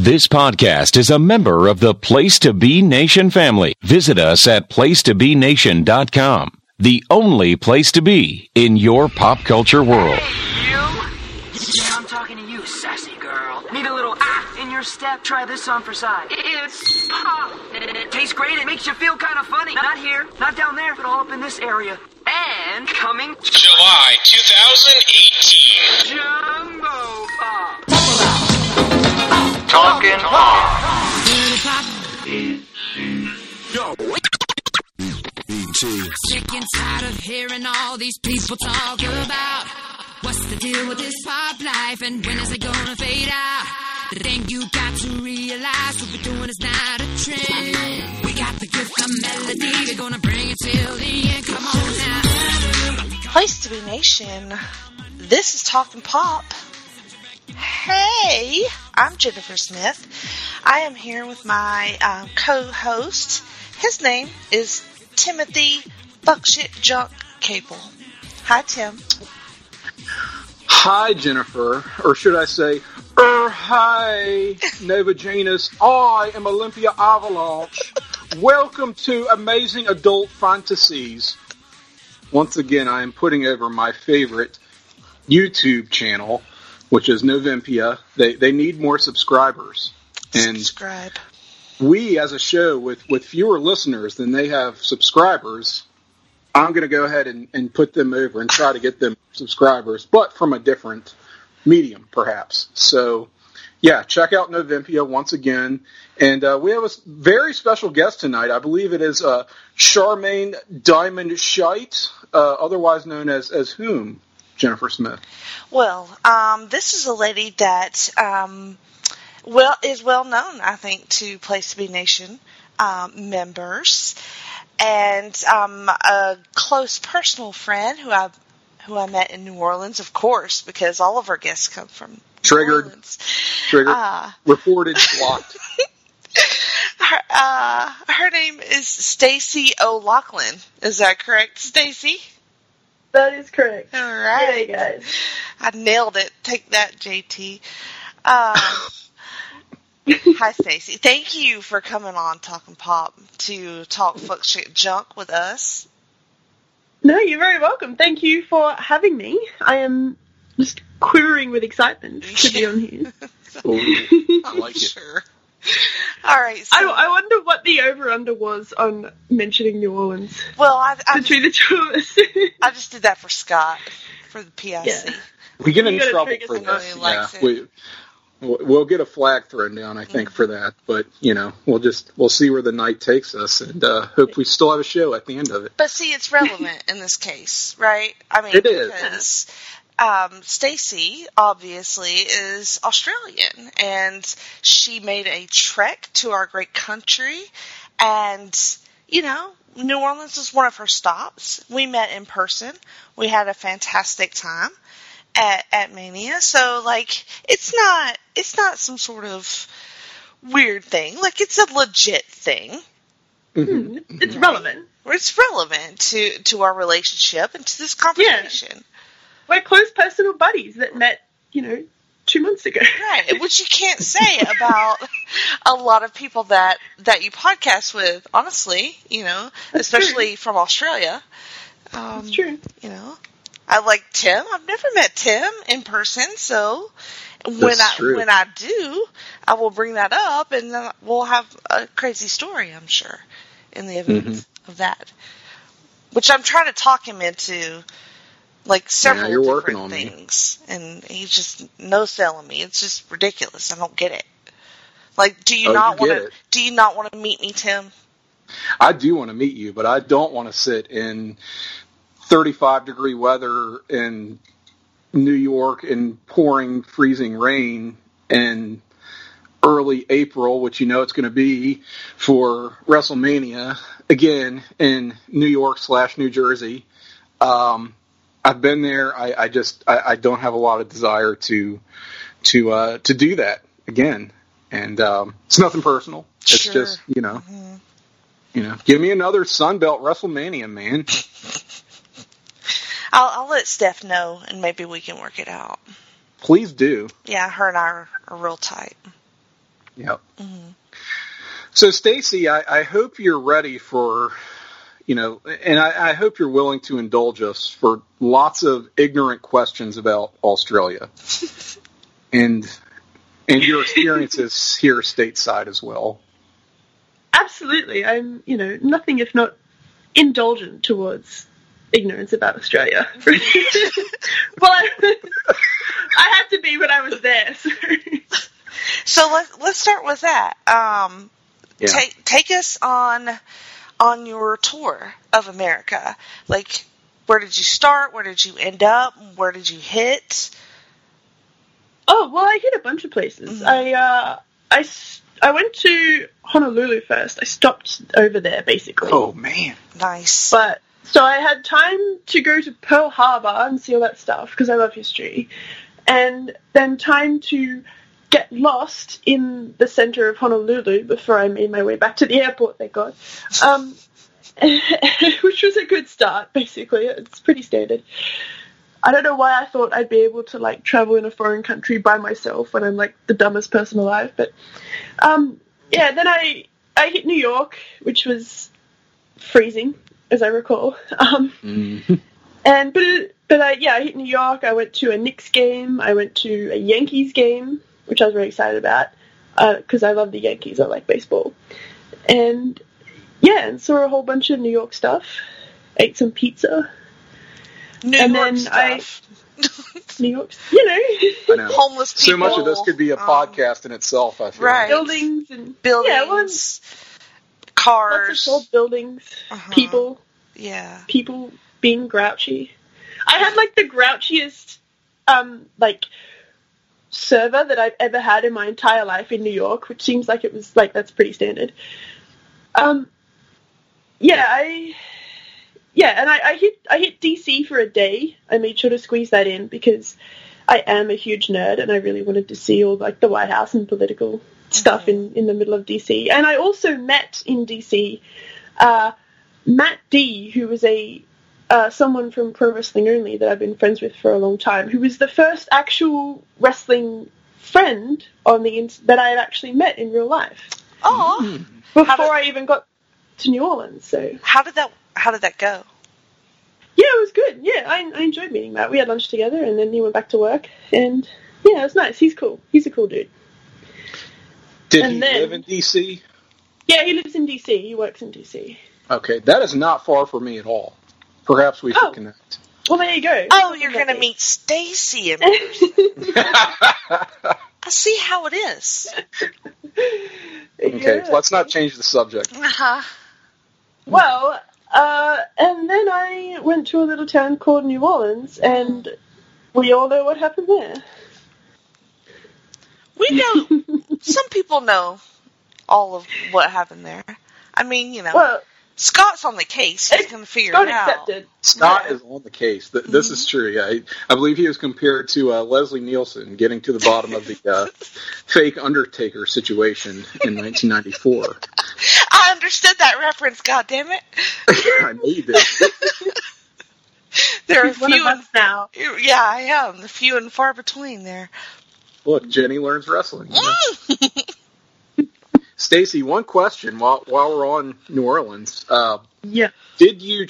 This podcast is a member of the Place to Be Nation family. Visit us at placetobenation.com, the only place to be in your pop culture world. Hey, you! Yeah, I'm talking to you, sassy girl. Need a little in your step? Try this on for size. It's pop. It tastes great. It makes you feel kind of funny. Not here, not down there, but all up in this area. And coming July 2018. Jumbo Pop. Talking Pop. Sick and tired of hearing all these people talk about what's the deal with this pop life and when is it gonna fade out? The thing you got to realize what we're doing is not a trend. We got the gift of melody, we're gonna bring it till the end. Come on now. Place to Be Nation. This is Talking Pop. Hey, I'm Jennifer Smith. I am here with my co-host. His name is Timothy Buckshit Junk Cable. Hi, Tim. Hi, Jennifer. Or should I say, hi, Nova Janus. I am Olympia Avalanche. Welcome to Amazing Adult Fantasies. Once again, I am putting over my favorite YouTube channel, which is Novimpia. They need more subscribers. And subscribe. We, as a show with fewer listeners than they have subscribers, I'm going to go ahead and put them over and try to get them subscribers, but from a different medium, perhaps. So, yeah, check out Novimpia once again. And we have a very special guest tonight. I believe it is Charmaine Diamond Shite, otherwise known as whom, Jennifer Smith? Well, this is a lady that is well known, I think, to Place to Be Nation members, and a close personal friend who I met in New Orleans, of course, because all of our guests come from New Orleans. Triggered. Reported. Blocked. Her name is Stacy O'Loughlin. Is that correct, Stacy? That is correct. All right. Hey, guys. I nailed it. Take that, JT. Hi, Stacy. Thank you for coming on Talking Pop to talk fuck shit junk with us. No, you're very welcome. Thank you for having me. I am just quivering with excitement to be on here. I like it. Sure. All right. So, I wonder what the over-under was on mentioning New Orleans. Well, between the two of us. I just did that for Scott, for the PIC. Yeah. We get in You gotta trouble trigger for somebody this. who likes We'll get a flag thrown down, I think, for that. But, we'll see where the night takes us and hope we still have a show at the end of it. But see, it's relevant in this case, right? I mean, it is. Because Stacy, obviously, is Australian, and she made a trek to our great country, and, New Orleans was one of her stops. We met in person. We had a fantastic time at Mania. So, it's not some sort of weird thing. It's a legit thing. Mm-hmm. It's relevant. It's relevant to our relationship and to this conversation. Yeah. We're close personal buddies that met, 2 months ago. Right, which you can't say about a lot of people that you podcast with, honestly, especially true. From Australia. That's true. I like Tim. I've never met Tim in person, so when I do, I will bring that up, and then we'll have a crazy story, I'm sure, in the event of that. Which I'm trying to talk him into, several different things, and he's just no-selling me. It's just ridiculous. I don't get it. Do you not want to meet me, Tim? I do want to meet you, but I don't want to sit in 35-degree weather in New York and pouring, freezing rain in early April, which it's going to be for WrestleMania, again, in New York / New Jersey. I've been there. I don't have a lot of desire to do that again. And it's nothing personal. It's Sure. just, give me another Sunbelt WrestleMania, man. I'll let Steph know, and maybe we can work it out. Please do. Yeah, her and I are real tight. Yep. Mm-hmm. So, Stacy, I hope you're ready for, and I hope you're willing to indulge us for lots of ignorant questions about Australia and your experiences here stateside as well. Absolutely. I'm, nothing if not indulgent towards ignorance about Australia. Well, I had to be when I was there. So let's start with that. Take us on your tour of America. Like, where did you start? Where did you end up? Where did you hit? Oh, well, I hit a bunch of places. Mm-hmm. I went to Honolulu first. I stopped over there, basically. Oh, man. Nice. So I had time to go to Pearl Harbor and see all that stuff, because I love history. And then time to get lost in the center of Honolulu before I made my way back to the airport, thank God. Which was a good start, basically. It's pretty standard. I don't know why I thought I'd be able to, travel in a foreign country by myself when I'm, the dumbest person alive. But, then I hit New York, which was freezing, as I recall. I hit New York. I went to a Knicks game. I went to a Yankees game, which I was very excited about, because I love the Yankees. I like baseball. And saw a whole bunch of New York stuff. Ate some pizza. New York, I know. Homeless people. So much of this could be a podcast in itself, I feel. Right. Buildings and cars. Lots of old buildings. Uh-huh. People. Yeah. People being grouchy. I had, the grouchiest, server that I've ever had in my entire life in New York, which seems like it was, that's pretty standard. I hit DC for a day. I made sure to squeeze that in because I am a huge nerd and I really wanted to see all the White House and political stuff in the middle of DC. And I also met in DC Matt D, who was someone from Pro Wrestling Only that I've been friends with for a long time, who was the first actual wrestling friend that I had actually met in real life. Oh, before I even got to New Orleans. So how did that go? Yeah, it was good. Yeah, I enjoyed meeting Matt. We had lunch together, and then he went back to work, and it was nice. He's cool. He's a cool dude. Did he live in D.C.? Yeah, he lives in D.C. He works in D.C. Okay, that is not far from me at all. Perhaps we should connect. Well, there you go. Oh, you're going to meet Stacy in person. I see how it is. Okay, let's not change the subject. Uh-huh. Well, and then I went to a little town called New Orleans, and we all know what happened there. We know. Some people know all of what happened there. I mean, Well, Scott's on the case. He's going to figure it out. Accepted. Scott is on the case. This is true. I believe he was compared to Leslie Nielsen getting to the bottom of the fake Undertaker situation in 1994. I understood that reference, goddammit. I know you did. There are one of us now. Yeah, I am. The few and far between there. Look, Jenny learns wrestling. Stacy, one question while we're on New Orleans. Did you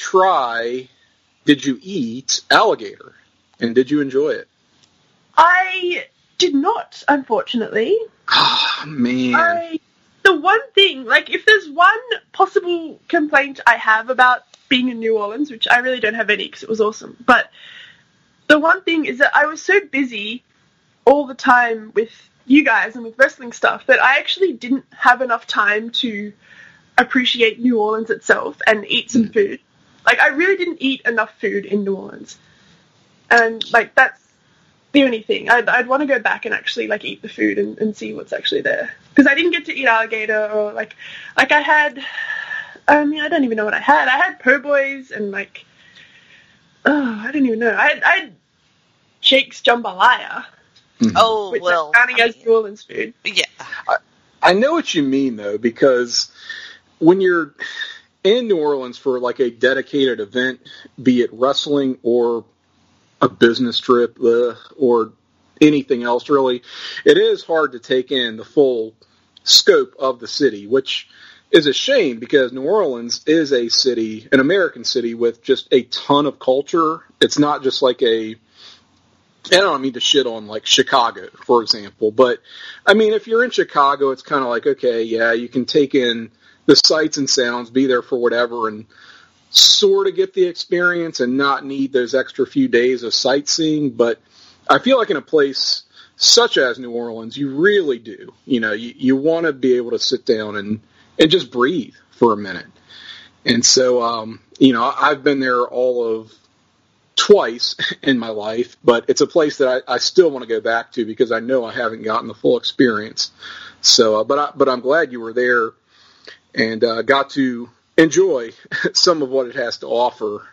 eat alligator? And did you enjoy it? I did not, unfortunately. Oh, man. The one thing, if there's one possible complaint I have about being in New Orleans, which I really don't have any because it was awesome, but the one thing is that I was so busy all the time with you guys and with wrestling stuff that I actually didn't have enough time to appreciate New Orleans itself and eat some food. I really didn't eat enough food in New Orleans. And, that's the only thing. I'd want to go back and actually, eat the food and see what's actually there. Because I didn't get to eat alligator or, I had... I don't even know what I had. I had po' boys and, I don't even know. I had Jake's jambalaya. Mm-hmm. Oh, which well. Counting as New Orleans food. Yeah. I know what you mean, though, because when you're in New Orleans for, a dedicated event, be it wrestling or a business trip or anything else, really, it is hard to take in the full scope of the city, which is a shame because New Orleans is a city, an American city with just a ton of culture. It's not just like I don't mean to shit on like Chicago, for example, but I mean, if you're in Chicago, it's kind of like, okay, yeah, you can take in the sights and sounds, be there for whatever, and sort of get the experience and not need those extra few days of sightseeing. But I feel like in a place such as New Orleans, you really do. You want to be able to sit down and just breathe for a minute. And so, I've been there all of twice in my life, but it's a place that I still want to go back to because I know I haven't gotten the full experience. So, but I'm glad you were there and got to enjoy some of what it has to offer,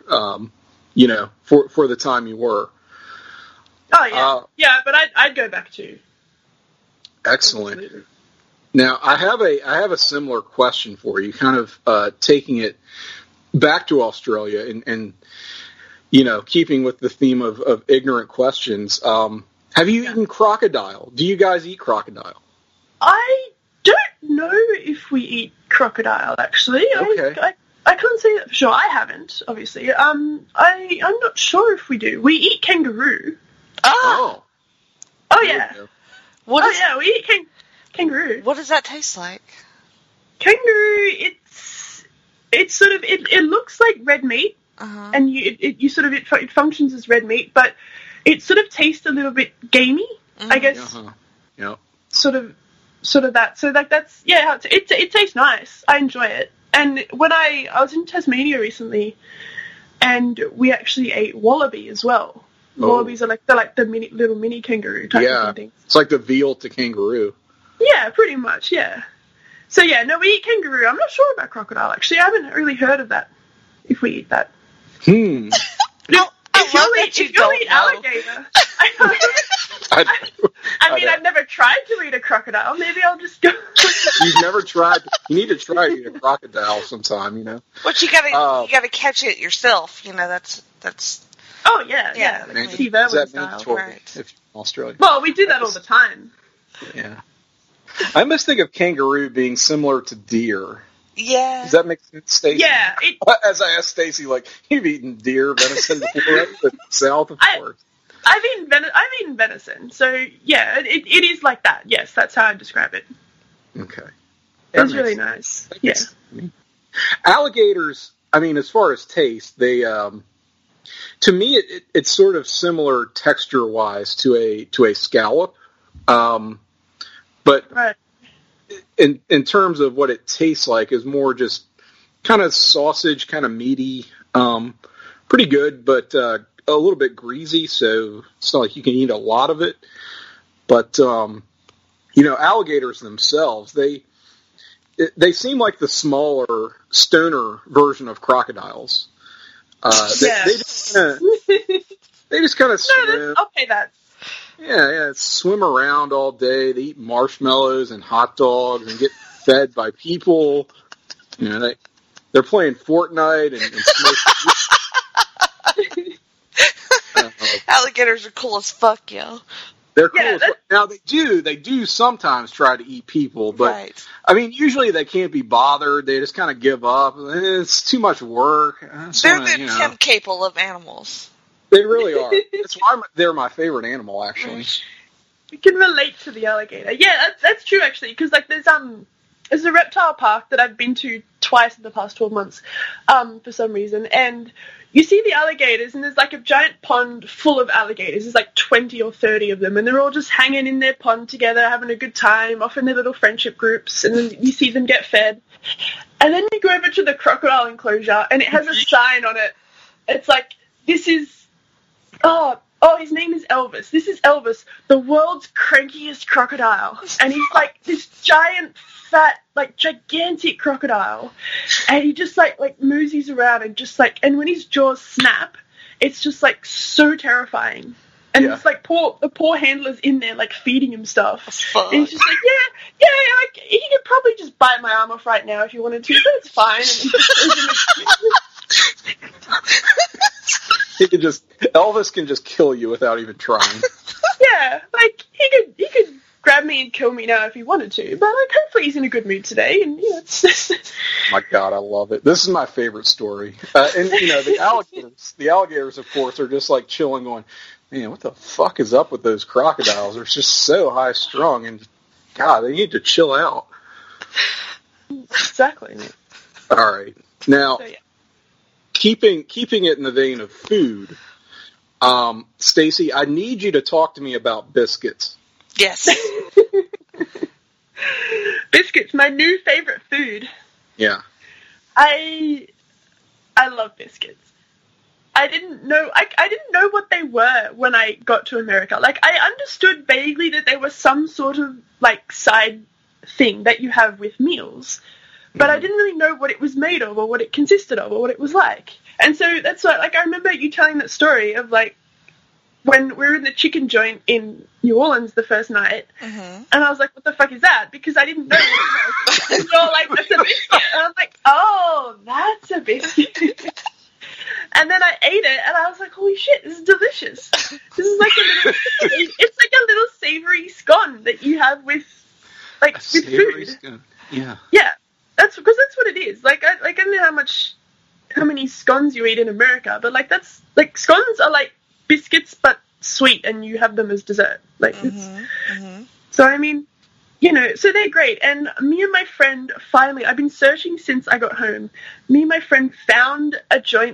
for the time you were. Oh, yeah. Yeah, but I'd go back too. Excellent. Absolutely. Now, I have a similar question for you, kind of taking it back to Australia and keeping with the theme of ignorant questions. Have you eaten crocodile? Do you guys eat crocodile? I don't know if we eat crocodile, actually. Okay. I can't say that for sure. I haven't, obviously. I'm not sure if we do. We eat kangaroo. Oh. Oh, yeah. We eat kangaroo. What does that taste like? Kangaroo, it's sort of, it looks like red meat, and it functions as red meat, but it sort of tastes a little bit gamey, I guess. Yeah. Sort of that. So that's, yeah, it tastes nice. I enjoy it. And when I was in Tasmania recently, and we actually ate wallaby as well. Wallabies are like the little mini kangaroo type of thing. It's like the veal to kangaroo. Yeah, pretty much, yeah. So yeah, no, we eat kangaroo. I'm not sure about crocodile, actually. I haven't really heard of that, if we eat that. If you eat alligator. I've never tried to eat a crocodile. Maybe I'll just go. You've never tried. You need to try to eat a crocodile sometime, But you gotta catch it yourself, that's. Oh, yeah. Like Steve Irwin style. Right. If you're in Australia. Well, we do that all the time. Yeah. I must think of kangaroo being similar to deer. Yeah. Does that make sense, Stacey? Yeah. As I asked Stacey, you've eaten deer, venison before, right? But south, of course. I've eaten venison, so yeah, it is like that. Yes, that's how I describe it. Okay. It's really nice. Yeah. Alligators, as far as taste, they, to me, it's sort of similar texture-wise to a scallop, but right. in terms of what it tastes like is more just kind of sausage, kind of meaty, pretty good, but a little bit greasy, so it's not like you can eat a lot of it. But alligators themselves, they seem like the smaller, stoner version of crocodiles. They just kind of swim. I'll pay that. Yeah, swim around all day. They eat marshmallows and hot dogs and get fed by people. They're playing Fortnite and smoking. Alligators are cool as fuck, yo. They're cool as fuck. Now they do sometimes try to eat people, but right. Usually they can't be bothered. They just kind of give up. It's too much work. They're the Tim Capel of animals. They really are. That's why they're my favorite animal, actually. We can relate to the alligator. Yeah, that's true, actually, because there's a reptile park that I've been to twice in the past 12 months, for some reason, and you see the alligators, and there's a giant pond full of alligators. There's 20 or 30 of them, and they're all just hanging in their pond together, having a good time, off in their little friendship groups, and then you see them get fed. And then you go over to the crocodile enclosure, and it has a sign on it. It's this is... his name is Elvis. This is Elvis, the world's crankiest crocodile. And he's this giant, fat, gigantic crocodile. And he just moosies around and and when his jaws snap, it's just so terrifying. And it's the poor handler's in there feeding him stuff. And he's just he could probably just bite my arm off right now if you wanted to, but it's fine. And Elvis can just kill you without even trying. Yeah, he could grab me and kill me now if he wanted to, but like hopefully he's in a good mood today, and it's just... My God, I love it. This is my favorite story. And the alligators, of course, are just like chilling, going, man, what the fuck is up with those crocodiles? They're just so high strung, and God, they need to chill out. Exactly. All right, now keeping it in the vein of food. Stacey, I need you to talk to me about biscuits. Yes. Biscuits, my new favorite food. Yeah. I love biscuits. I didn't know what they were when I got to America. Like, I understood vaguely that they were some sort of like side thing that you have with meals, but I didn't really know what it was made of or what it consisted of or what it was like. And so that's why, like, I remember you telling that story of, like, when we were in the chicken joint in New Orleans the first night, and I was like, what the fuck is that? Because I didn't know what it was. And you're like, that's a biscuit. And I'm like, oh, that's a biscuit. And then I ate it, and I was like, holy shit, this is delicious. This is like it's like a little savory scone that you have with food. Scone. Yeah. Yeah. That's what it is. Like, I don't know how many scones you eat in America, but like that's like scones are like biscuits but sweet, and you have them as dessert. Like So I mean, so they're great. And me and my friend finally, I've been searching since I got home. Me and my friend found a joint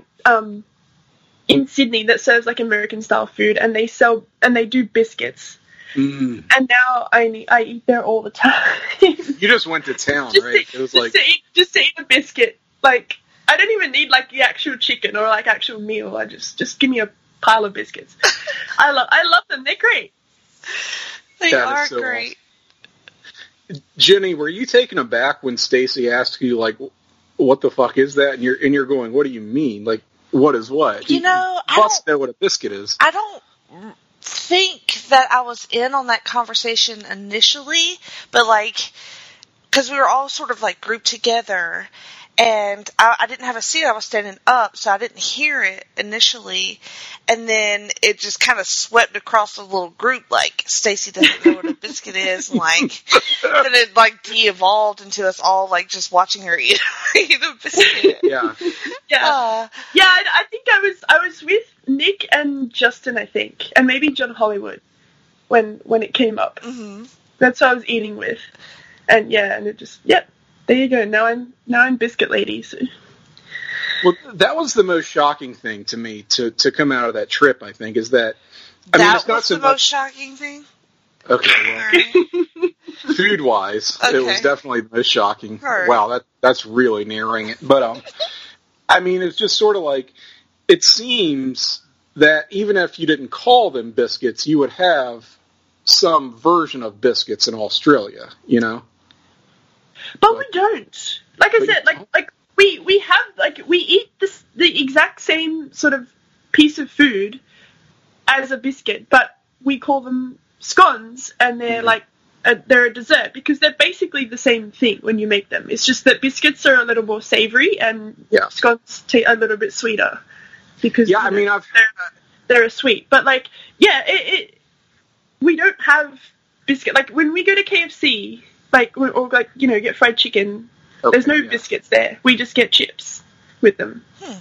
in Sydney that serves like American style food, and they do biscuits. And now I eat there all the time. You just went to town, right? It was just to eat a biscuit. Like, I don't even need like the actual chicken or like actual meal. I just give me a pile of biscuits. I love them. They're great. They are so great. Awesome. Jenny, were you taken aback when Stacey asked you like, "What the fuck is that?" And you're going, "What do you mean? Like, what is what?" You must know what a biscuit is. I don't think that I was in on that conversation initially, but like, because we were all sort of like grouped together, and I didn't have a seat, I was standing up, so I didn't hear it initially, and then it just kind of swept across the little group, like, Stacey doesn't know what a biscuit is, and like, then it like de-evolved into us all like just watching her eat a biscuit. Yeah. I think I was with Nick and Justin, I think, and maybe John Hollywood when it came up. That's who I was eating with, and it just there you go. Now I'm biscuit lady. So. Well, that was the most shocking thing to me to come out of that trip. I think is that. That was the most shocking thing. Okay, well, food wise, it was definitely the most shocking. Right. Wow, that's really narrowing it. But I mean, it's just sort of like it seems that even if you didn't call them biscuits, you would have some version of biscuits in Australia. But we don't. Like I said, like we have, like, we eat the exact same sort of piece of food as a biscuit, but we call them scones, and they're they're a dessert because they're basically the same thing when you make them. It's just that biscuits are a little more savory and scones taste a little bit sweeter because they're sweet. But like, we don't have biscuit. Like when we go to KFC. Or get fried chicken. There's no biscuits there. We just get chips with them.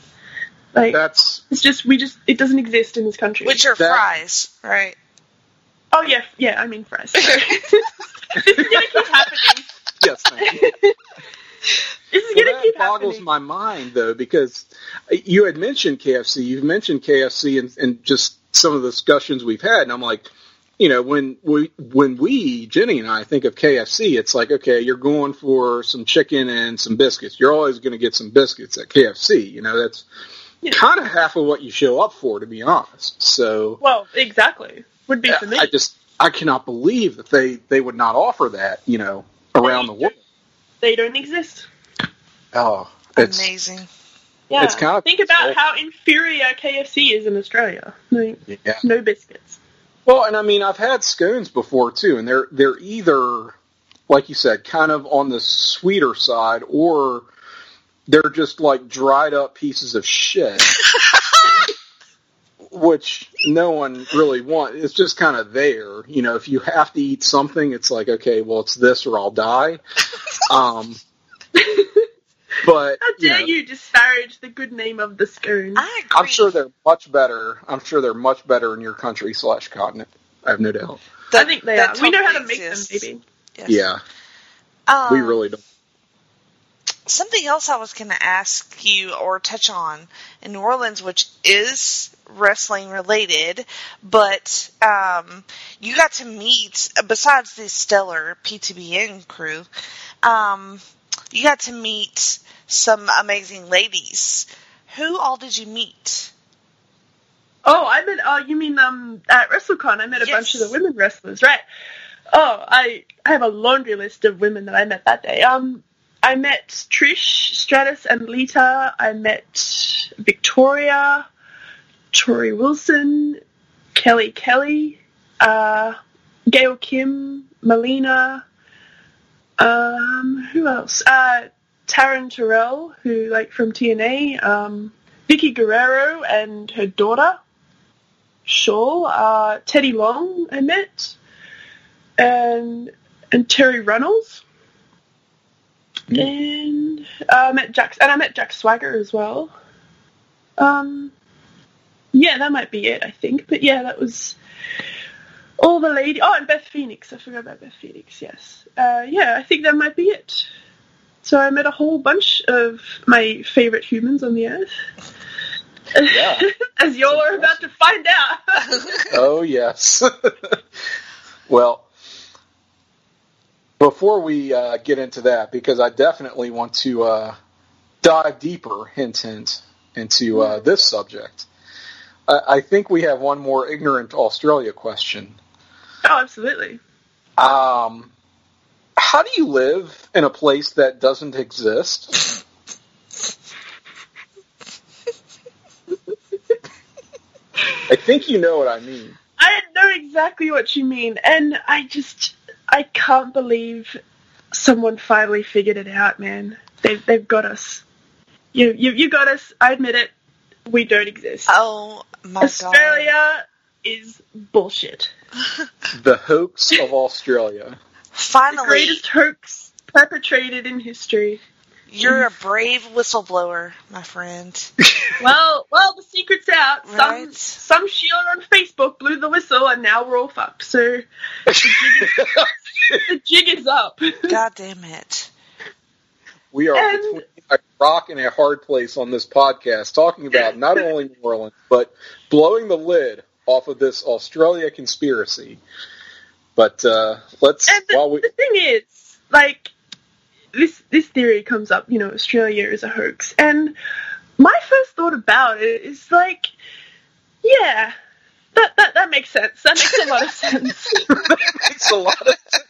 It doesn't exist in this country. Which are fries, right? Oh yeah. I mean fries. This is gonna keep happening. Yes, thank you. This is gonna keep happening. That boggles my mind though, because you had mentioned KFC. You've mentioned KFC and just some of the discussions we've had, and I'm like. When Jenny and I think of KFC, it's like, okay, you're going for some chicken and some biscuits. You're always going to get some biscuits at KFC. That's kind of half of what you show up for, to be honest. So, well, exactly. Would be for me. I cannot believe that they would not offer that, around the world. They don't exist. Oh, it's amazing. Yeah. It's kind of think about how inferior KFC is in Australia. No biscuits. Well, and I mean, I've had scones before too, and they're either, like you said, kind of on the sweeter side, or they're just like dried up pieces of shit. which no one really wants. It's just kind of there. If you have to eat something, it's like, okay, well, it's this or I'll die. But how dare you disparage the good name of the scone? I agree. I'm sure they're much better. In your country/continent. I have no doubt. I think they are. We know how to make them, maybe. Yes. Yeah. We really don't. Something else I was going to ask you or touch on in New Orleans, which is wrestling related, but you got to meet, besides the stellar P2BN crew, you got to meet some amazing ladies. Who all did you meet? Oh, I met, you mean at WrestleCon, I met a bunch of the women wrestlers, right? Oh, I have a laundry list of women that I met that day. I met Trish Stratus and Lita. I met Victoria, Tori Wilson, Kelly, Gail Kim, Melina, who else? Taryn Terrell, who, from TNA, Vicky Guerrero and her daughter, Shawl, Teddy Long I met, and Terry Runnels. And I met Jack Swagger as well. Yeah, that might be it, I think. But yeah, that was all the ladies. Oh, and Beth Phoenix. I forgot about Beth Phoenix, yes. Yeah, I think that might be it. So I met a whole bunch of my favorite humans on the earth. Yeah. As y'all are about to find out. Oh, yes. Well, before we get into that, because I definitely want to dive deeper, hint, into this subject, I think we have one more ignorant Australia question. Oh, absolutely. How do you live in a place that doesn't exist? I think you know what I mean. I know exactly what you mean, and I can't believe someone finally figured it out, man. They've got us. You got us. I admit it. We don't exist. Oh my God. Australia is bullshit. The hoax of Australia. Finally. The greatest hoax perpetrated in history. You're a brave whistleblower, my friend. Well, the secret's out. Right. Some Sheila on Facebook blew the whistle, and now we're all fucked. So the jig is up. God damn it. We are between a rock and a hard place on this podcast, talking about not only New Orleans, but blowing the lid off of this Australia conspiracy. But let's. And the thing is, this theory comes up. Australia is a hoax, and my first thought about it is yeah, that makes sense. That makes a lot of sense. That makes a lot of sense.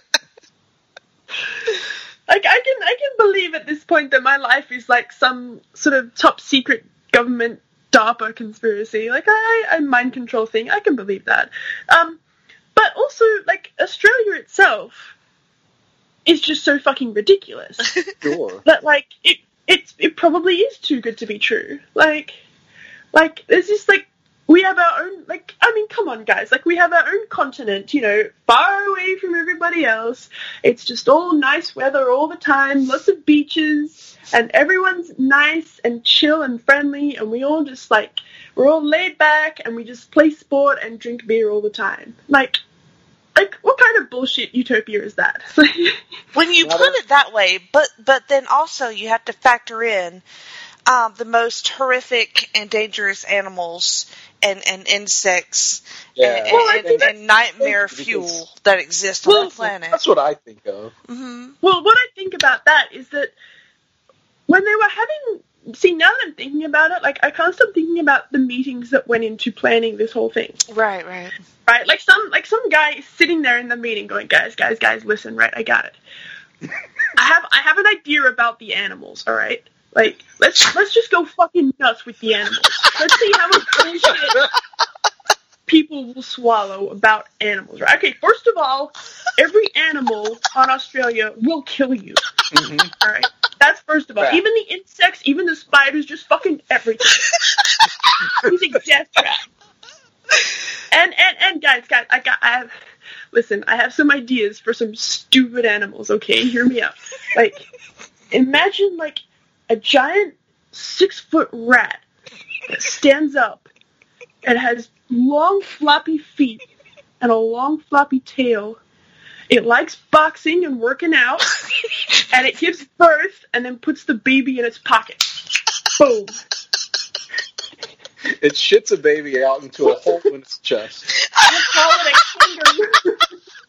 I can believe at this point that my life is some sort of top secret government DARPA conspiracy. I mind control thing. I can believe that. But also, Australia itself is just so fucking ridiculous. Sure. That, it probably is too good to be true. There's just, we have our own, come on, guys. We have our own continent, far away from everybody else. It's just all nice weather all the time, lots of beaches, and everyone's nice and chill and friendly, and we all just, we're all laid back, and we just play sport and drink beer all the time. What kind of bullshit utopia is that? When you put it that way, but then also you have to factor in the most horrific and dangerous animals and insects and nightmare fuel that exist on the planet. That's what I think of. Mm-hmm. Well, what I think about that is that when they were having... See, now that I'm thinking about it, I can't stop thinking about the meetings that went into planning this whole thing. Right. Right? Some guy sitting there in the meeting going, guys, listen, right, I got it. I have an idea about the animals, alright? Let's just go fucking nuts with the animals. Let's see how much bullshit people will swallow about animals, right? Okay, first of all, every animal on Australia will kill you. Mm-hmm. Alright? That's first of all. Right. Even the insects, even the spiders, just fucking everything. He's a death trap. And guys, I have some ideas for some stupid animals, okay? Hear me out. Like, imagine, like, a giant 6-foot rat that stands up and has long, floppy feet and a long, floppy tail. It likes boxing and working out, and it gives birth and then puts the baby in its pocket. Boom. It shits a baby out into a hole in its chest. I call it a kangaroo.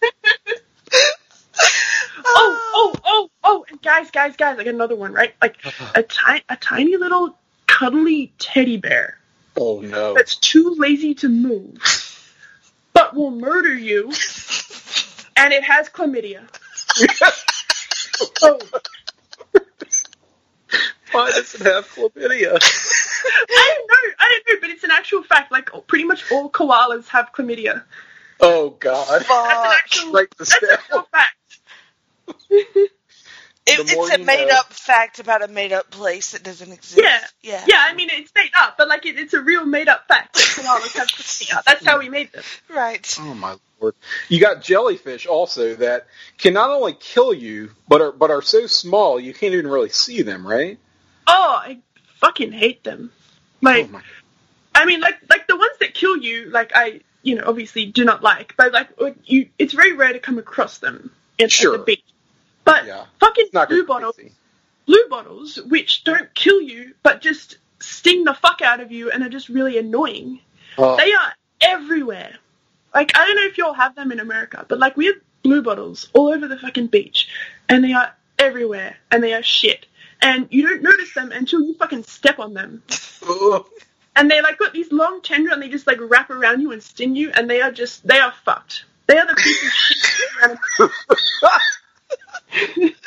Oh, and guys, I got another one, right? Like a tiny little cuddly teddy bear. Oh no. That's too lazy to move, but will murder you, and it has chlamydia. Oh. Why does it have chlamydia? I don't know, but it's an actual fact. Like, pretty much all koalas have chlamydia. Oh, God. That's an actual fact. It's a made-up fact about a made-up place that doesn't exist. Yeah, I mean, it's made up, but, like, it's a real made-up fact that koalas have chlamydia. That's how we made them. Right. Oh, my Lord. You got jellyfish also that can not only kill you, but are so small you can't even really see them, right? Oh, I fucking hate them. Like, I mean, like the ones that kill you, like, I, obviously do not like, but, like, it's very rare to come across them at the beach. But fucking blue bottles, which don't kill you, but just sting the fuck out of you and are just really annoying. Oh. They are everywhere. Like, I don't know if you all have them in America, but, like, we have blue bottles all over the fucking beach, and they are everywhere, and they are shit. And you don't notice them until you fucking step on them. And they, like, got these long tendrils, and they just, like, wrap around you and sting you, and they are fucked. They are the piece of shit.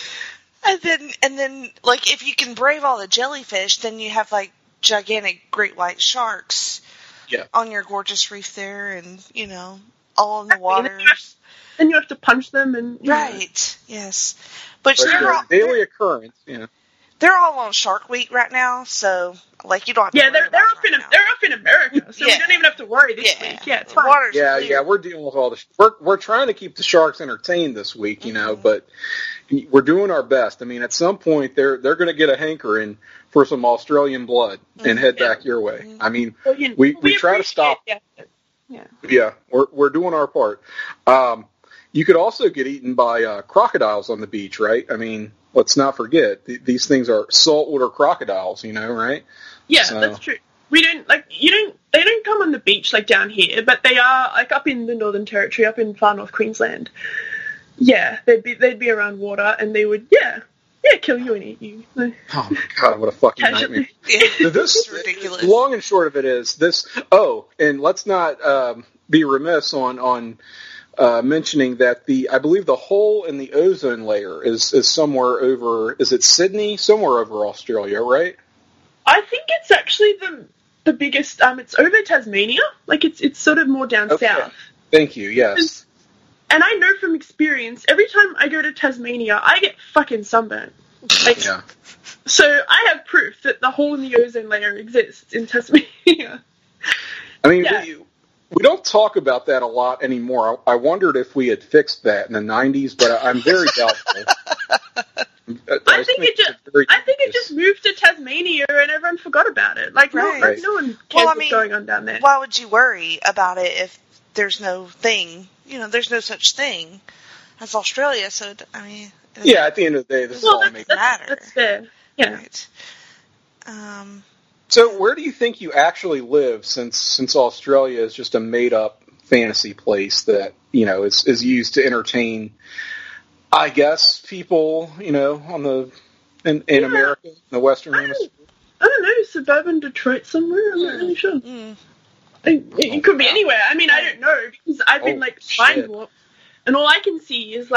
And then, like, if you can brave all the jellyfish, then you have, like, gigantic great white sharks on your gorgeous reef there, and, all in the waters. Then you have to punch them and... Right, yes. But they're all, daily occurrence, They're all on Shark Week right now, so, like, you don't have to worry they're up in America, so we don't even have to worry this week. Yeah, it's fine. We're dealing with all the... We're trying to keep the sharks entertained this week, but we're doing our best. I mean, at some point, they're going to get a hankering for some Australian blood and head back your way. I mean, we try to stop... Yeah, we're doing our part. You could also get eaten by crocodiles on the beach, right? I mean, let's not forget these things are saltwater crocodiles, right? Yeah, that's true. They don't come on the beach like down here, but they are like up in the Northern Territory, up in far north Queensland. Yeah, they'd be around water, and they would kill you and eat you. Oh my God, what a fucking nightmare! This is ridiculous. Long and short of it is this. Oh, and let's not be remiss on mentioning that I believe the hole in the ozone layer is somewhere over. Is it Sydney? Somewhere over Australia, right? I think it's actually the biggest. It's over Tasmania. Like it's sort of more down south. Thank you. Yes. And I know from experience, every time I go to Tasmania, I get fucking sunburnt. Like, so I have proof that the hole in the ozone layer exists in Tasmania. I mean, we don't talk about that a lot anymore. I wondered if we had fixed that in the 90s, but I'm very doubtful. I think it just moved to Tasmania and everyone forgot about it. Like, no one cares what's going on down there. Why would you worry about it if there's no thing? There's no such thing as Australia. So, I mean... at the end of the day, this all makes matter. That's fair. Yeah. Right. So where do you think you actually live since Australia is just a made-up fantasy place that, is used to entertain, I guess, people, in America, in the Western Hemisphere? I don't know, suburban Detroit somewhere? I'm not really sure. It could be anywhere. I mean, I don't know, because I've been, spine warped, and all I can see is,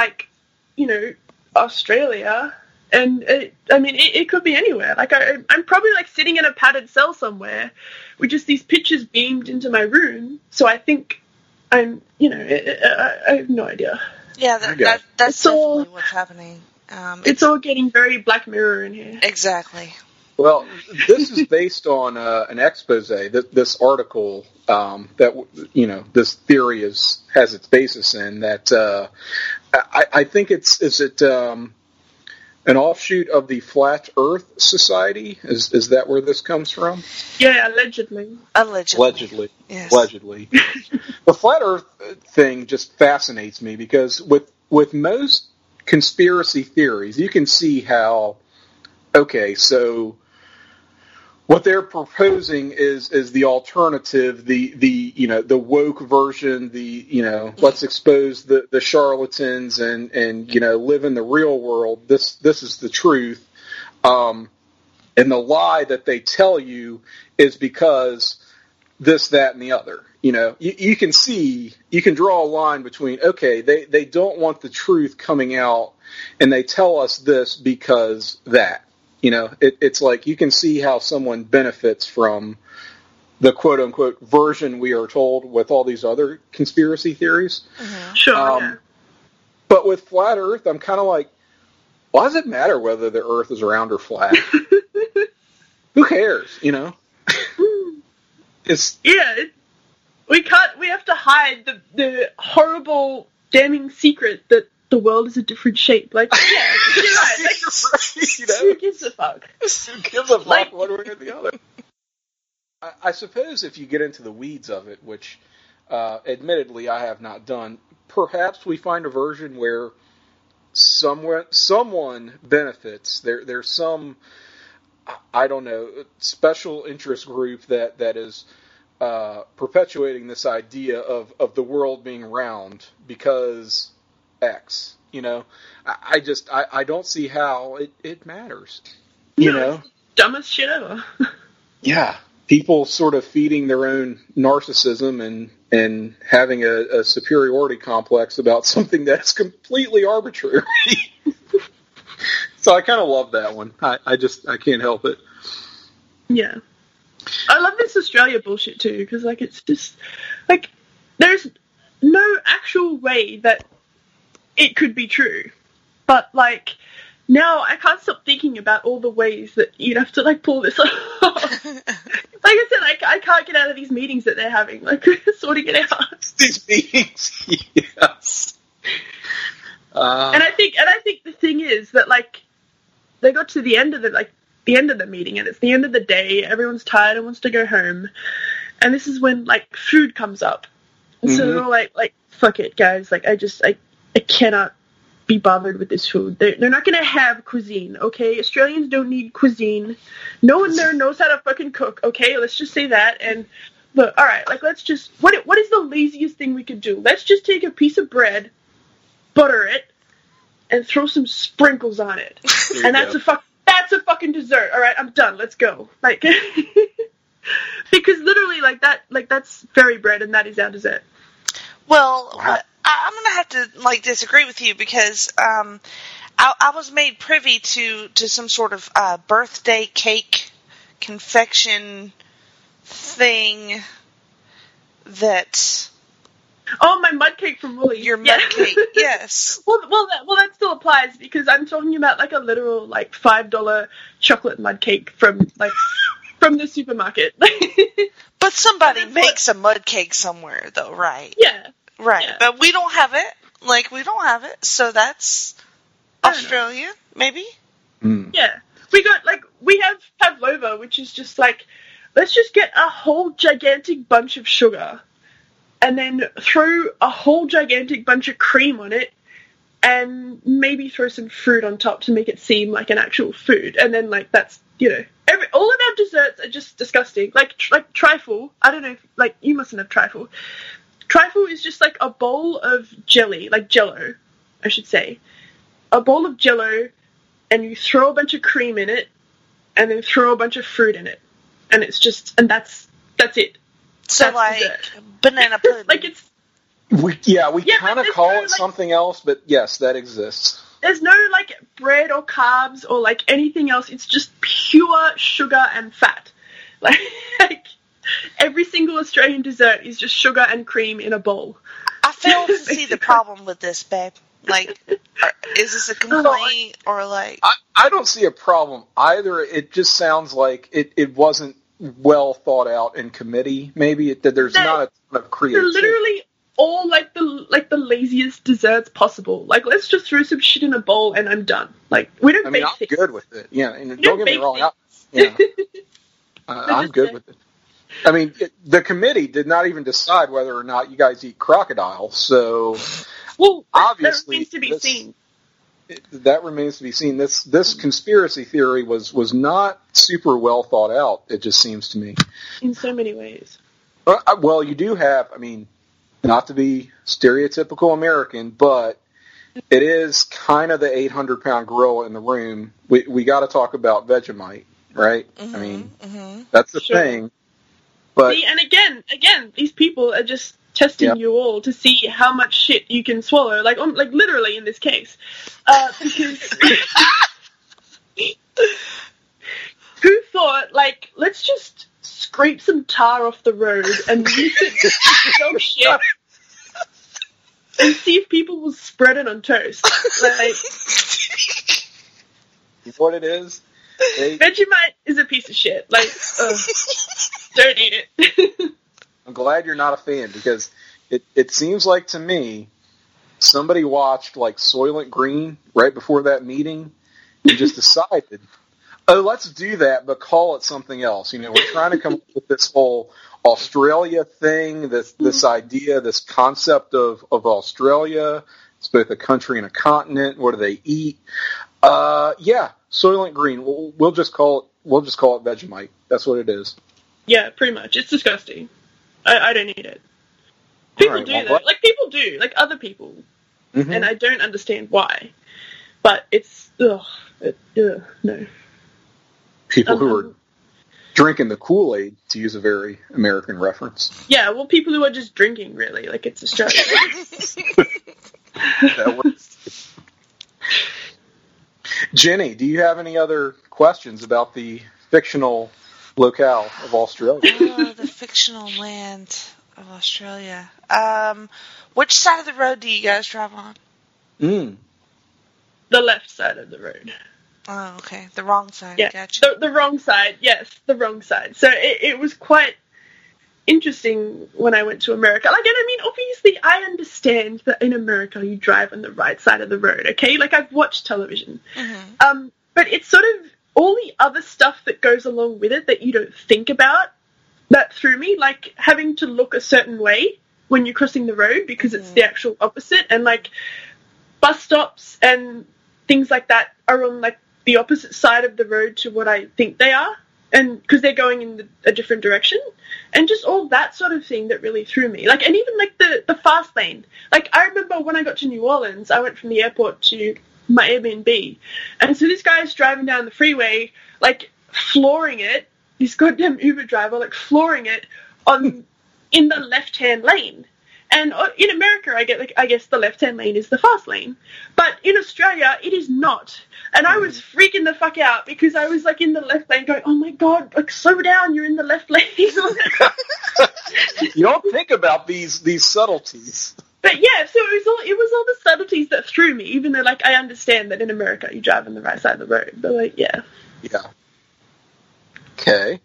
Australia, and, it could be anywhere. Like, I'm probably, sitting in a padded cell somewhere with just these pictures beamed into my room, so I think I'm, I have no idea. Yeah, that's definitely what's happening. It's all getting very Black Mirror in here. Exactly. Well, this is based on an expose. This article that this theory has its basis in. That I think is it an offshoot of the Flat Earth Society? Is that where this comes from? Yeah, allegedly. Yes. Allegedly. The Flat Earth thing just fascinates me because with most conspiracy theories, you can see how. Okay, so what they're proposing is the alternative, the woke version, let's expose the charlatans and live in the real world. This is the truth. And the lie that they tell you is because this, that, and the other. You can draw a line between, okay, they don't want the truth coming out and they tell us this because that. It's like you can see how someone benefits from the quote-unquote version we are told with all these other conspiracy theories. Mm-hmm. Sure, yeah. But with Flat Earth, I'm kind of like, why does it matter whether the Earth is round or flat? Who cares, It's we have to hide the horrible, damning secret that the world is a different shape. Like, yeah, you're right. Like, who gives a fuck? Who gives a fuck one way or the other? I suppose if you get into the weeds of it, which admittedly I have not done, perhaps we find a version where someone benefits. There's some, I don't know, special interest group that is perpetuating this idea of the world being round because X. I don't see how it matters. Dumbest shit ever. Yeah. People sort of feeding their own narcissism and having a superiority complex about something that's completely arbitrary. So I kind of love that one. I can't help it. Yeah. I love this Australia bullshit too, because it's just there's no actual way that it could be true. But now I can't stop thinking about all the ways that you'd have to pull this off. Like I said, I can't get out of these meetings that they're having, sorting it out. These meetings, yes. And I think the thing is that they got to the end of the meeting, and it's the end of the day. Everyone's tired and wants to go home, and this is when food comes up, and so they're all like, fuck it, guys. I cannot be bothered with this food. They're not going to have cuisine, okay? Australians don't need cuisine. No one there knows how to fucking cook, okay? Let's just say that. And look, all right, let's just, what is the laziest thing we could do? Let's just take a piece of bread, butter it, and throw some sprinkles on it. And that's a fucking dessert. All right, I'm done. Let's go. Because literally that's fairy bread and that is our dessert. Well, I'm going to have to disagree with you because I was made privy to some sort of birthday cake confection thing that. Oh, my mud cake from Woolies. Your mud cake, yes. Well, that still applies because I'm talking about a literal $5 chocolate mud cake from the supermarket. But somebody makes a mud cake somewhere, though, right? Yeah. Right, yeah. But we don't have it. We don't have it, so that's Australia, maybe? Mm. Yeah. We have pavlova, which is just let's just get a whole gigantic bunch of sugar and then throw a whole gigantic bunch of cream on it and maybe throw some fruit on top to make it seem like an actual food. And then, that's, all of our desserts are just disgusting. Like trifle, I don't know if, you mustn't have trifle. Trifle is just a bowl of jelly, Jell-O, I should say. A bowl of Jell-O, and you throw a bunch of cream in it, and then throw a bunch of fruit in it. And it's just, and that's it. So that's banana pudding. We kind of call it something else, but yes, that exists. There's no bread or carbs or anything else. It's just pure sugar and fat. Every single Australian dessert is just sugar and cream in a bowl. I fail to see the problem with this, babe. Like, is this a complaint or like? I don't see a problem either. It just sounds like it wasn't well thought out in committee. Maybe there's not a ton of creativity. They're literally all like the laziest desserts possible. Like, let's just throw some shit in a bowl and I'm done. Like, we don't. I'm good with it. Yeah, and don't get me wrong. I'm good with it. I mean, the committee did not even decide whether or not you guys eat crocodile. So, obviously, that remains to be seen. That remains to be seen. This conspiracy theory was not super well thought out. It just seems to me. In so many ways. Well, you do have. I mean, not to be stereotypical American, but it is kind of the 800-pound gorilla in the room. We got to talk about Vegemite, right? Mm-hmm, I mean, that's the thing. But see, and again, these people are just testing you all to see how much shit you can swallow. Like literally in this case, because who thought, like, let's just scrape some tar off the road and use it to sell shit and see if people will spread it on toast. Like, you know what it is? Vegemite is a piece of shit. Like, don't eat it. I'm glad you're not a fan, because it seems like to me somebody watched like Soylent Green right before that meeting and just decided, oh, let's do that, but call it something else. You know, we're trying to come up with this whole Australia thing, this idea, this concept of Australia. It's both a country and a continent. What do they eat? Soylent Green. We'll just call it Vegemite. That's what it is. Yeah, pretty much. It's disgusting. I don't eat it. People do that. Like, people do. Like, other people. Mm-hmm. And I don't understand why. But it's... no. People who are drinking the Kool-Aid, to use a very American reference. Yeah, well, people who are just drinking, really. Like, it's Australia. That works. Jenny, do you have any other questions about the fictional locale of Australia? Oh, the fictional land of Australia. Which side of the road do you guys drive on? The left side of the road. Oh, okay. The wrong side. Yeah, gotcha. The wrong side. Yes, the wrong side. So it was quite interesting when I went to America. Like, and I mean, obviously, I understand that in America you drive on the right side of the road. Okay, like, I've watched television. Mm-hmm. But it's sort of all the other stuff that goes along with it that you don't think about that threw me, like having to look a certain way when you're crossing the road because it's the actual opposite, and like bus stops and things like that are on like the opposite side of the road to what I think they are, and because they're going in a different direction, and just all that sort of thing that really threw me. Like, and even like the fast lane. Like, I remember when I got to New Orleans, I went from the airport to my Airbnb, and so this guy's driving down the freeway, like flooring it, this goddamn Uber driver, like flooring it in the left-hand lane. And in America, I guess the left-hand lane is the fast lane. But in Australia, it is not. And I was freaking the fuck out because I was like in the left lane going, oh my God, like slow down, you're in the left lane. You don't think about these subtleties. But yeah, so it was all the subtleties that threw me, even though like I understand that in America you drive on the right side of the road. But like, yeah. Yeah. Okay.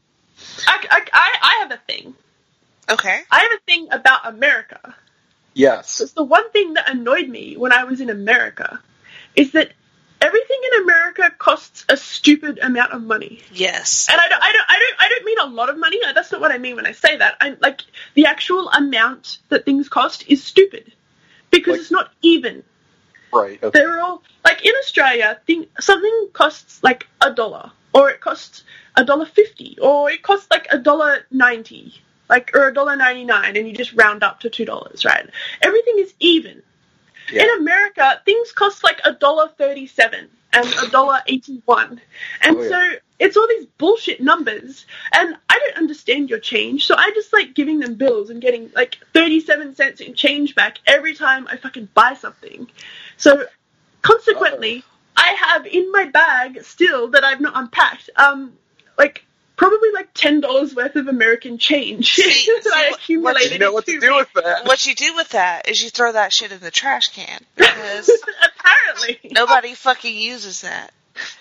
I have a thing. Okay. I have a thing about America. Yes. It's the one thing that annoyed me when I was in America is that everything in America costs a stupid amount of money. Yes. And I don't mean a lot of money. That's not what I mean when I say that. I like the actual amount that things cost is stupid because it's not even. Right. Okay. They're all like in Australia. Something costs like $1, or it costs $1.50, or it costs like $1.90. Like, or $1.99, and you just round up to $2, right? Everything is even. Yeah. In America, things cost like $1.37 and $1.81. And so it's all these bullshit numbers, and I don't understand your change, so I just like giving them bills and getting like 37 cents in change back every time I fucking buy something. So consequently, I have in my bag still that I've not unpacked, like probably like $10 worth of American change that I accumulated. You know what to do with that. What you do with that is you throw that shit in the trash can, because apparently nobody fucking uses that.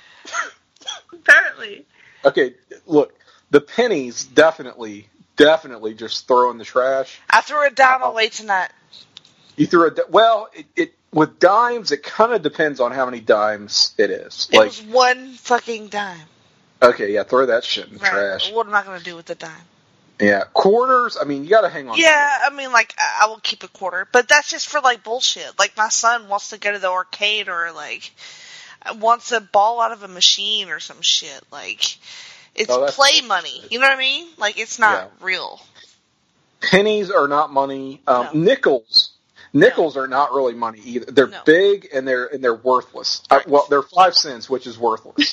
Apparently. Okay, look, the pennies definitely just throw in the trash. I threw a dime away tonight. You threw it with dimes, it kind of depends on how many dimes it is. It was one fucking dime. Okay, yeah, throw that shit in the trash. What am I going to do with the dime? Yeah, quarters, I mean, you got to hang on. Yeah, I mean, like, I will keep a quarter, but that's just for, like, bullshit. Like, my son wants to go to the arcade or, like, wants a ball out of a machine or some shit. Like, it's play money. You know what I mean? Like, it's not real. Pennies are not money. Nickels are not really money either. They're big and they're worthless. Right. They're 5 cents, which is worthless.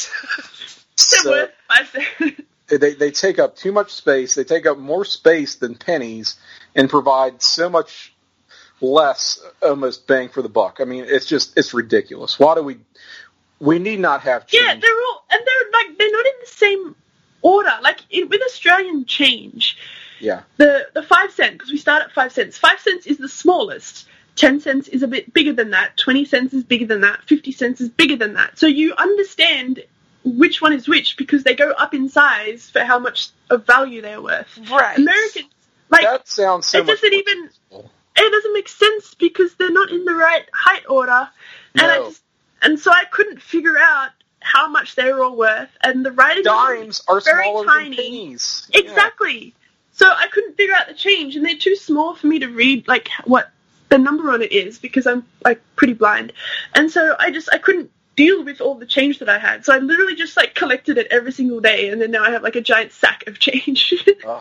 So, 5 cents. They take up too much space. They take up more space than pennies and provide so much less almost bang for the buck. I mean, it's ridiculous. Why do we need not have change? Yeah, they're not in the same order. Like with Australian change. Yeah. The 5 cent, because we start at 5 cents. 5 cents is the smallest. 10 cents is a bit bigger than that. 20 cents is bigger than that. 50 cents is bigger than that. So you understand which one is which because they go up in size for how much of value they're worth. Right. Americans, like, that sounds so much more it doesn't make sense because they're not in the right height order. No. And so I couldn't figure out how much they were all worth. And the writing dimes are very smaller tiny. than pennies. Exactly. Yeah. So I couldn't figure out the change, and they're too small for me to read, like, what the number on it is, because I'm, like, pretty blind. And so I couldn't deal with all the change that I had. So I literally just, like, collected it every single day, and then now I have, like, a giant sack of change.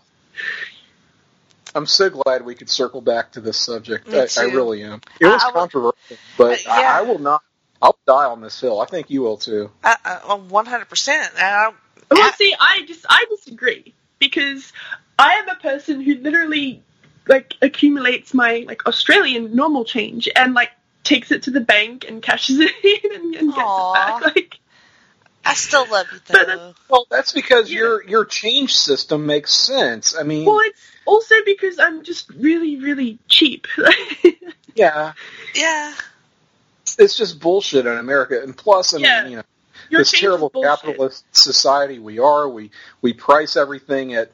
I'm so glad we could circle back to this subject. I really am. It was controversial, but I will not. I'll die on this hill. I think you will, too. 100%. Well, see, I disagree, because I am a person who literally, like, accumulates my, like, Australian normal change and, like, takes it to the bank and cashes it in and gets it back. Like, I still love you, though. Well, that's because your change system makes sense. I mean... Well, it's also because I'm just really, really cheap. Yeah. Yeah. It's just bullshit in America. And plus, I mean, you know, this terrible capitalist society we are, we price everything at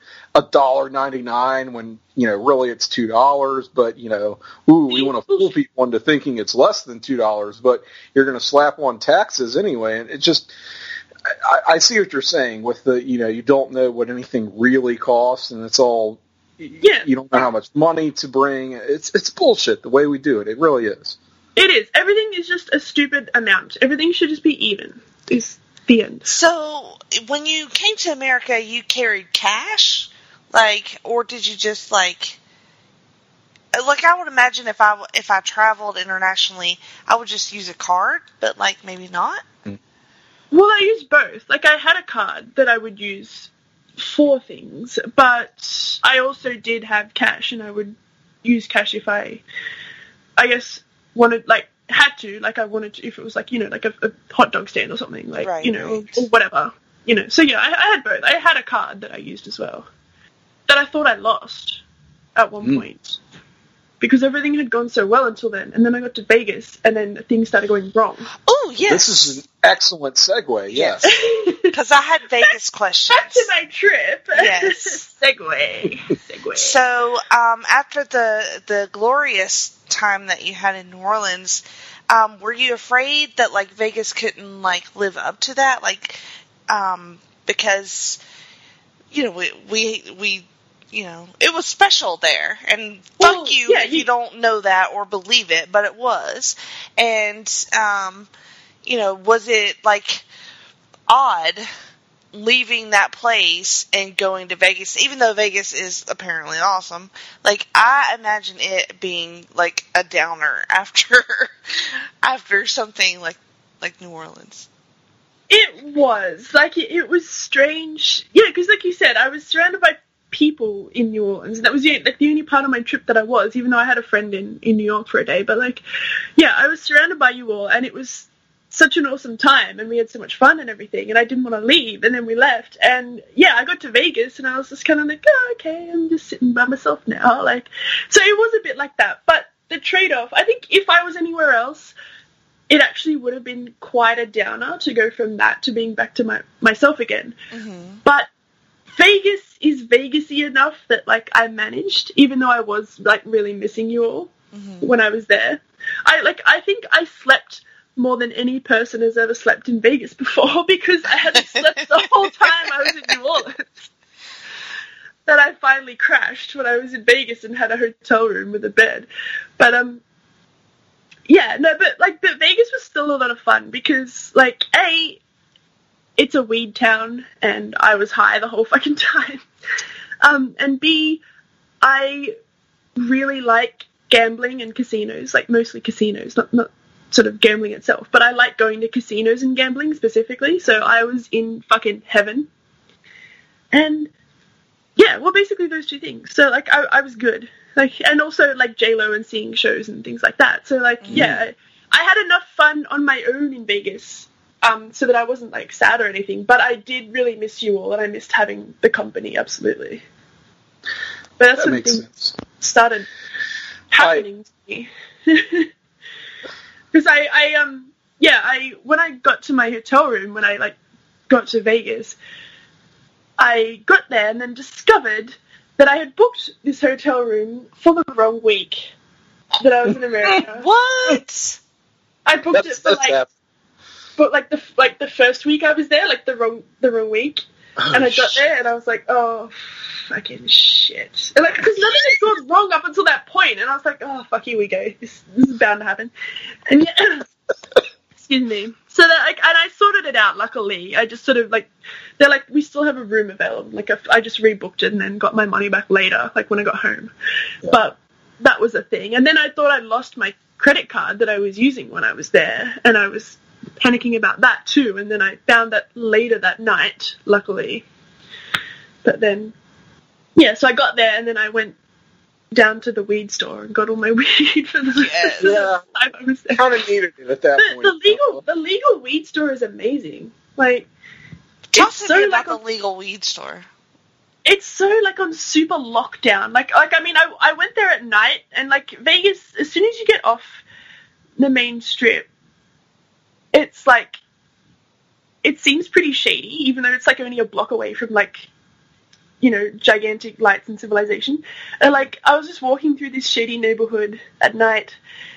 $1.99 when, you know, really it's $2, but, you know, we want to fool people into thinking it's less than $2, but you're going to slap on taxes anyway. And it just, I see what you're saying with the, you know, you don't know what anything really costs, and it's all, you don't know how much money to bring. It's bullshit the way we do it. It really is. It is. Everything is just a stupid amount. Everything should just be even. Is the end. So, when you came to America, you carried cash? Like, or did you just, like, I would imagine if I traveled internationally, I would just use a card, but, like, maybe not? Well, I used both. Like, I had a card that I would use for things, but I also did have cash, and I would use cash if I guess, wanted, like, had to, like, I wanted to, if it was, like, you know, like a hot dog stand or something, like, right, you know, or whatever, you know. So, yeah, I had both. I had a card that I used as well, that I thought I lost at one point, because everything had gone so well until then, and then I got to Vegas, and then things started going wrong. Oh, yes. This is an excellent segue, yes. Because I had Vegas questions. Back to my trip. Yes. Segue. So, after the glorious time that you had in New Orleans, were you afraid that, like, Vegas couldn't, like, live up to that? Like, because, you know, we you know, it was special there, and fuck you if you don't know that or believe it, but it was. And, you know, was it, like, odd leaving that place and going to Vegas, even though Vegas is apparently awesome? Like, I imagine it being, like, a downer after something like New Orleans. It was. Like, it was strange. Yeah, because like you said, I was surrounded by people in New Orleans, and that was the only part of my trip that I was, even though I had a friend in New York for a day. But, like, yeah, I was surrounded by you all, and it was such an awesome time, and we had so much fun and everything, and I didn't want to leave, and then we left, and yeah, I got to Vegas, and I was just kind of like, oh, okay, I'm just sitting by myself now, like, so it was a bit like that, but the trade-off, I think if I was anywhere else, it actually would have been quite a downer to go from that to being back to myself again, but Vegas is Vegas-y enough that, like, I managed, even though I was, like, really missing you all when I was there. I think I slept more than any person has ever slept in Vegas before, because I hadn't slept the whole time I was in New Orleans. That I finally crashed when I was in Vegas and had a hotel room with a bed. But, yeah, no, but Vegas was still a lot of fun because, like, A, it's a weed town and I was high the whole fucking time. And B, I really like gambling and casinos, like mostly casinos, not sort of gambling itself, but I like going to casinos and gambling specifically, so I was in fucking heaven. And yeah, well, basically those two things. So, like, I was good. Like, and also, like, J-Lo and seeing shows and things like that. So, like, yeah, I had enough fun on my own in Vegas, so that I wasn't, like, sad or anything, but I did really miss you all, and I missed having the company, absolutely. But that's when things started happening to me. Because when I got to my hotel room, when I, like, got to Vegas, I got there and then discovered that I had booked this hotel room for the wrong week that I was in America. What? I booked it for, the first week I was there, like, the wrong week. And I got there and I was like, oh, fucking shit. And, like, because nothing had gone wrong up until that point, and I was like, oh, fuck, here we go. This is bound to happen. And yeah, excuse me. So that, like, and I sorted it out, luckily. I just sort of, like, they're like, we still have a room available. Like, I just rebooked it and then got my money back later, like, when I got home. Yeah. But that was a thing. And then I thought I'd lost my credit card that I was using when I was there, and I was panicking about that too. And then I found that later that night, luckily. But then, yeah, so I got there and then I went down to the weed store and got all my weed for the time I was there. Kind of needed it at that point. The legal weed store is amazing. Like, tell me about the legal weed store. It's so, like, on super lockdown. Like I mean, I went there at night, and, like, Vegas, as soon as you get off the main strip, it's like, it seems pretty shady, even though it's, like, only a block away from, like, you know, gigantic lights and civilization. And, like, I was just walking through this shady neighborhood at night,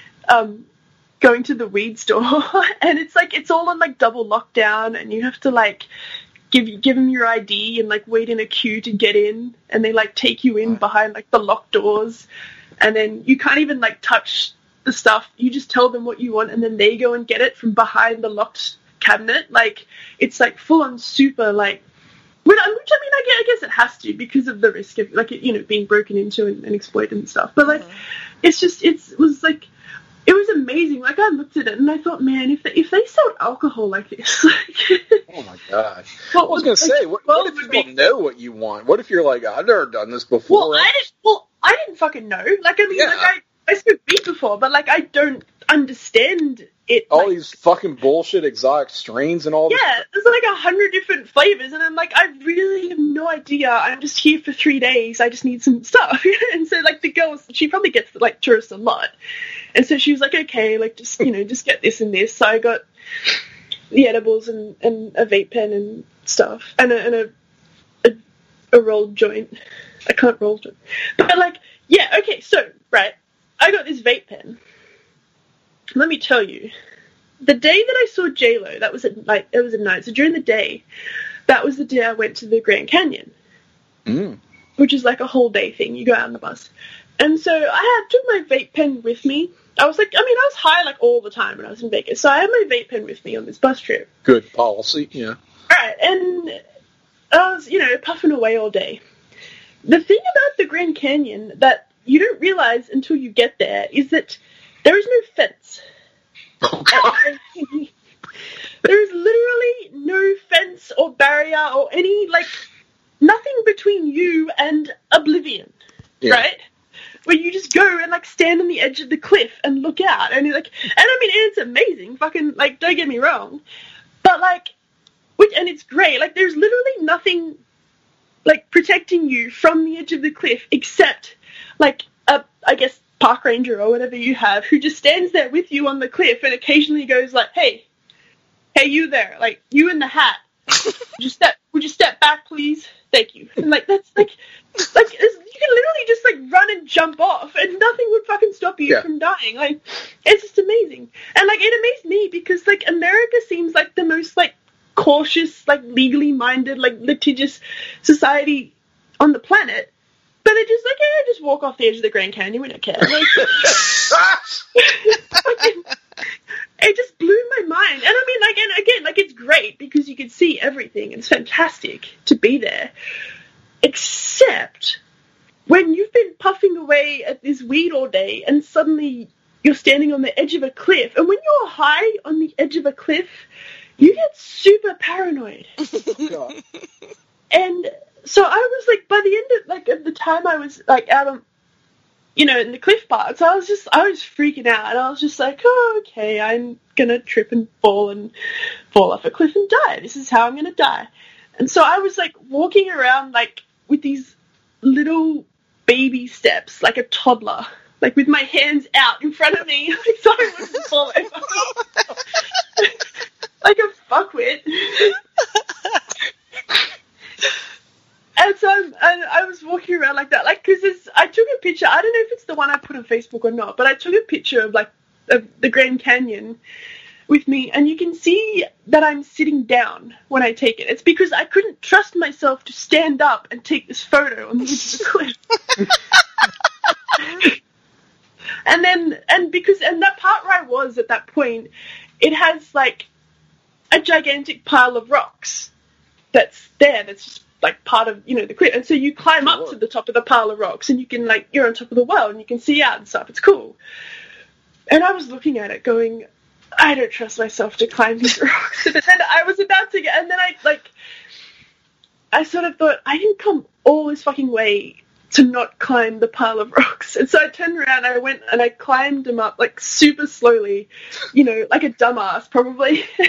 going to the weed store, and it's, like, it's all on, like, double lockdown, and you have to, like, give them your ID and, like, wait in a queue to get in, and they, like, take you in behind, like, the locked doors, and then you can't even, like, touch the stuff. You just tell them what you want, and then they go and get it from behind the locked cabinet. Like, it's, like, full on super, like, which, I mean, I guess it has to, because of the risk of, like, you know, being broken into and exploited and stuff. But, like, it's just, it was amazing. Like, I looked at it and I thought, man, if they sold alcohol like this, like, oh my god. I was gonna say, what if you don't know what you want? What if you're like, I've never done this before? Well, I didn't fucking know. Like, I mean, like, I smoked weed before, but, like, I don't understand it. All like, these fucking bullshit exotic strains and all this. Yeah, there's like 100 different flavors, and I'm like, I really have no idea. I'm just here for 3 days. I just need some stuff. And so, like, the girl, she probably gets, like, tourists a lot. And so she was like, okay, like, just, you know, just get this and this. So I got the edibles and a vape pen and stuff, and a rolled joint. I can't roll joint. But, like, yeah, okay, so, right, I got this vape pen. Let me tell you, the day that I saw J-Lo, that was at night. So during the day, that was the day I went to the Grand Canyon, which is like a whole day thing. You go out on the bus, and so I took my vape pen with me. I was I was high, like, all the time when I was in Vegas, so I had my vape pen with me on this bus trip. Good policy, yeah. Right, and I was, you know, puffing away all day. The thing about the Grand Canyon that you don't realize until you get there is that there is no fence. Oh, God. There is literally no fence or barrier or any, like, nothing between you and oblivion, right? where you just go and, like, stand on the edge of the cliff and look out, and you're like, and I mean, it's amazing, fucking, like, don't get me wrong, but, like, and it's great, like, there's literally nothing, like, protecting you from the edge of the cliff except, like, I guess, park ranger or whatever you have, who just stands there with you on the cliff and occasionally goes, like, hey, you there, like, you in the hat, would you step back, please? Thank you. And, like, that's, like, you can literally just, like, run and jump off, and nothing would fucking stop you from dying. Like, it's just amazing. And, like, it amazed me because, like, America seems like the most, like, cautious, like, legally minded, like, litigious society on the planet. But they're just like, yeah, just walk off the edge of the Grand Canyon, we don't care. Like, it just blew my mind. And I mean, like, and again, like, it's great because you can see everything. It's fantastic to be there. Except when you've been puffing away at this weed all day and suddenly you're standing on the edge of a cliff. And when you're high on the edge of a cliff, you get super paranoid. God. And so I was, like, by the end of, like, at the time I was, like, out on, you know, in the cliff part, so I was freaking out, and I was just like, oh, okay, I'm gonna trip and fall off a cliff and die. This is how I'm gonna die. And so I was, like, walking around, like, with these little baby steps, like a toddler, like, with my hands out in front of me, like, so I wouldn't fall over. Like a fuckwit. And so I was walking around like that, like, because I took a picture. I don't know if it's the one I put on Facebook or not, but I took a picture of, like, of the Grand Canyon with me, and you can see that I'm sitting down when I take it. It's because I couldn't trust myself to stand up and take this photo on the edge of the cliff. and that part where I was at that point, it has, like, a gigantic pile of rocks that's there, that's just, like, part of, you know, the cliff. And so you climb up to the top of the pile of rocks, and you can, like, you're on top of the well, and you can see out and stuff. It's cool. And I was looking at it going, I don't trust myself to climb these rocks. And then I was about to get, and then I sort of thought, I didn't come all this fucking way to not climb the pile of rocks. And so I turned around, and I went and I climbed them up, like, super slowly, you know, like a dumbass, probably. And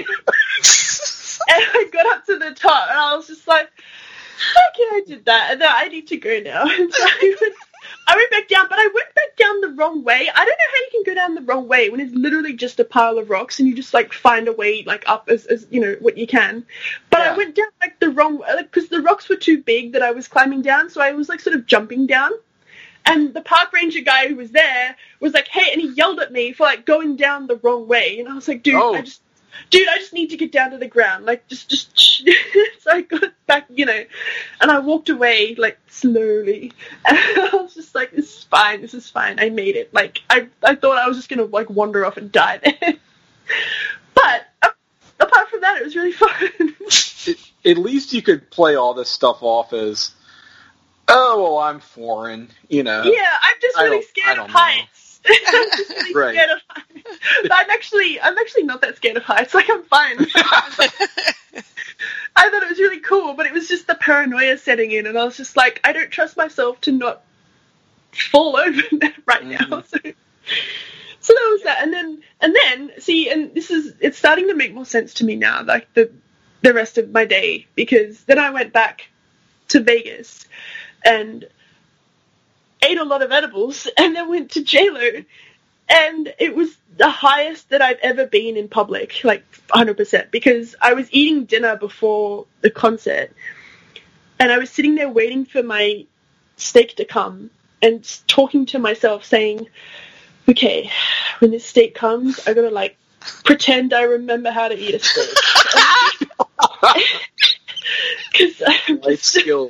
I got up to the top, and I was just like, okay, I did that, and I need to go now. And so I went back down, but I went back down the wrong way. I don't know how you can go down the wrong way when it's literally just a pile of rocks, and you just, like, find a way, like, up as you know, what you can. But I went down, like, the wrong way, like, because the rocks were too big that I was climbing down, so I was, like, sort of jumping down. And the park ranger guy who was there was like, hey, and he yelled at me for, like, going down the wrong way. And I was like, dude, I just need to get down to the ground. Like, just, so I got back, you know, and I walked away, like, slowly. And I was just like, this is fine. I made it. Like, I thought I was just going to, like, wander off and die there. But apart from that, it was really fun. At least you could play all this stuff off as, oh, well, I'm foreign, you know. Yeah, I'm just really scared of heights. I'm just really scared of heights. But I'm actually not that scared of heights. Like, I'm fine. I thought it was really cool, but it was just the paranoia setting in, and I was just like, I don't trust myself to not fall over right now. So that was that. And then, see, and it's starting to make more sense to me now, like the rest of my day, because then I went back to Vegas and ate a lot of edibles, and then went to JLo, and it was the highest that I've ever been in public, like 100%, because I was eating dinner before the concert, and I was sitting there waiting for my steak to come, and talking to myself saying, okay, when this steak comes, I gotta, like, pretend I remember how to eat a steak. Life skills.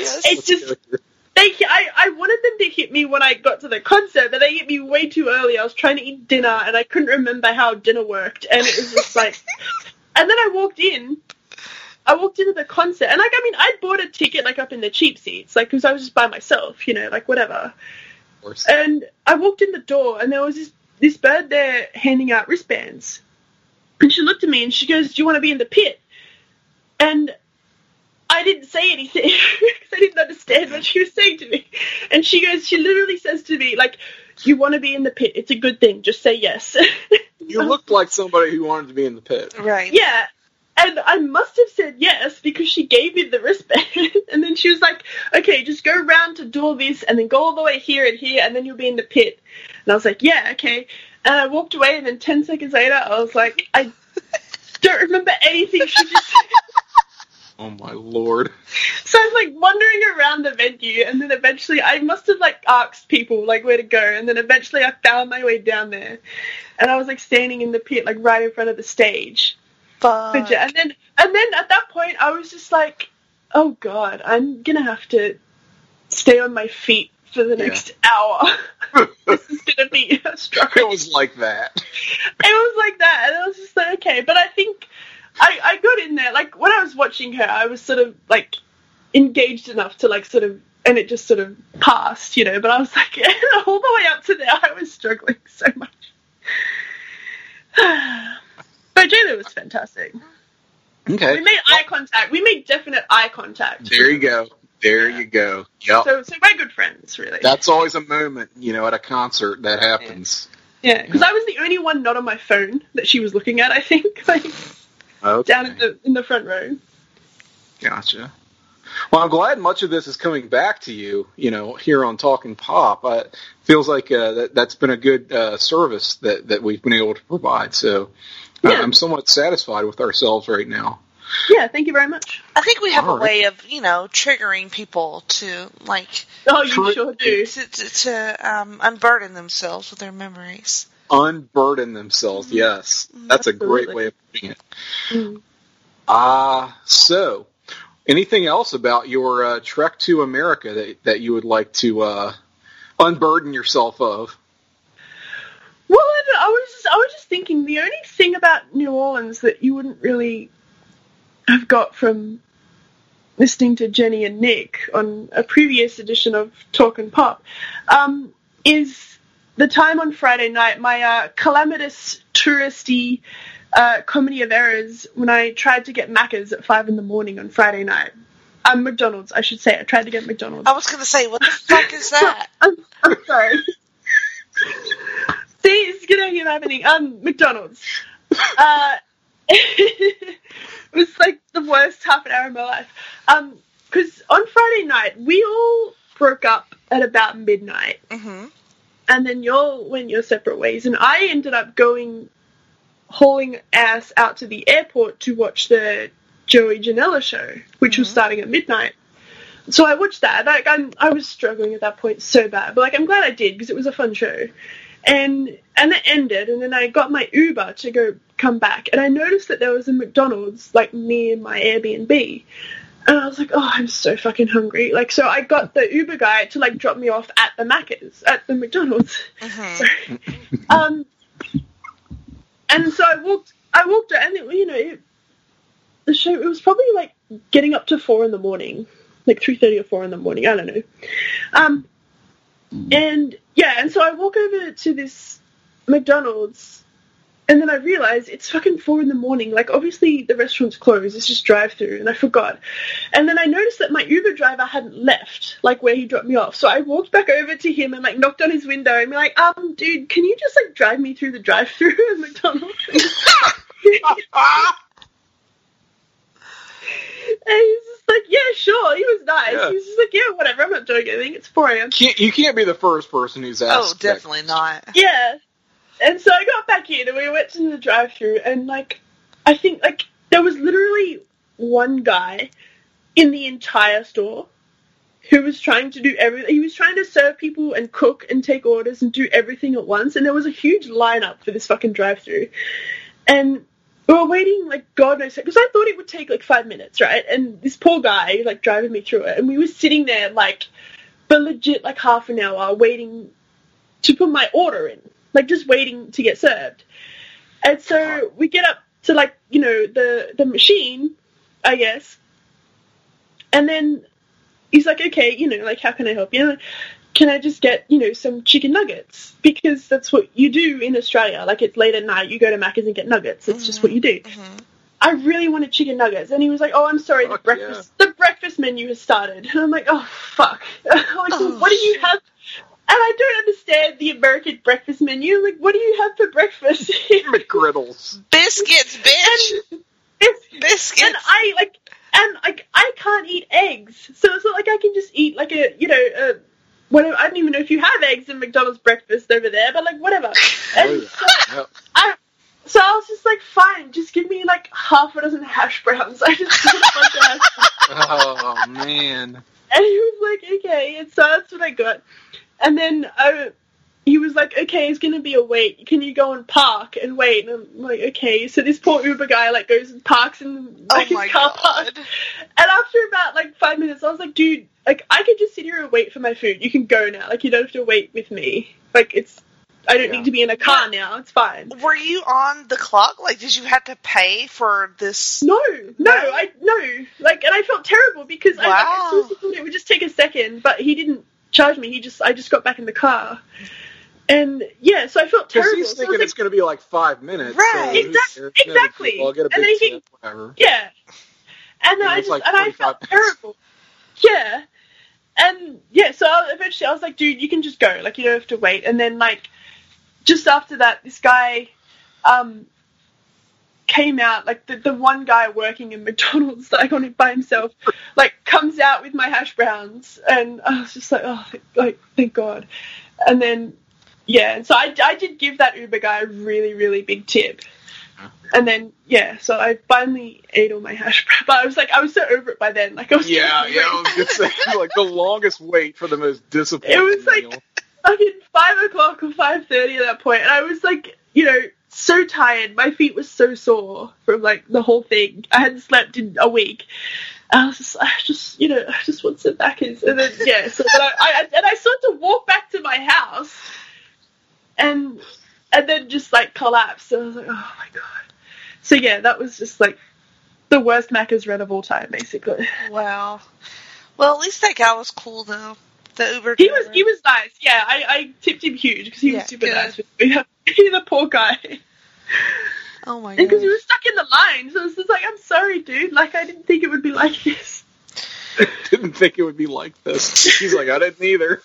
I wanted them to hit me when I got to the concert, but they hit me way too early. I was trying to eat dinner, and I couldn't remember how dinner worked, and it was just like... And then I walked into the concert, and, like, I mean, I bought a ticket, like, up in the cheap seats, like, because I was just by myself, you know, like, whatever. Of course. And I walked in the door, and there was this bird there handing out wristbands. And she looked at me, and she goes, do you want to be in the pit? And I didn't say anything because I didn't understand what she was saying to me. And she literally says to me, like, you want to be in the pit. It's a good thing. Just say yes. You looked like somebody who wanted to be in the pit. Right. Yeah. And I must have said yes because she gave me the wristband. And then she was like, okay, just go around to do all this and then go all the way here and here and then you'll be in the pit. And I was like, yeah, okay. And I walked away and then 10 seconds later I was like, I don't remember anything she just said. Oh my lord. So I was like wandering around the venue and then eventually I must have like asked people like where to go and then eventually I found my way down there and I was like standing in the pit like right in front of the stage. Fuck. And then at that point I was just like, oh god, I'm gonna have to stay on my feet for the next hour. This is gonna be a struggle. It was like that. It was like that and I was just like, okay, but I think I got in there, like, when I was watching her, I was sort of, like, engaged enough to, like, sort of, and it just sort of passed, you know, but I was like, all the way up to there, I was struggling so much. But J-Lo was fantastic. Okay. We made eye contact. We made definite eye contact. There you go. There you go. Yep. So we're good friends, really. That's always a moment, you know, at a concert that happens. Yeah, because I was the only one not on my phone that she was looking at, I think, like... Okay. Down in the front row. Gotcha. Well, I'm glad much of this is coming back to you, you know, here on Talking Pop. It feels like that's been a good service that we've been able to provide. So yeah. I'm somewhat satisfied with ourselves right now. Yeah, thank you very much. I think we have a way of, you know, triggering people to, like... Oh, you sure do. To unburden themselves with their memories. Unburden themselves, yes. That's Absolutely. A great way of putting it. So, anything else about your trek to America that you would like to unburden yourself of? Well, I was just thinking, the only thing about New Orleans that you wouldn't really have got from listening to Jenny and Nick on a previous edition of Talkin' Pop is... the time on Friday night, my calamitous, touristy comedy of errors when I tried to get Macca's at 5 a.m. on Friday night. McDonald's, I should say. I tried to get McDonald's. I was going to say, what the fuck is that? I'm sorry. See, it's going to keep happening. McDonald's. It was like the worst half an hour of my life. Because on Friday night, we all broke up at about midnight. Mm-hmm. And then y'all went your separate ways. And I ended up hauling ass out to the airport to watch the Joey Janela show, which was starting at midnight. So I watched that. Like, I was struggling at that point so bad. But, like, I'm glad I did because it was a fun show. And it ended. And then I got my Uber to come back. And I noticed that there was a McDonald's, like, near my Airbnb. And I was like, oh, I'm so fucking hungry. Like, so I got the Uber guy to, like, drop me off at the Macca's, at the McDonald's. Sorry. And so I walked, and, the show, it was probably, like, getting up to 4 a.m, like 3:30 or 4 a.m, I don't know. And, yeah, and so I walk over to this McDonald's, and then I realized it's fucking 4 a.m. Like, obviously the restaurant's closed. It's just drive-through, and I forgot. And then I noticed that my Uber driver hadn't left, like, where he dropped me off. So I walked back over to him and, like, knocked on his window and be like, dude, can you just, like, drive me through the drive-through at McDonald's? And he's just like, yeah, sure. He was nice. Yeah. He was just like, yeah, whatever. I'm not doing anything. It's 4 a.m. You can't be the first person who's asked. Oh, definitely not. Yeah. And so I got back in and we went to the drive-thru and, like, I think, like, there was literally one guy in the entire store who was trying to do everything. He was trying to serve people and cook and take orders and do everything at once. And there was a huge lineup for this fucking drive-thru. And we were waiting, like, God knows, because I thought it would take, like, 5 minutes, right? And this poor guy, like, driving me through it. And we were sitting there, like, for legit, like, half an hour waiting to put my order in. Like, just waiting to get served. And so we get up to, like, the machine, I guess. And then he's like, okay, like, how can I help you? Can I just get, some chicken nuggets? Because that's what you do in Australia. Like, it's late at night, you go to Macca's and get nuggets. It's just what you do. I really wanted chicken nuggets. And he was like, oh, I'm sorry, the breakfast breakfast menu has started. And I'm like, oh, fuck. What do you have? And I don't understand the American breakfast menu. I'm like, what do you have for breakfast? McGriddles. Biscuits, bitch. Biscuits. And I can't eat eggs. So it's not like I can just eat like whatever. I don't even know if you have eggs in McDonald's breakfast over there, but like whatever. And so I was just like, fine, just give me like half a dozen hash browns. I just did a bunch of hash browns. Oh, man. And he was like, okay. And so that's what I got. And then he was like, okay, it's going to be a wait. Can you go and park and wait? And I'm like, okay. So this poor Uber guy like goes and parks in like, his car park. And after about like 5 minutes, I was like, dude, like I could just sit here and wait for my food. You can go now. Like you don't have to wait with me. Like I don't need to be in a car now. It's fine. Were you on the clock? Like, did you have to pay for this? No. Like, and I felt terrible because I thought it would just take a second, but he didn't charge me. I just got back in the car. And yeah, so I felt terrible. Because he's thinking it's going to be like 5 minutes. Right. So exactly. I'll get a big tip, whatever. Yeah. And I felt terrible. Yeah. And yeah, so eventually I was like, dude, you can just go. Like, you don't have to wait. And then like, just after that, this guy came out, like the one guy working in McDonald's, like on it by himself, like comes out with my hash browns, and I was just like, oh, thank God. And then, yeah, and so I did give that Uber guy a really, really big tip. And then, yeah, so I finally ate all my hash browns, but I was so over it by then. Like I was I was just saying, like the longest wait for the most disappointing It was like fucking 5 o'clock or 5:30 at that point, and I was like, so tired. My feet were so sore from like the whole thing. I hadn't slept in a week. I just want some Macca's. And then so then I started to walk back to my house, and then just like collapsed. And I was like, oh my God. So yeah, that was just like the worst Macca's run of all time, basically. Wow. Well, at least that guy was cool though. The Uber driver. He was nice. Yeah, I tipped him huge because he was super nice with me. The poor guy. Oh my God. Because he was stuck in the line, so it was just like, I'm sorry, dude. Like, I didn't think it would be like this. Didn't think it would be like this. He's like, I didn't either.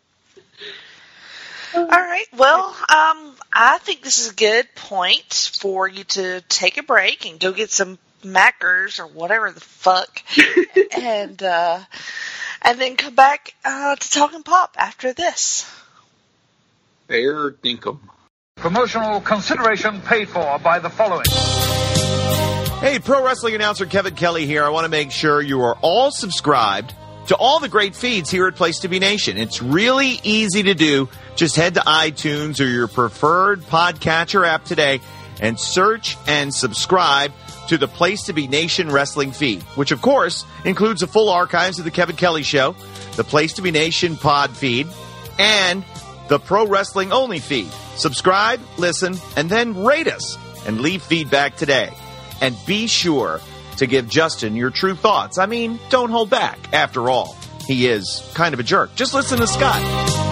All right. Well, I think this is a good point for you to take a break and go get some Mackers or whatever the fuck, and then come back to Talking Pop after this. Fair dinkum. Promotional consideration paid for by the following. Hey, pro wrestling announcer Kevin Kelly here. I want to make sure you are all subscribed to all the great feeds here at Place to Be Nation. It's really easy to do. Just head to iTunes or your preferred podcatcher app today and search and subscribe to the Place to Be Nation wrestling feed, which of course includes the full archives of the Kevin Kelly Show, the Place to Be Nation pod feed, and the Pro Wrestling Only feed. Subscribe, listen, and then rate us and leave feedback today. And be sure to give Justin your true thoughts. I mean, don't hold back. After all, he is kind of a jerk. Just listen to Scott.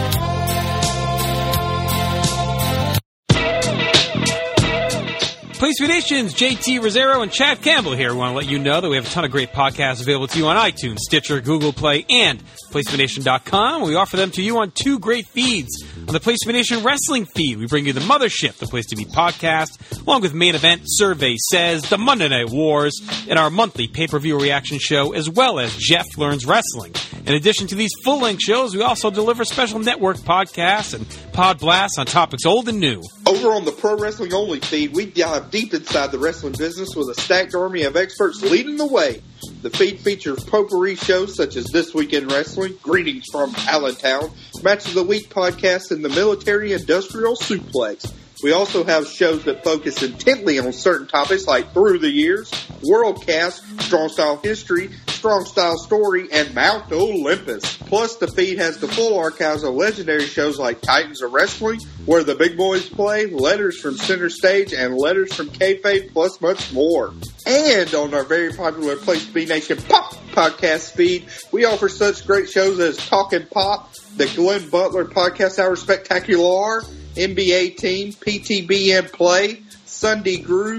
Place for Nations, JT Rosero and Chad Campbell here. We want to let you know that we have a ton of great podcasts available to you on iTunes, Stitcher, Google Play, and PlaceForNation.com. We offer them to you on two great feeds. On the Place for Nation Wrestling feed, we bring you the Mothership, the Place to Be podcast, along with Main Event, Survey Says, the Monday Night Wars, and our monthly pay-per-view reaction show, as well as Jeff Learns Wrestling. In addition to these full-length shows, we also deliver special network podcasts and pod blasts on topics old and new. Over on the Pro Wrestling Only feed, we dive deep inside the wrestling business with a stacked army of experts leading the way. The feed features potpourri shows such as This Week in Wrestling, Greetings from Allentown, Match of the Week podcast, and the Military Industrial Suplex. We also have shows that focus intently on certain topics like Through the Years, Worldcast, Strong Style History, Strong Style Story, and Mount Olympus. Plus, the feed has the full archives of legendary shows like Titans of Wrestling, Where the Big Boys Play, Letters from Center Stage, and Letters from Kayfabe, plus much more. And on our very popular Place to Be Nation Pop podcast feed, we offer such great shows as Talkin' Pop, the Glenn Butler Podcast Hour Spectacular, NBA Team, PTBN Play, Sunday Groove,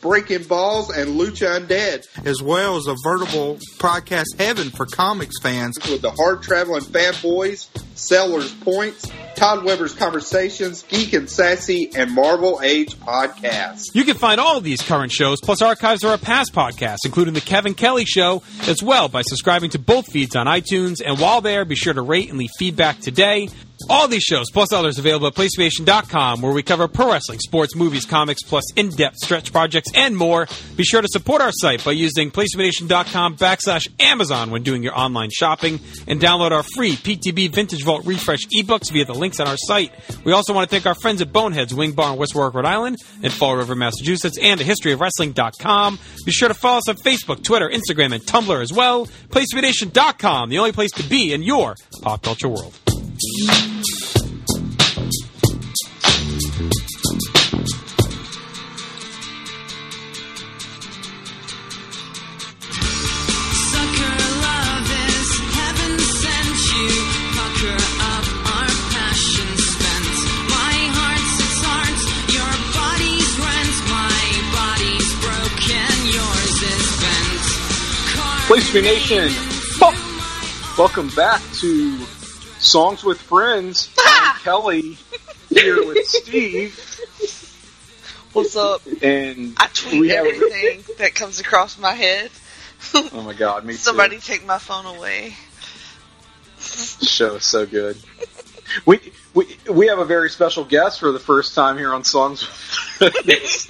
Breaking Balls, and Lucha Undead, as well as a veritable podcast heaven for comics fans with the hard-traveling fanboys, Sellers Points, Todd Weber's Conversations, Geek and Sassy, and Marvel Age podcasts. You can find all of these current shows, plus archives of our past podcasts, including The Kevin Kelly Show, as well by subscribing to both feeds on iTunes. And while there, be sure to rate and leave feedback today. All these shows, plus others, available at PlayStation.com, where we cover pro wrestling, sports, movies, comics, plus in-depth stretch projects, and more. Be sure to support our site by using PlayStation.com/Amazon when doing your online shopping, and download our free PTB Vintage Vault Refresh ebooks via the links on our site. We also want to thank our friends at Boneheads Wing Bar in West Warwick, Rhode Island, and Fall River, Massachusetts, and historyofwrestling.com. Be sure to follow us on Facebook, Twitter, Instagram, and Tumblr as well. PlayStation.com, the only place to be in your pop culture world. Place to Be Nation, welcome back to Songs with Friends. I'm Kelly here with Steve. What's up? And I tweet everything that comes across my head. Oh my God, me too. Somebody take my phone away. The show is so good. We have a very special guest for the first time here on Songs with Friends.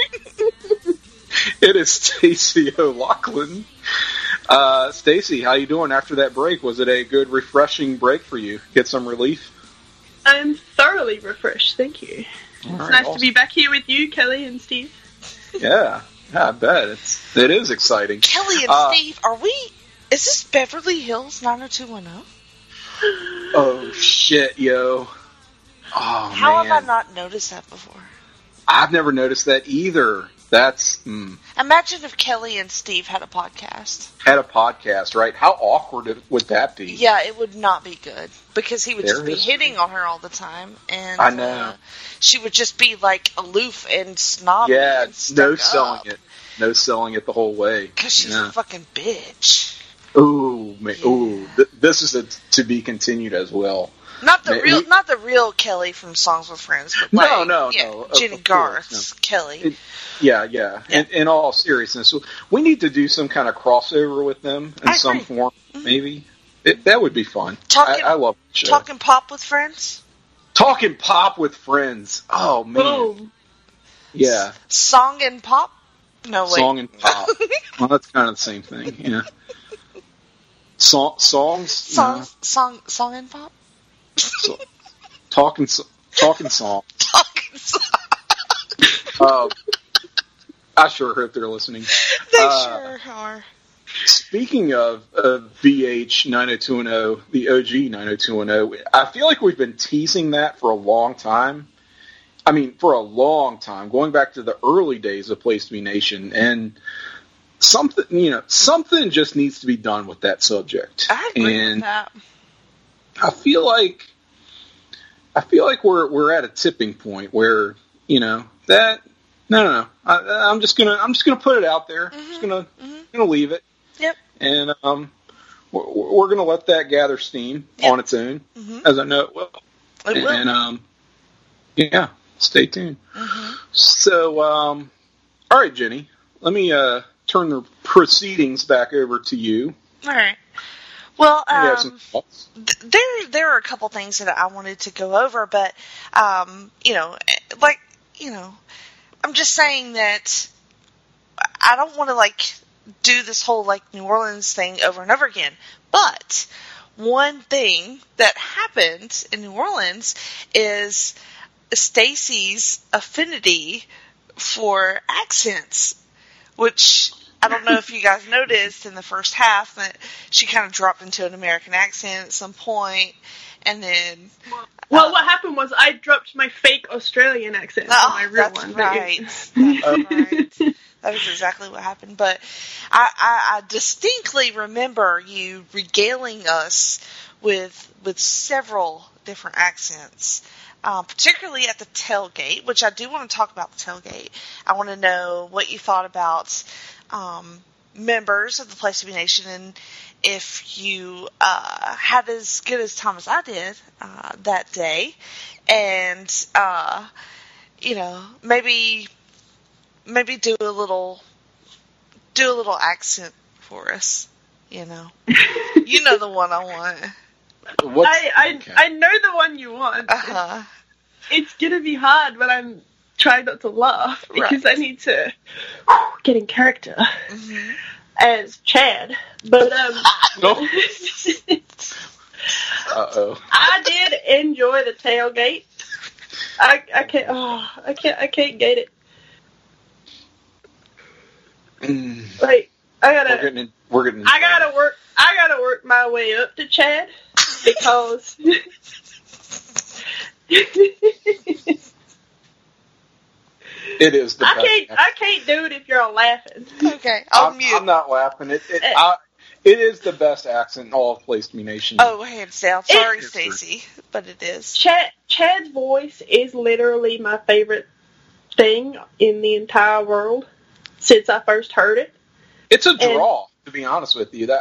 It is Stacey O'Loughlin. Stacey, how you doing after that break? Was it a good, refreshing break for you? Get some relief? I'm thoroughly refreshed, thank you. It's nice to be back here with you, Kelly and Steve. Yeah, I bet. It is exciting. Kelly and Steve, is this Beverly Hills 90210? Oh, shit, yo. Oh, How have I not noticed that before? I've never noticed that either. That's... Imagine if Kelly and Steve had a podcast. Right? How awkward would that be? Yeah, it would not be good. Because he would just be hitting on her all the time. And I know. She would just be, like, aloof and snobby. Yeah, and no selling it. No selling it the whole way. Because she's a fucking bitch. Ooh, man. Yeah. Ooh. This is to be continued as well. Not the real Kelly from Songs with Friends, but like, no. Jenny Garth's Kelly. Yeah. In all seriousness, we need to do some kind of crossover with them in some form, maybe. That would be fun. I love the show. Talking pop with friends? Talking pop with friends. Oh, man. Boom. Yeah. Song and pop? No, wait. Song and pop. Well, that's kind of the same thing, yeah. Songs? Song and pop? Talking song. Talking song. I sure hope they're listening. They sure are. Speaking of VH 90210, the OG 90210, I feel like we've been teasing that for a long time. I mean, for a long time, going back to the early days of Place to Be Nation, and something just needs to be done with that subject. I agree with that. I feel like we're at a tipping point where that no. I'm just gonna put it out there. Mm-hmm. Just gonna leave it. Yep. And we're gonna let that gather steam on its own, as I know it will. It will. And yeah, stay tuned. Mm-hmm. So, all right, Jenny, let me turn the proceedings back over to you. All right. Well, some thoughts. there are a couple things that I wanted to go over, but I'm just saying that I don't want to do this whole New Orleans thing over and over again. But one thing that happened in New Orleans is Stacey's affinity for accents, which I don't know if you guys noticed in the first half that she kind of dropped into an American accent at some point, and then... Well, what happened was I dropped my fake Australian accent to my real one. Right. That's right. That is exactly what happened. But I distinctly remember you regaling us with several different accents. particularly at the tailgate, which I do want to talk about the tailgate. I want to know what you thought about members of the Place to Be Nation, and if you had as good as time as I did that day, and maybe do a little accent for us. You know the one I want. I know the one you want. Uh-huh. It's gonna be hard when I'm trying not to laugh because I need to get in character as Chad. But I did enjoy the tailgate. I can't get it. Like I gotta work my way up to Chad because it is the best. I can't do it if you're all laughing. Okay, I'll mute. I'm not laughing. It is the best accent in all of Place to Be Nation. Oh, hands down. Sorry, Stacey, but it is. Chad's voice is literally my favorite thing in the entire world since I first heard it. It's a draw, to be honest with you.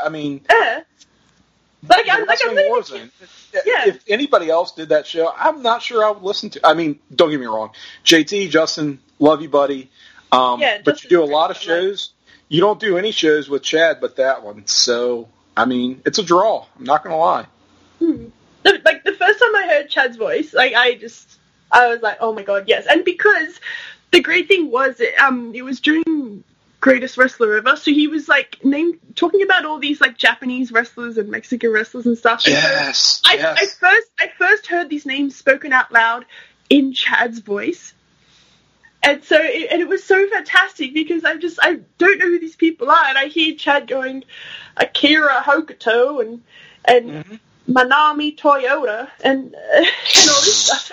If anybody else did that show, I'm not sure I would listen to. I mean, don't get me wrong, JT, Justin, love you, buddy. But you do a lot of shows. You don't do any shows with Chad, but that one. So, I mean, it's a draw. I'm not going to lie. Like the first time I heard Chad's voice, like I was like, oh my god, yes. And because the great thing was, it was during Greatest Wrestler Ever, so he was like talking about all these like Japanese wrestlers and Mexican wrestlers and stuff. Yes. And so I first heard these names spoken out loud in Chad's voice, and so it was so fantastic because I don't know who these people are, and I hear Chad going Akira Hokuto and Manami Toyota and all this stuff.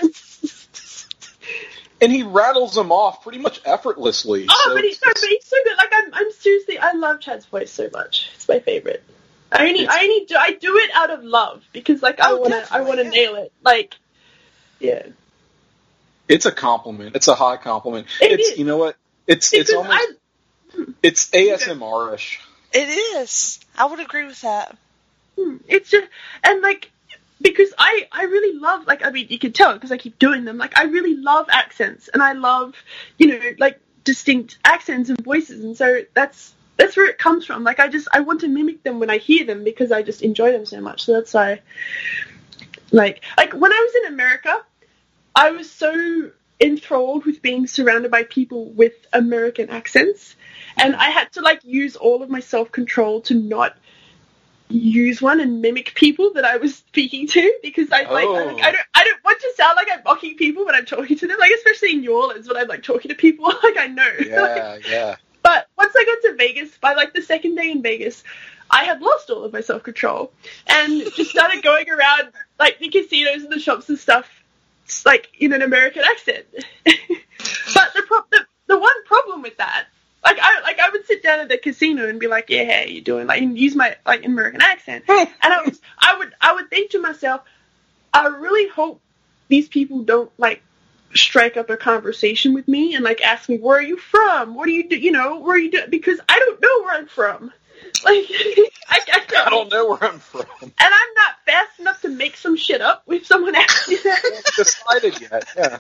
And he rattles them off pretty much effortlessly. Oh, but he's so good. Like I'm seriously, I love Chad's voice so much. It's my favorite. I do it out of love because like I wanna nail it. Like, yeah. It's a compliment. It's a high compliment. It's you know what? It's almost it's ASMR-ish. It is. I would agree with that. It's just and like. Because I really love, like, I mean, you can tell because I keep doing them. Like, I really love accents, and I love, like, distinct accents and voices, and so that's where it comes from. Like, I want to mimic them when I hear them because I just enjoy them so much. So that's why, like when I was in America, I was so enthralled with being surrounded by people with American accents, and I had to, like, use all of my self-control to not use one and mimic people that I was speaking to because I don't want to sound like I'm mocking people when I'm talking to them, like especially in New Orleans when I'm like talking to people like I know. Yeah. But once I got to Vegas, by like the second day in Vegas, I had lost all of my self-control and just started going around like the casinos and the shops and stuff like in an American accent. But the one problem with that, I would sit down at the casino and be like, yeah, how you doing? Like, and use my, like, American accent. And I would think to myself, I really hope these people don't, like, strike up a conversation with me and, like, ask me, where are you from? What do you do? Where are you do? Because I don't know where I'm from. Like, I don't know where I'm from. And I'm not fast enough to make some shit up if someone asks me that. I haven't decided yet, yeah.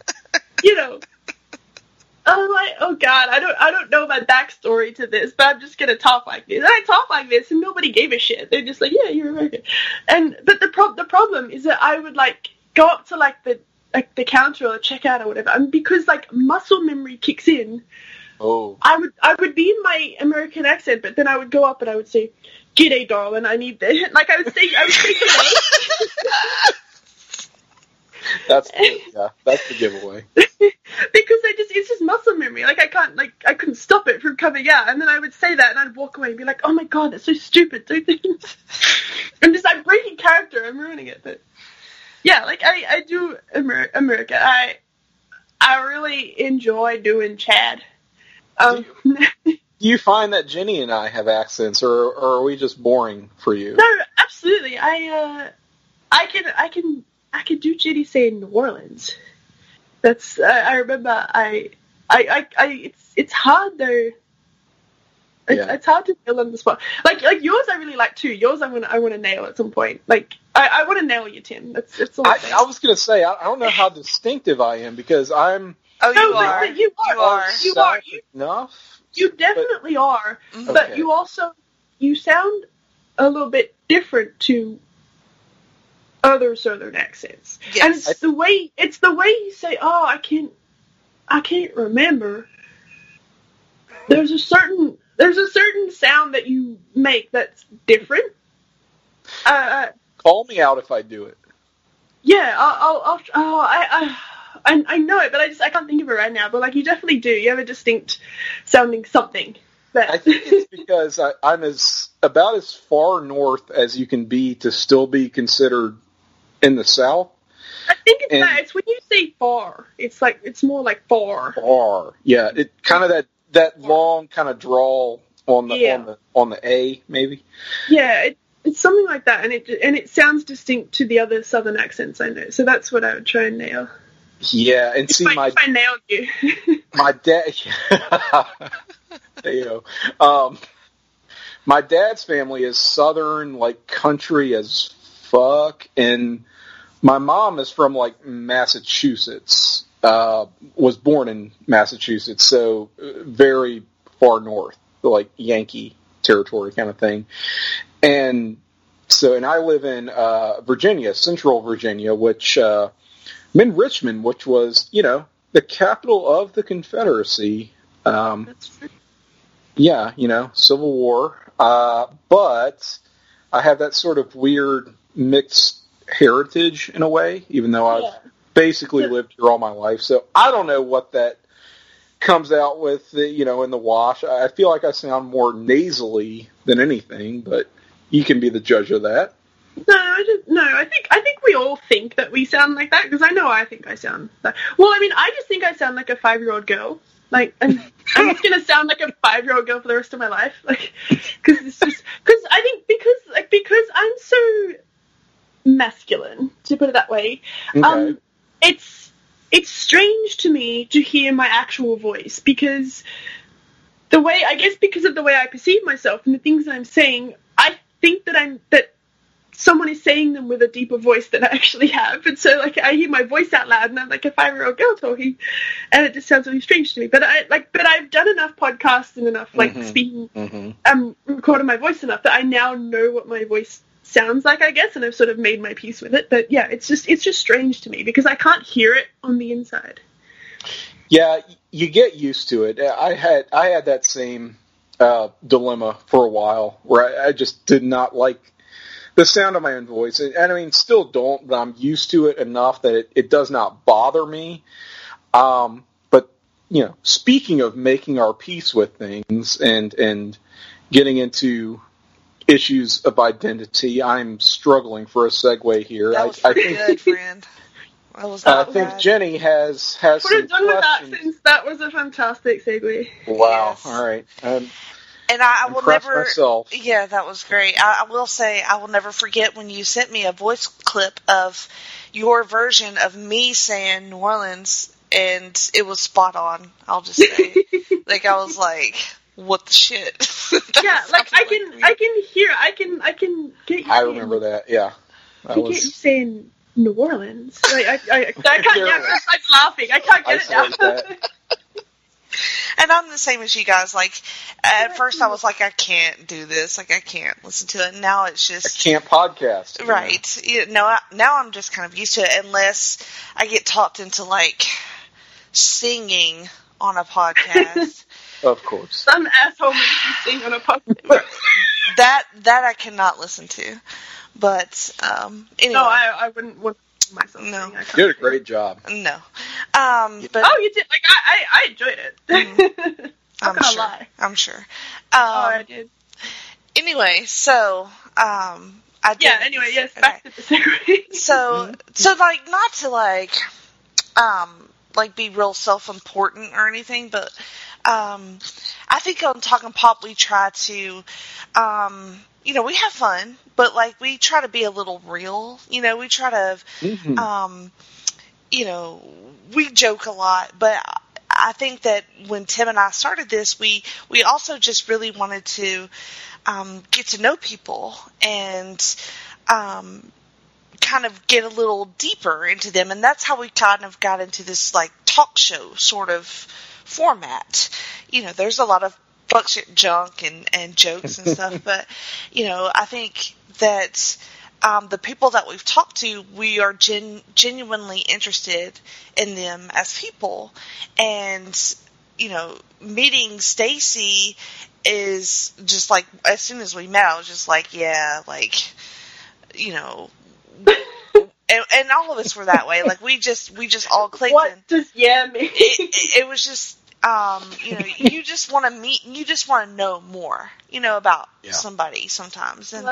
I'm like, oh god, I don't know my backstory to this, but I'm just gonna talk like this. And I talk like this, and nobody gave a shit. They're just like, yeah, you're American. But the problem is that I would like go up to like the counter or checkout or whatever, and because like muscle memory kicks in, I would be in my American accent, but then I would go up and I would say, "G'day, darling, I need this." Like I would say today. That's the giveaway. Because it's just muscle memory. Like I couldn't stop it from coming out. And then I would say that and I'd walk away and be like, oh my god, that's so stupid. I'm breaking character. I'm ruining it. But yeah, like I do America. I really enjoy doing Chad. Do you find that Jenny and I have accents, or are we just boring for you? No, absolutely. I can do Jenny saying New Orleans. That's I remember it's hard though. It's hard to nail on the spot. Like yours, I really like too. Yours, I want to nail at some point. Like I want to nail you, Tim. That's all. I was gonna say I don't know how distinctive I am because I'm. Oh, you are. You are. Enough. You definitely are. But Okay. you sound a little bit different to other Southern accents. Yes. And it's the way you say, "Oh, I can't remember." There's a certain sound that you make that's different. Call me out if I do it. Yeah, I know it, but I can't think of it right now. But like, you definitely do. You have a distinct sounding something. I think it's because I'm about as far north as you can be to still be considered in the South. I think it's when you say far. It's more like far. Far, yeah. It kind of that long kind of drawl on the A maybe. Yeah, it's something like that, and it sounds distinct to the other Southern accents I know. So that's what I would try and nail. Yeah, and if I nailed you. My dad. My dad's family is Southern, like country as fuck, and my mom is from like Massachusetts. Was born in Massachusetts, so very far north, like Yankee territory kind of thing. And I live in Virginia, Central Virginia, which I'm in Richmond, which was, the capital of the Confederacy. That's true. Yeah, Civil War. But I have that sort of weird mixed heritage in a way, even though I've basically lived here all my life. So I don't know what that comes out with, in the wash. I feel like I sound more nasally than anything, but you can be the judge of that. I think we all think that we sound like that, because I know I think I sound that. Well, I mean, I just think I sound like a 5-year-old girl. Like, I'm just gonna sound like a 5-year-old girl for the rest of my life. Like, because I'm so masculine, to put it that way. Okay. It's strange to me to hear my actual voice, because because of the way I perceive myself and the things that I'm saying, I think that someone is saying them with a deeper voice than I actually have. And so, like, I hear my voice out loud and I'm like a 5-year-old girl talking, and it just sounds really strange to me. But I've done enough podcasts and enough, speaking, recorded my voice enough that I now know what my voice sounds like, I guess, and I've sort of made my peace with it. But yeah, it's just strange to me because I can't hear it on the inside. Yeah, you get used to it. I had that same dilemma for a while where I just did not like the sound of my own voice. And I mean, still don't, but I'm used to it enough that it does not bother me. But, speaking of making our peace with things and getting into issues of identity, I'm struggling for a segue here. That was pretty good, friend. I think Jenny has We're some done with that, questions. since that was a fantastic segue. Wow. Yes. All right. And I will never. Myself. Yeah, that was great. I will say I will never forget when you sent me a voice clip of your version of me saying New Orleans, and it was spot on. I'll just say, I was like, "What the shit?" Yeah, like I can get you. I remember that. Yeah. I get you saying New Orleans. I can't. Yeah, I'm laughing. I can't get it now. And I'm the same as you guys. Like, at first I was like, I can't do this. Like, I can't listen to it. Now it's just... I can't podcast. Right. Now I'm just kind of used to it, unless I get talked into, like, singing on a podcast. Of course. Some asshole makes you sing on a podcast. That I cannot listen to. But, anyway. No, I wouldn't want myself. No. You did a great job. No. But you did. Like, I enjoyed it. How can I lie? I'm sure. I did. Anyway, so, I did. Yeah, anyway, yes, back to the segue. So, like, not to, like, be real self-important or anything, but, I think on Talking Pop we try to, we have fun, but, like, we try to be a little real. We try to, we joke a lot, but I think that when Tim and I started this, we also just really wanted to get to know people and kind of get a little deeper into them, and that's how we kind of got into this like talk show sort of format. There's a lot of fuck shit junk and jokes and stuff, but I think that the people that we've talked to, we are genuinely interested in them as people. And, meeting Stacy is just like, as soon as we met, I was just like, yeah, like, and all of us were that way. Like, we just all clicked. What does mean? It was just, you just want to meet, and you just want to know more, about somebody sometimes. And,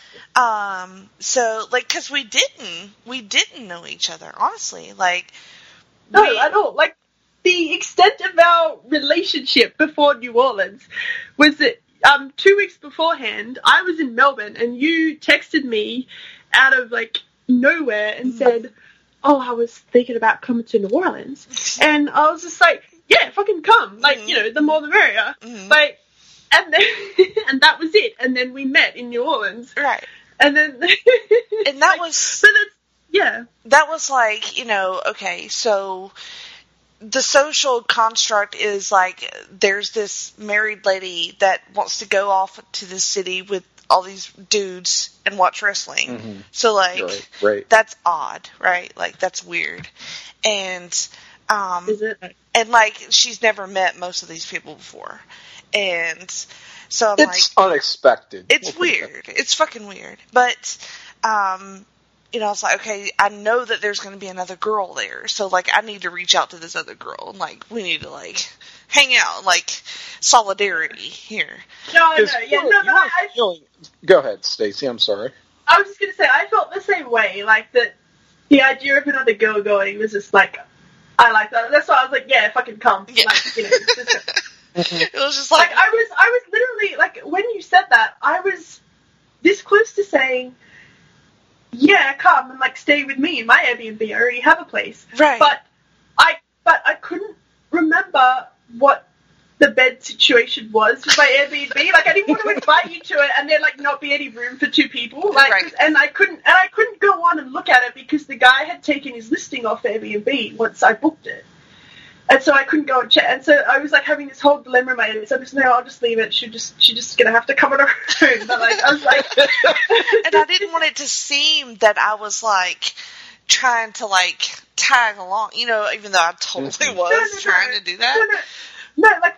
so, like, cause we didn't know each other, honestly. Like, no, I don't. Like, the extent of our relationship before New Orleans was that, 2 weeks beforehand, I was in Melbourne, and you texted me out of, like, nowhere and said, oh, I was thinking about coming to New Orleans. And I was just like, yeah, fucking come. Like, the more the merrier. Like, and then, and that was it. And then we met in New Orleans. Right. And then, and that was, yeah. That was like, okay, so the social construct is like, there's this married lady that wants to go off to the city with all these dudes and watch wrestling. Mm-hmm. So, like, right. That's odd, right? Like, that's weird. And, is it? And, like, she's never met most of these people before. And so I'm it's unexpected. It's weird. It's fucking weird. But, I was like, okay, I know that there's going to be another girl there. So, like, I need to reach out to this other girl. And, like, we need to, like, hang out. Like, solidarity here. Go ahead, Stacey. I'm sorry. I was just going to say, I felt the same way. Like, that the idea of another girl going was just, like, I like that. That's why I was like, yeah, fucking come. Yeah. Like, It was just like I was literally, like, when you said that, I was this close to saying, yeah, come and, like, stay with me in my Airbnb. I already have a place. Right. But I couldn't remember what the bed situation was with my Airbnb. Like, I didn't want to invite you to it and there, like, not be any room for two people. Like, right. and I couldn't go on and look at it because the guy had taken his listing off Airbnb once I booked it. And so I couldn't go and check. And so I was, like, having this whole dilemma in my head. So I'm just, no, I'll just leave it. She's just going to have to come on her own. But, like, I was like... And I didn't want it to seem that I was, like, trying to, like, tag along, even though I totally was trying to do that. No, like,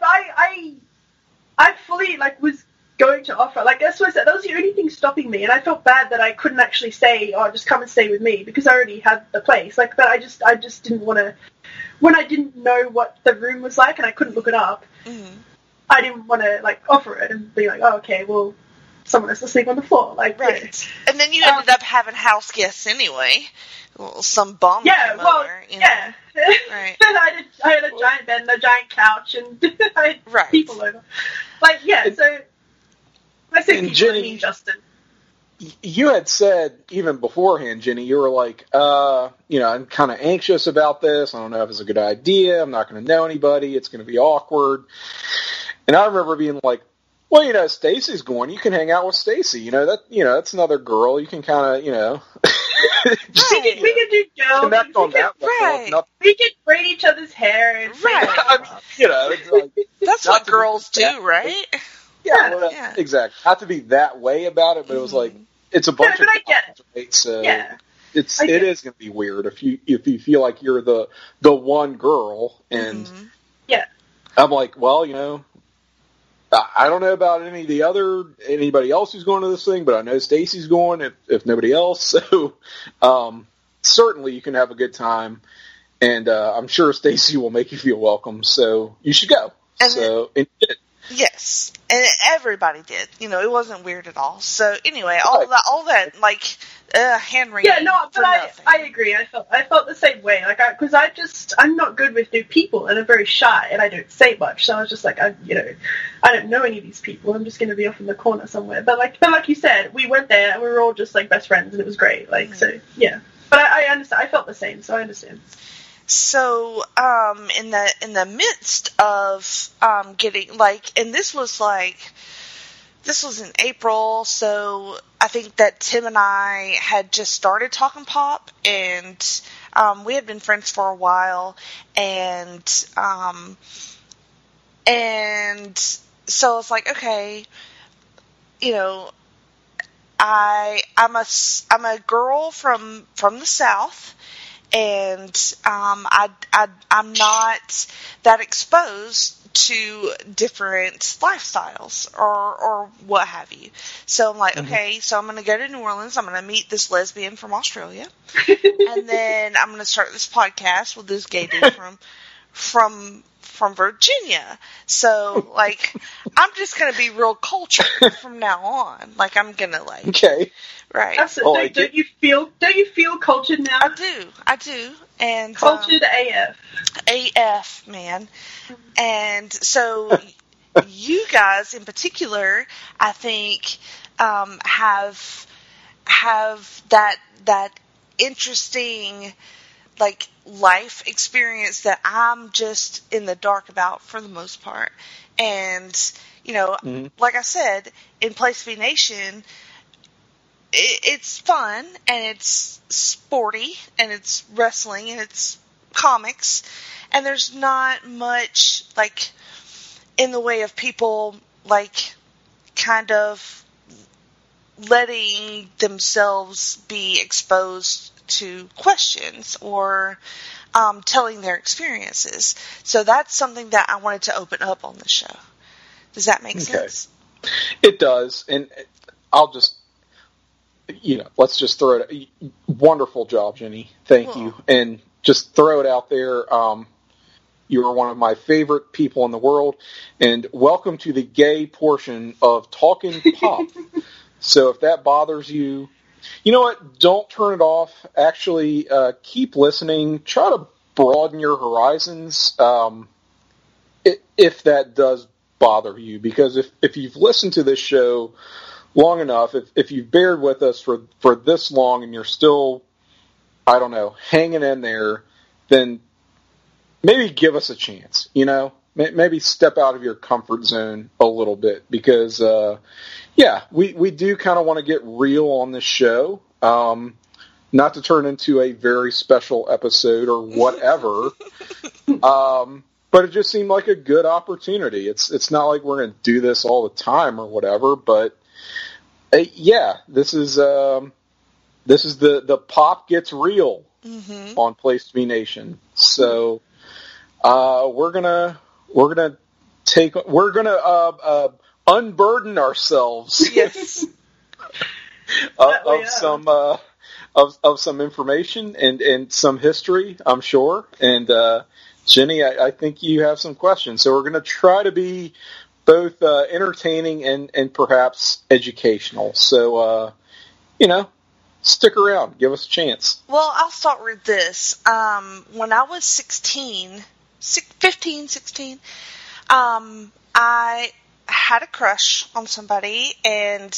I fully, like, was going to offer. Like, that's what I said. That was the only thing stopping me. And I felt bad that I couldn't actually say, oh, just come and stay with me, because I already had the place. Like, but I just didn't want to... When I didn't know what the room was like and I couldn't look it up, I didn't want to, like, offer it and be like, oh, okay, well, someone has to sleep on the floor. Like, right. Yeah. And then you ended up having house guests anyway. Well, some bum came over, yeah. Right. And I had a giant bed and a giant couch and I had people over. Like, yeah, so I said people, Jenny, I mean Justin. You had said, even beforehand, Jenny, you were like, I'm kind of anxious about this. I don't know if it's a good idea. I'm not going to know anybody. It's going to be awkward. And I remember being like, well, Stacy's going. You can hang out with Stacy. That's another girl. You can kind of, we could do girls. Connect on that level. We could braid each other's hair. And I mean, it's like, that's what girls do, right? Yeah, exactly. Not to be that way about it, but it was like, it's a bunch of I get it. Right? So yeah. it is going to be weird if you feel like you're the one girl, and I'm like, well, I don't know about anybody else who's going to this thing, but I know Stacy's going if nobody else. So certainly you can have a good time, and I'm sure Stacy will make you feel welcome. So you should go. And yes, and everybody did. It wasn't weird at all. So anyway, all that like hand wringing. Yeah, no, but I agree. I felt the same way. Like, because I'm not good with new people, and I'm very shy, and I don't say much. So I was just like, I don't know any of these people. I'm just going to be off in the corner somewhere. But like you said, we went there, and we were all just like best friends, and it was great. Like, so yeah. But I understand. I felt the same, so I understand. So, in the midst of getting and this was in April, so I think that Tim and I had just started Talking Pop, and we had been friends for a while, and so it's like, okay, I'm a girl from the South, and I'm not that exposed to different lifestyles or what have you. So I'm like, okay, so I'm going to go to New Orleans. I'm going to meet this lesbian from Australia, and then I'm going to start this podcast with this gay dude from Virginia. So, I'm just going to be real cultured from now on. I'm going to, Okay. Right. Absolutely. Don't you feel cultured now? I do. And cultured AF. AF, man. And so you guys in particular, I think, have that interesting life experience that I'm just in the dark about for the most part. And, like I said, in Place to Be Nation, it's fun, and it's sporty, and it's wrestling, and it's comics, and there's not much, in the way of people, kind of letting themselves be exposed to questions or telling their experiences. So that's something that I wanted to open up on the show. Does that make sense? It does, and I'll just, let's just throw it. Wonderful job, Jenny. Thank you. And just throw it out there. You are one of my favorite people in the world, and welcome to the gay portion of Talking Pop. So if that bothers you, you know what? Don't turn it off. Actually, keep listening. Try to broaden your horizons if that does bother you. Because if you've listened to this show long enough, if you've bared with us for this long and you're still, I don't know, hanging in there, then maybe give us a chance. Maybe step out of your comfort zone a little bit, because we do kind of want to get real on this show. Not to turn into a very special episode or whatever, but it just seemed like a good opportunity. It's not like we're going to do this all the time or whatever, but this is the Pop Gets Real on Place to Be Nation. So we're gonna unburden ourselves of some information and some history, I'm sure. And Jenny, I think you have some questions, so we're going to try to be both entertaining and perhaps educational. So stick around, give us a chance. Well, I'll start with this. When I was 16, I had a crush on somebody, and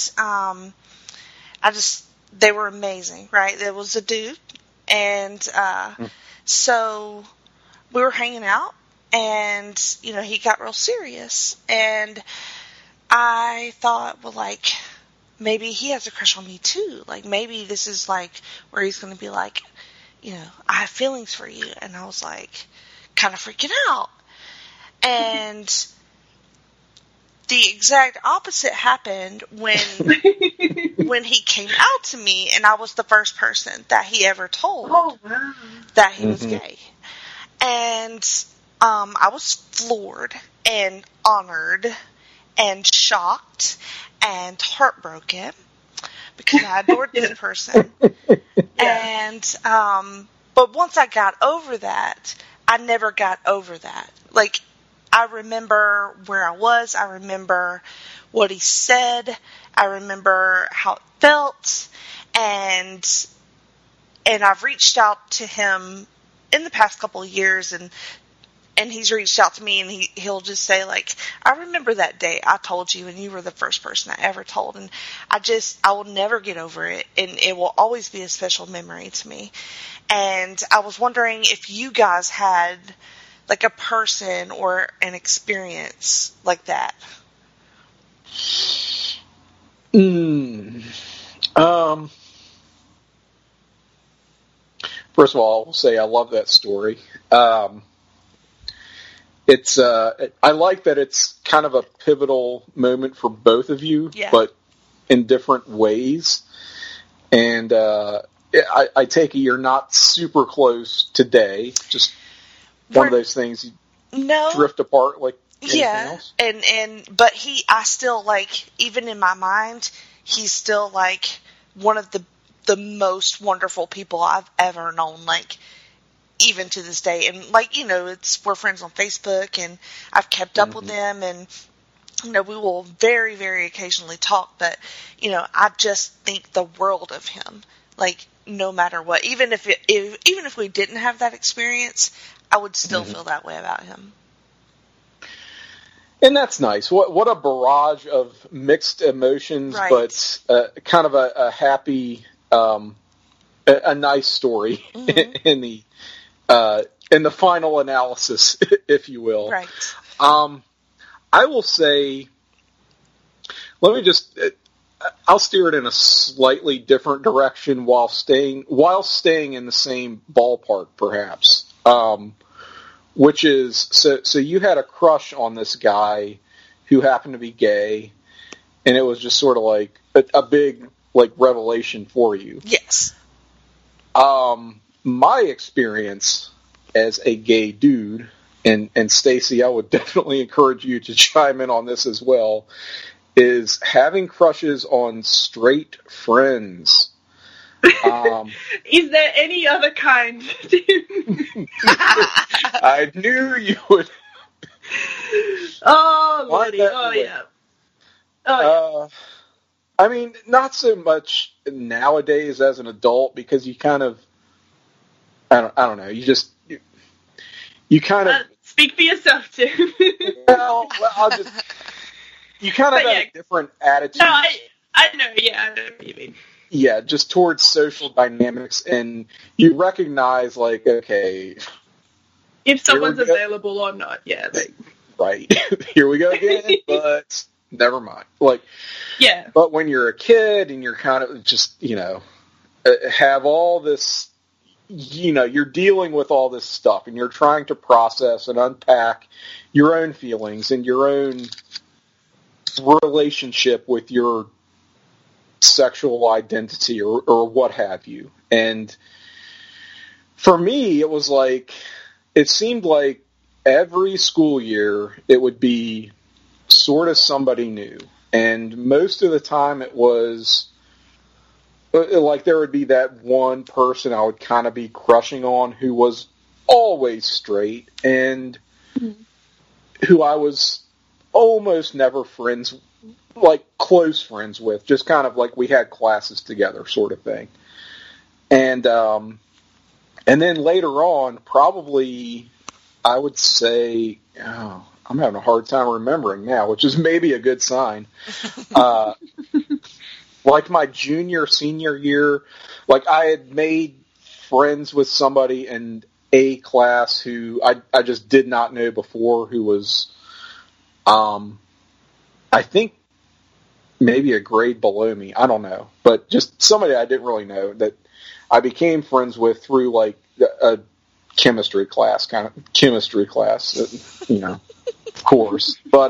they were amazing, right? There was a dude, and so we were hanging out, and he got real serious, and I thought, maybe he has a crush on me too. Maybe this is where he's going to be I have feelings for you. And I was kind of freaking out. And the exact opposite happened when he came out to me, and I was the first person that he ever told that he was gay. And I was floored and honored and shocked and heartbroken because I adored this person. And but once I got over that, I never got over that. I remember where I was. I remember what he said. I remember how it felt. And I've reached out to him in the past couple of years, and and he's reached out to me, and he'll just say, like, I remember that day I told you, and you were the first person I ever told, and I will never get over it, and it will always be a special memory to me. And I was wondering if you guys had, like, a person or an experience like that. First of all, I'll say I love that story. It's I like that it's kind of a pivotal moment for both of you, but in different ways. And I take it you're not super close today. Just one of those things you drift apart like anything else. But I still, like, even in my mind, he's still like one of the most wonderful people I've ever known, like, even to this day. And, like, you know, we're friends on Facebook, and I've kept up with them, and, you know, we will very, very occasionally talk, but, you know, I just think the world of him, like, no matter what. Even if we didn't have that experience, I would still feel that way about him. And that's nice. What a barrage of mixed emotions, but kind of a happy, a nice story in the final analysis, if you will. Right. I will say, I'll steer it in a slightly different direction while staying in the same ballpark, perhaps. Which is, so you had a crush on this guy who happened to be gay, and it was just sort of like a big, like, revelation for you. Yes. My experience as a gay dude, and Stacy, I would definitely encourage you to chime in on this as well, is having crushes on straight friends. Is there any other kind? I knew you would. Oh, Lordy. Oh, yeah. Oh, yeah. I mean, not so much nowadays as an adult, because you kind of, I don't know, you kind of... Speak for yourself, too. well, you kind of have a different attitude. No, I know what you mean. Yeah, just towards social dynamics, and you recognize, like, okay... If someone's available or not, yeah. Right. Here we go again, but never mind. Like, yeah. But when you're a kid and you're kind of just, you know, have all this, you know, you're dealing with all this stuff, and you're trying to process and unpack your own feelings and your own relationship with your sexual identity or what have you. And for me, it was like, it seemed like every school year it would be sort of somebody new. And most of the time it was like there would be that one person I would kind of be crushing on who was always straight and who I was almost never friends, like close friends with, just kind of like we had classes together sort of thing. And then later on, probably, I would say, I'm having a hard time remembering now, which is maybe a good sign. Like my junior, senior year, like I had made friends with somebody in a class who I just did not know before, who was, I think maybe a grade below me. I don't know. But just somebody I didn't really know that I became friends with through like a chemistry class, you know, course. But,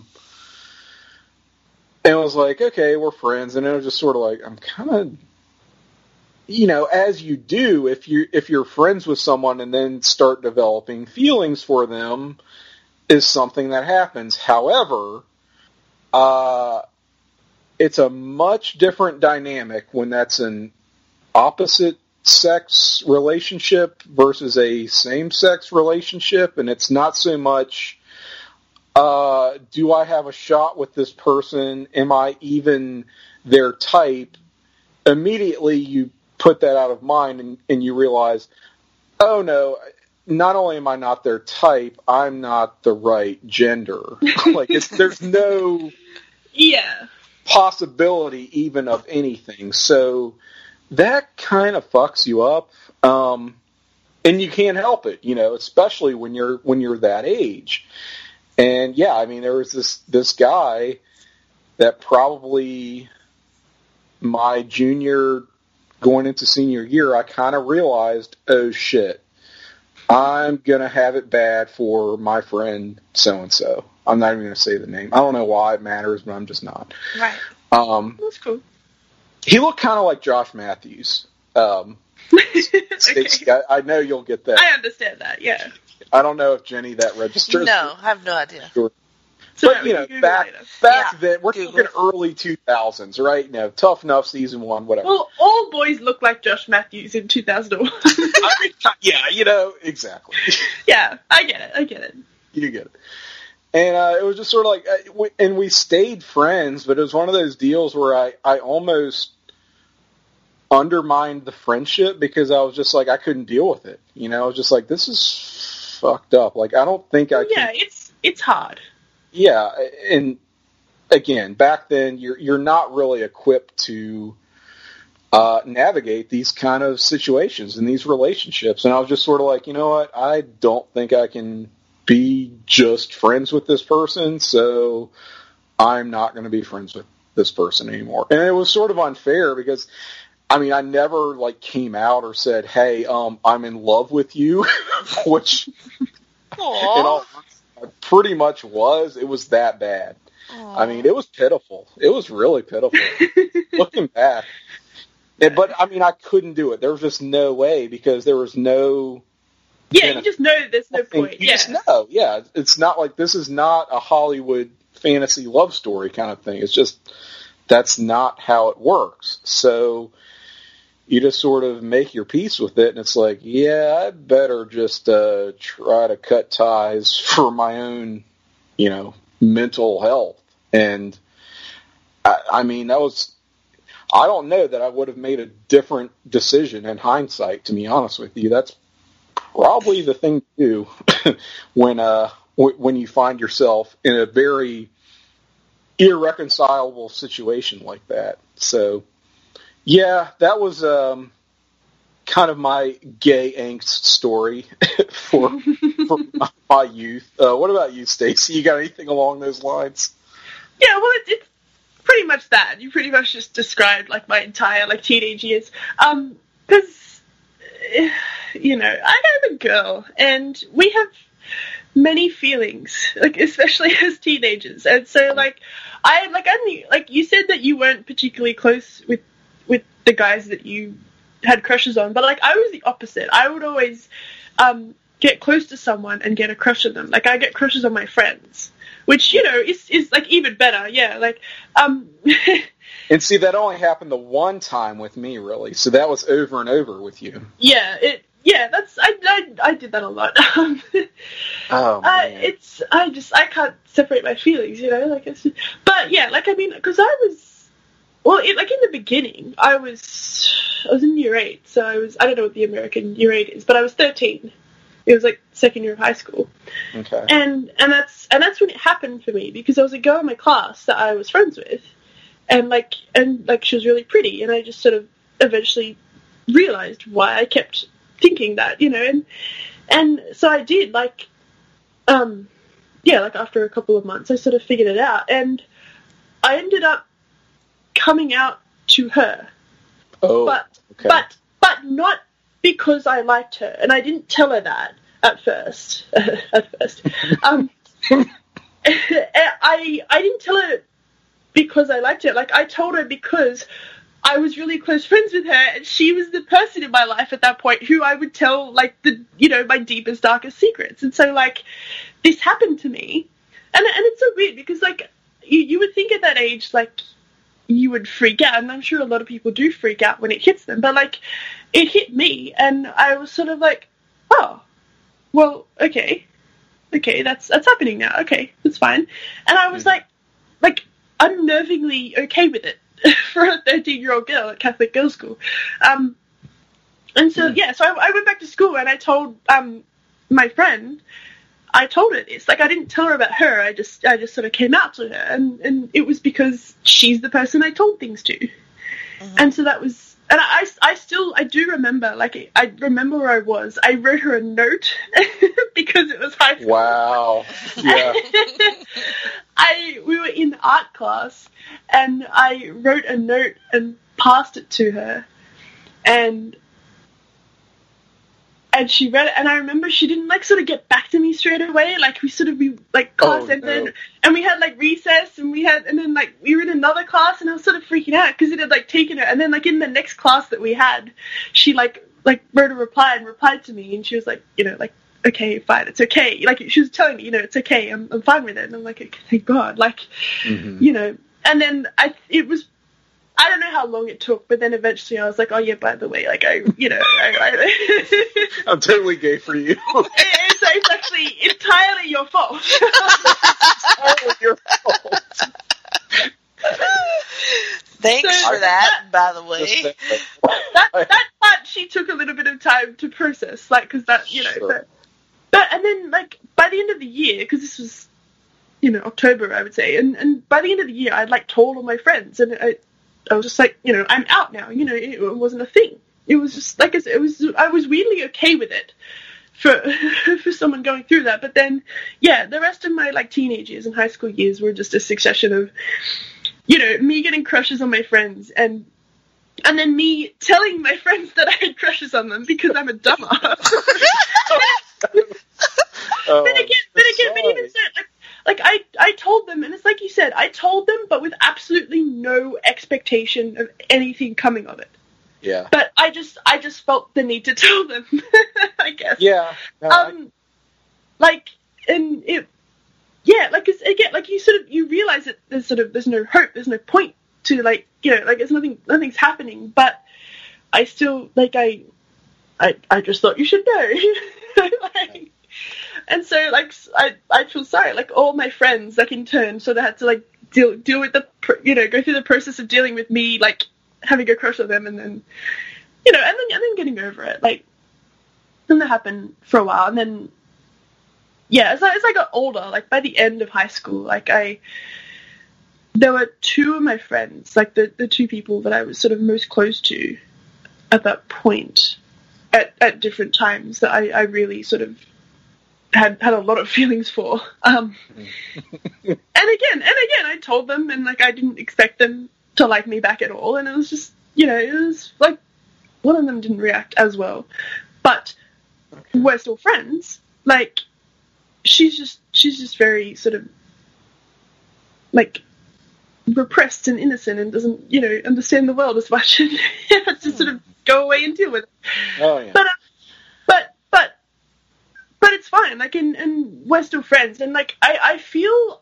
and it was like, okay, we're friends. And it was just sort of like, I'm kind of, you know, as you do, if you're friends with someone and then start developing feelings for them, is something that happens. However, it's a much different dynamic when that's an opposite sex relationship versus a same-sex relationship, and it's not so much, do I have a shot with this person? Am I even their type? Immediately you put that out of mind and you realize, oh no, not only am I not their type, I'm not the right gender. Like, there's no possibility even of anything. So that kind of fucks you up. And you can't help it, especially when you're that age. And yeah, I mean, there was this guy that probably my junior going into senior year, I kind of realized, oh shit, I'm going to have it bad for my friend so-and-so. I'm not even going to say the name. I don't know why it matters, but I'm just not. Right. That's cool. He looked kind of like Josh Matthews. Stacey, I know you'll get that. I understand that, yeah. I don't know if Jenny that registers. No, I have no idea. Sure. But, back then, we're talking early 2000s, right? Tough Enough Season 1, whatever. Well, all boys look like Josh Matthews in 2001. Yeah, exactly. Yeah, I get it. You get it. And it was just sort of like, and we stayed friends, but it was one of those deals where I almost undermined the friendship because I was just like, I couldn't deal with it. I was just like, this is fucked up. Like, I don't think I can. Yeah, it's hard. Yeah, and again, back then, you're not really equipped to navigate these kind of situations and these relationships. And I was just sort of like, you know what? I don't think I can be just friends with this person, so I'm not going to be friends with this person anymore. And it was sort of unfair because, I mean, I never came out or said, hey, I'm in love with you, which I pretty much was. It was that bad. Aww. I mean, it was pitiful. It was really pitiful. Looking back. But, I mean, I couldn't do it. There was just no way because there was no... Yeah, you just know there's no point. You just know. Yeah, it's not like this is not a Hollywood fantasy love story kind of thing. It's just that's not how it works. So you just sort of make your peace with it, and it's like, yeah, I better just try to cut ties for my own, mental health. And I mean, I don't know that I would have made a different decision in hindsight, to be honest with you. That's probably the thing to do when you find yourself in a very irreconcilable situation like that. So, yeah, that was kind of my gay angst story for my youth. What about you, Stacey? You got anything along those lines? Yeah, well, it's pretty much that. You pretty much just described my entire teenage years. Because I have a girl, and we have many feelings, especially as teenagers. And so, you said that you weren't particularly close with the guys that you had crushes on, but I was the opposite. I would always get close to someone and get a crush on them. I get crushes on my friends, which is even better. Yeah, And see, that only happened the one time with me, really. So that was over and over with you. Yeah, I did that a lot. Oh man. I can't separate my feelings, but yeah, because I was. Well, in the beginning, I was in year 8, so I don't know what the American year 8 is, but I was 13. It was second year of high school. Okay. And that's when it happened for me, because there was a girl in my class that I was friends with, and she was really pretty, and I just sort of eventually realized why I kept thinking that, and so I did, after a couple of months, I sort of figured it out, and I ended up coming out to her. Oh, okay. But not because I liked her, and I didn't tell her that at first. I didn't tell her because I liked her. I told her because I was really close friends with her, and she was the person in my life at that point who I would tell my deepest, darkest secrets. And so this happened to me, and it's so weird because you would think at that age you would freak out, and I'm sure a lot of people do freak out when it hits them, but it hit me, and I was sort of oh, well, okay, that's happening now, okay, that's fine, and I was unnervingly okay with it for a 13-year-old girl at Catholic girls' school, and so yeah, so I went back to school and I told my friend, I told her this. Like, I didn't tell her about her. I just sort of came out to her, and it was because she's the person I told things to. Mm-hmm. And so that was, and I do remember, like, I remember where I was. I wrote her a note because it was high school. Wow. Yeah. We were in art class, and I wrote a note and passed it to her, and she read it, and I remember she didn't, like, sort of get back to me straight away. Like, class ended, and we had, like, recess, and then, like, we were in another class, and I was sort of freaking out, because it had, like, taken her, and then, like, in the next class that we had, she, like, wrote a reply and replied to me, and she was like, you know, like, okay, fine, it's okay. Like, she was telling me, you know, it's okay, I'm fine with it, and I'm like, okay, thank God, like, you know, and then I don't know how long it took, but then eventually I was like, oh yeah, by the way, like, I'm totally gay for you. It's actually entirely your fault. Entirely your fault. Thanks for that, by the way. That part she took a little bit of time to process, like, because that, you know, sure. but and then, like, by the end of the year, because this was, you know, October, I would say, and by the end of the year, I'd, like, told all my friends, and I was just like, you know, I'm out now. You know, it wasn't a thing. It was just like I was weirdly okay with it for someone going through that. But then, yeah, the rest of my, like, teenage years and high school years were just a succession of, you know, me getting crushes on my friends and then me telling my friends that I had crushes on them because I'm a dumbass. But even so, like, I told them, and it's like you said, I told them, but with absolutely no expectation of anything coming of it. Yeah. But I just felt the need to tell them, I guess. Yeah. Like, and it, yeah, like, cause again, like, you realize that there's no hope, there's no point to, like, you know, like, it's nothing's happening, but I still, like, I just thought you should know. Like, and so, like, I feel sorry, like, all my friends, like, in turn, so they had to, like, deal with the, you know, go through the process of dealing with me, like, having a crush on them, and then, you know, and then getting over it, like, and that happened for a while, and then, yeah, as I got older, like, by the end of high school, like, there were two of my friends, like, the two people that I was sort of most close to at that point, at different times, that I really sort of had a lot of feelings for. And again, I told them, and, like, I didn't expect them to like me back at all, and it was just, you know, it was, like, one of them didn't react as well, but we're still friends. Like, she's just very sort of, like, repressed and innocent and doesn't, you know, understand the world as much, and has to sort of go away and deal with it. Oh, yeah. But it's fine, like, and we're still friends, and, like, I feel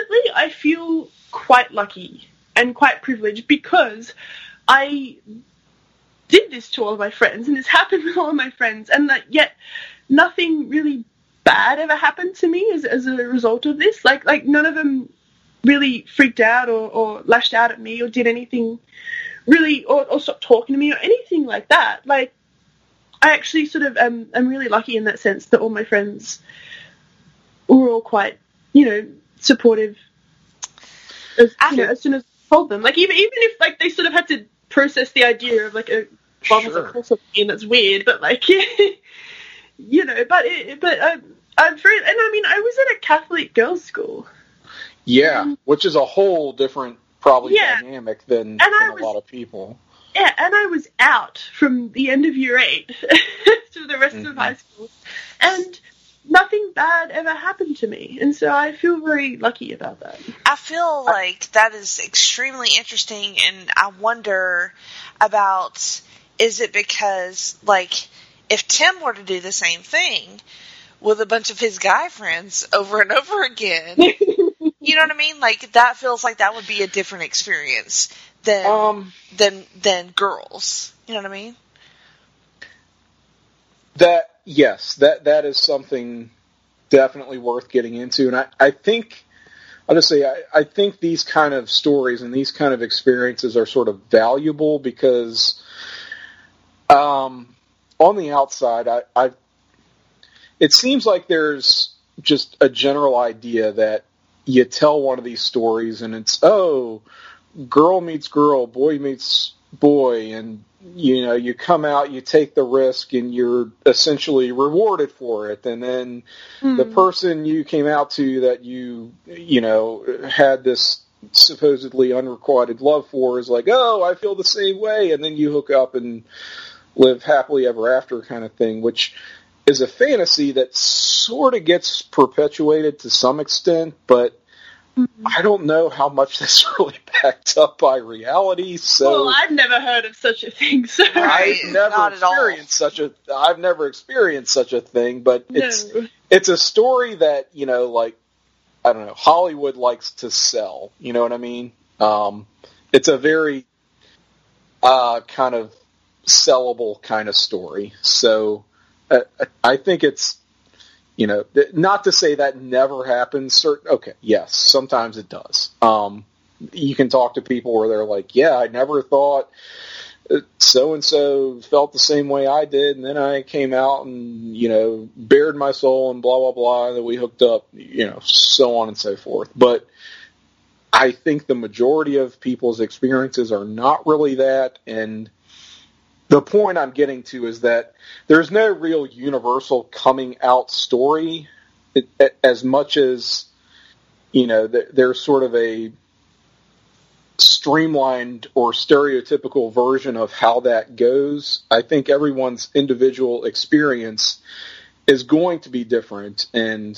quite lucky and quite privileged because I did this to all of my friends, and this happened with all of my friends, and that yet nothing really bad ever happened to me as a result of this. Like none of them really freaked out or lashed out at me or did anything really, or stopped talking to me or anything like that. Like, I actually sort of am really lucky in that sense that all my friends were all quite, you know, supportive. As soon as I told them, like, even if, like, they sort of had to process the idea of, like, a bomb was a course of being, that's weird, but, like, you know, I'm free, and I mean, I was at a Catholic girls' school. Yeah, which is a whole different, probably, dynamic than a lot of people. Yeah, and I was out from the end of year 8 to the rest of high school, and nothing bad ever happened to me, and so I feel very lucky about that. I feel like that is extremely interesting, and I wonder about, is it because, like, if Tim were to do the same thing with a bunch of his guy friends over and over again, you know what I mean? Like, that feels like that would be a different experience than girls. You know what I mean? Yes, that is something definitely worth getting into, and I think, I'll just say, I think these kind of stories and these kind of experiences are sort of valuable because, on the outside, it seems like there's just a general idea that you tell one of these stories and it's, girl meets girl, boy meets boy, and you come out, you take the risk, and you're essentially rewarded for it. And then the person you came out to that you had this supposedly unrequited love for is like, I feel the same way, and then you hook up and live happily ever after kind of thing, which is a fantasy that sort of gets perpetuated to some extent, but I don't know how much that's really backed up by reality. So, well, I've never heard of such a thing. So I've never experienced such a thing, but it's a story that I don't know, Hollywood likes to sell. You know what I mean? It's a very kind of sellable kind of story. So I think it's, not to say that never happens. Okay, yes, sometimes it does. You can talk to people where they're like, yeah, I never thought so-and-so felt the same way I did, and then I came out and, bared my soul and blah, blah, blah, and then we hooked up, so on and so forth. But I think the majority of people's experiences are not really that, and the point I'm getting to is that there's no real universal coming out story as much as, there's sort of a streamlined or stereotypical version of how that goes. I think everyone's individual experience is going to be different and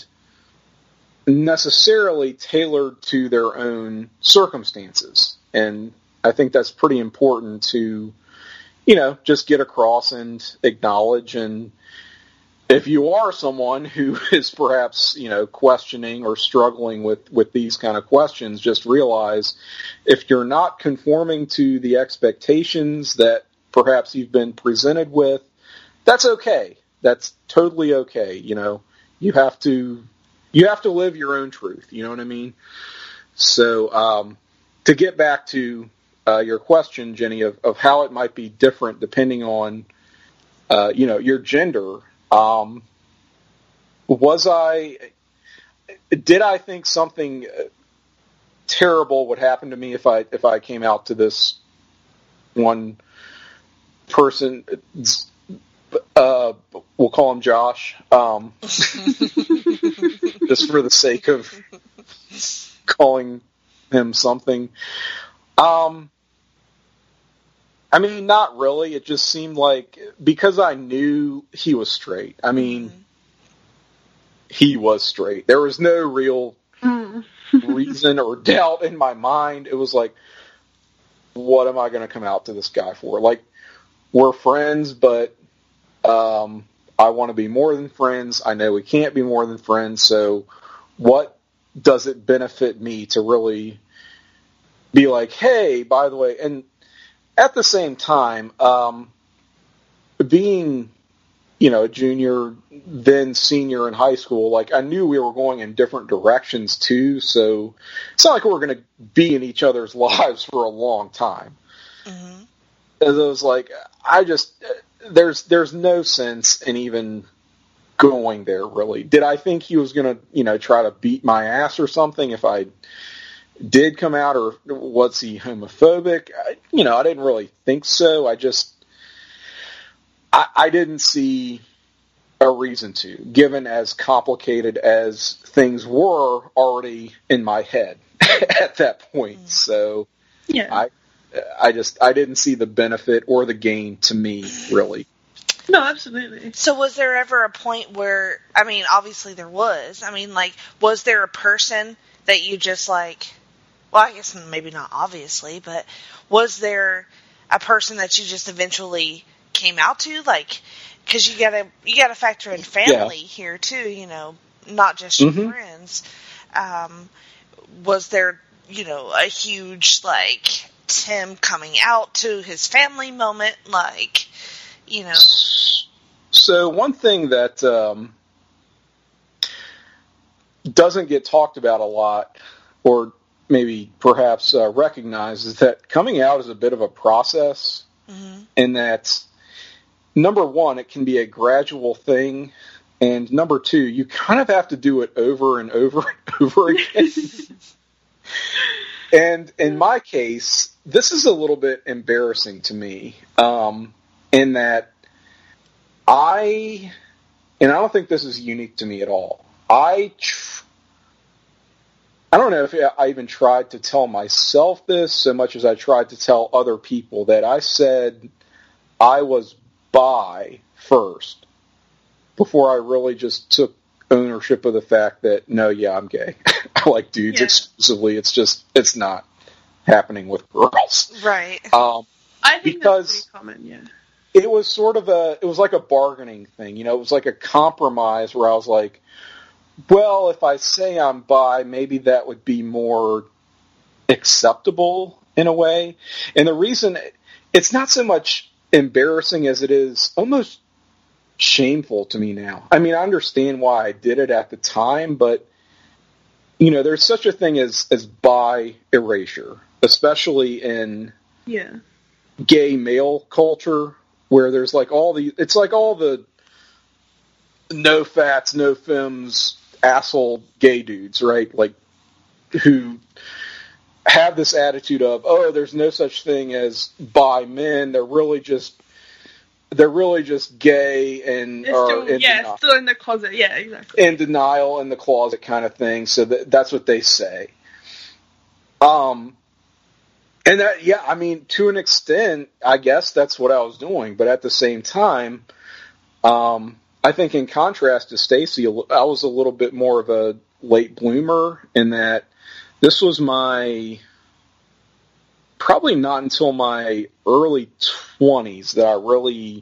necessarily tailored to their own circumstances. And I think that's pretty important to just get across and acknowledge. And if you are someone who is perhaps, questioning or struggling with these kind of questions, just realize if you're not conforming to the expectations that perhaps you've been presented with, that's okay. That's totally okay. You have to live your own truth. You know what I mean? So, to get back to your question, Jenny, of how it might be different depending on, your gender. Did I think something terrible would happen to me if I came out to this one person? We'll call him Josh, just for the sake of calling him something. I mean, not really. It just seemed like, because I knew he was straight. I mean, he was straight. There was no real reason or doubt in my mind. It was like, what am I going to come out to this guy for? Like, we're friends, but I want to be more than friends. I know we can't be more than friends, so what does it benefit me to really be like, hey, by the way, and at the same time, being, a junior, then senior in high school, like, I knew we were going in different directions too, so it's not like we were going to be in each other's lives for a long time. Mm-hmm. As I was like, there's no sense in even going there, really. Did I think he was going to, try to beat my ass or something if I did come out, or was he homophobic? I didn't really think so. I didn't see a reason to, given as complicated as things were already in my head at that point. So yeah. I didn't see the benefit or the gain to me, really. No, absolutely. So was there ever a point where, I mean, obviously there was. I mean, like, was there a person that you just like, well, I guess maybe not obviously, but was there a person that you just eventually came out to? Like, because you gotta factor in family here too, not just your friends. Was there, a huge, like, Tim coming out to his family moment, like, So one thing that doesn't get talked about a lot, or maybe perhaps recognized, is that coming out is a bit of a process, and that, number one, it can be a gradual thing, And number two, you kind of have to do it over and over and over again. And in my case, this is a little bit embarrassing to me, in that I don't think this is unique to me at all. I don't know if I even tried to tell myself this so much as I tried to tell other people that I said I was bi first before I really just took ownership of the fact that, no, yeah, I'm gay. I like dudes exclusively. It's not happening with girls. Right. I think that's pretty common, yeah. It was sort of it was like a bargaining thing. It was like a compromise where I was like, well, if I say I'm bi, maybe that would be more acceptable in a way. And the reason, it's not so much embarrassing as it is almost shameful to me now. I mean, I understand why I did it at the time, but, there's such a thing as bi erasure, especially in gay male culture, where there's like all the no fats, no femmes, asshole gay dudes, right? Like, who have this attitude of, oh, there's no such thing as bi men. They're really just gay and still in the closet. Yeah, exactly. In denial, in the closet kind of thing. So that's what they say. And that, I mean, to an extent, I guess that's what I was doing. But at the same time, I think in contrast to Stacy, I was a little bit more of a late bloomer in that this was probably not until my early 20s that I really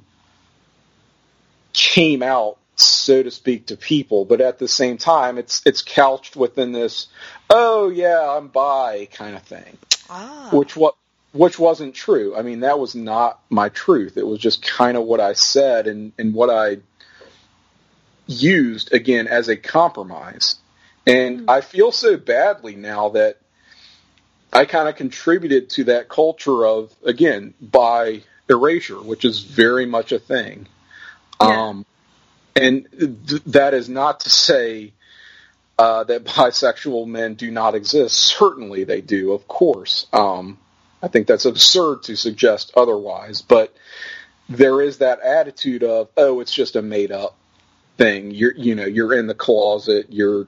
came out, so to speak, to people. But at the same time, it's couched within this, oh yeah, I'm bi kind of thing. Which wasn't true. I mean, that was not my truth. It was just kind of what I said and what I used, again, as a compromise. And I feel so badly now that I kind of contributed to that culture of, again, bi erasure, which is very much a thing. Yeah. And that is not to say that bisexual men do not exist. Certainly they do, of course. I think that's absurd to suggest otherwise, but there is that attitude of, oh, it's just a made-up thing. You're in the closet. You're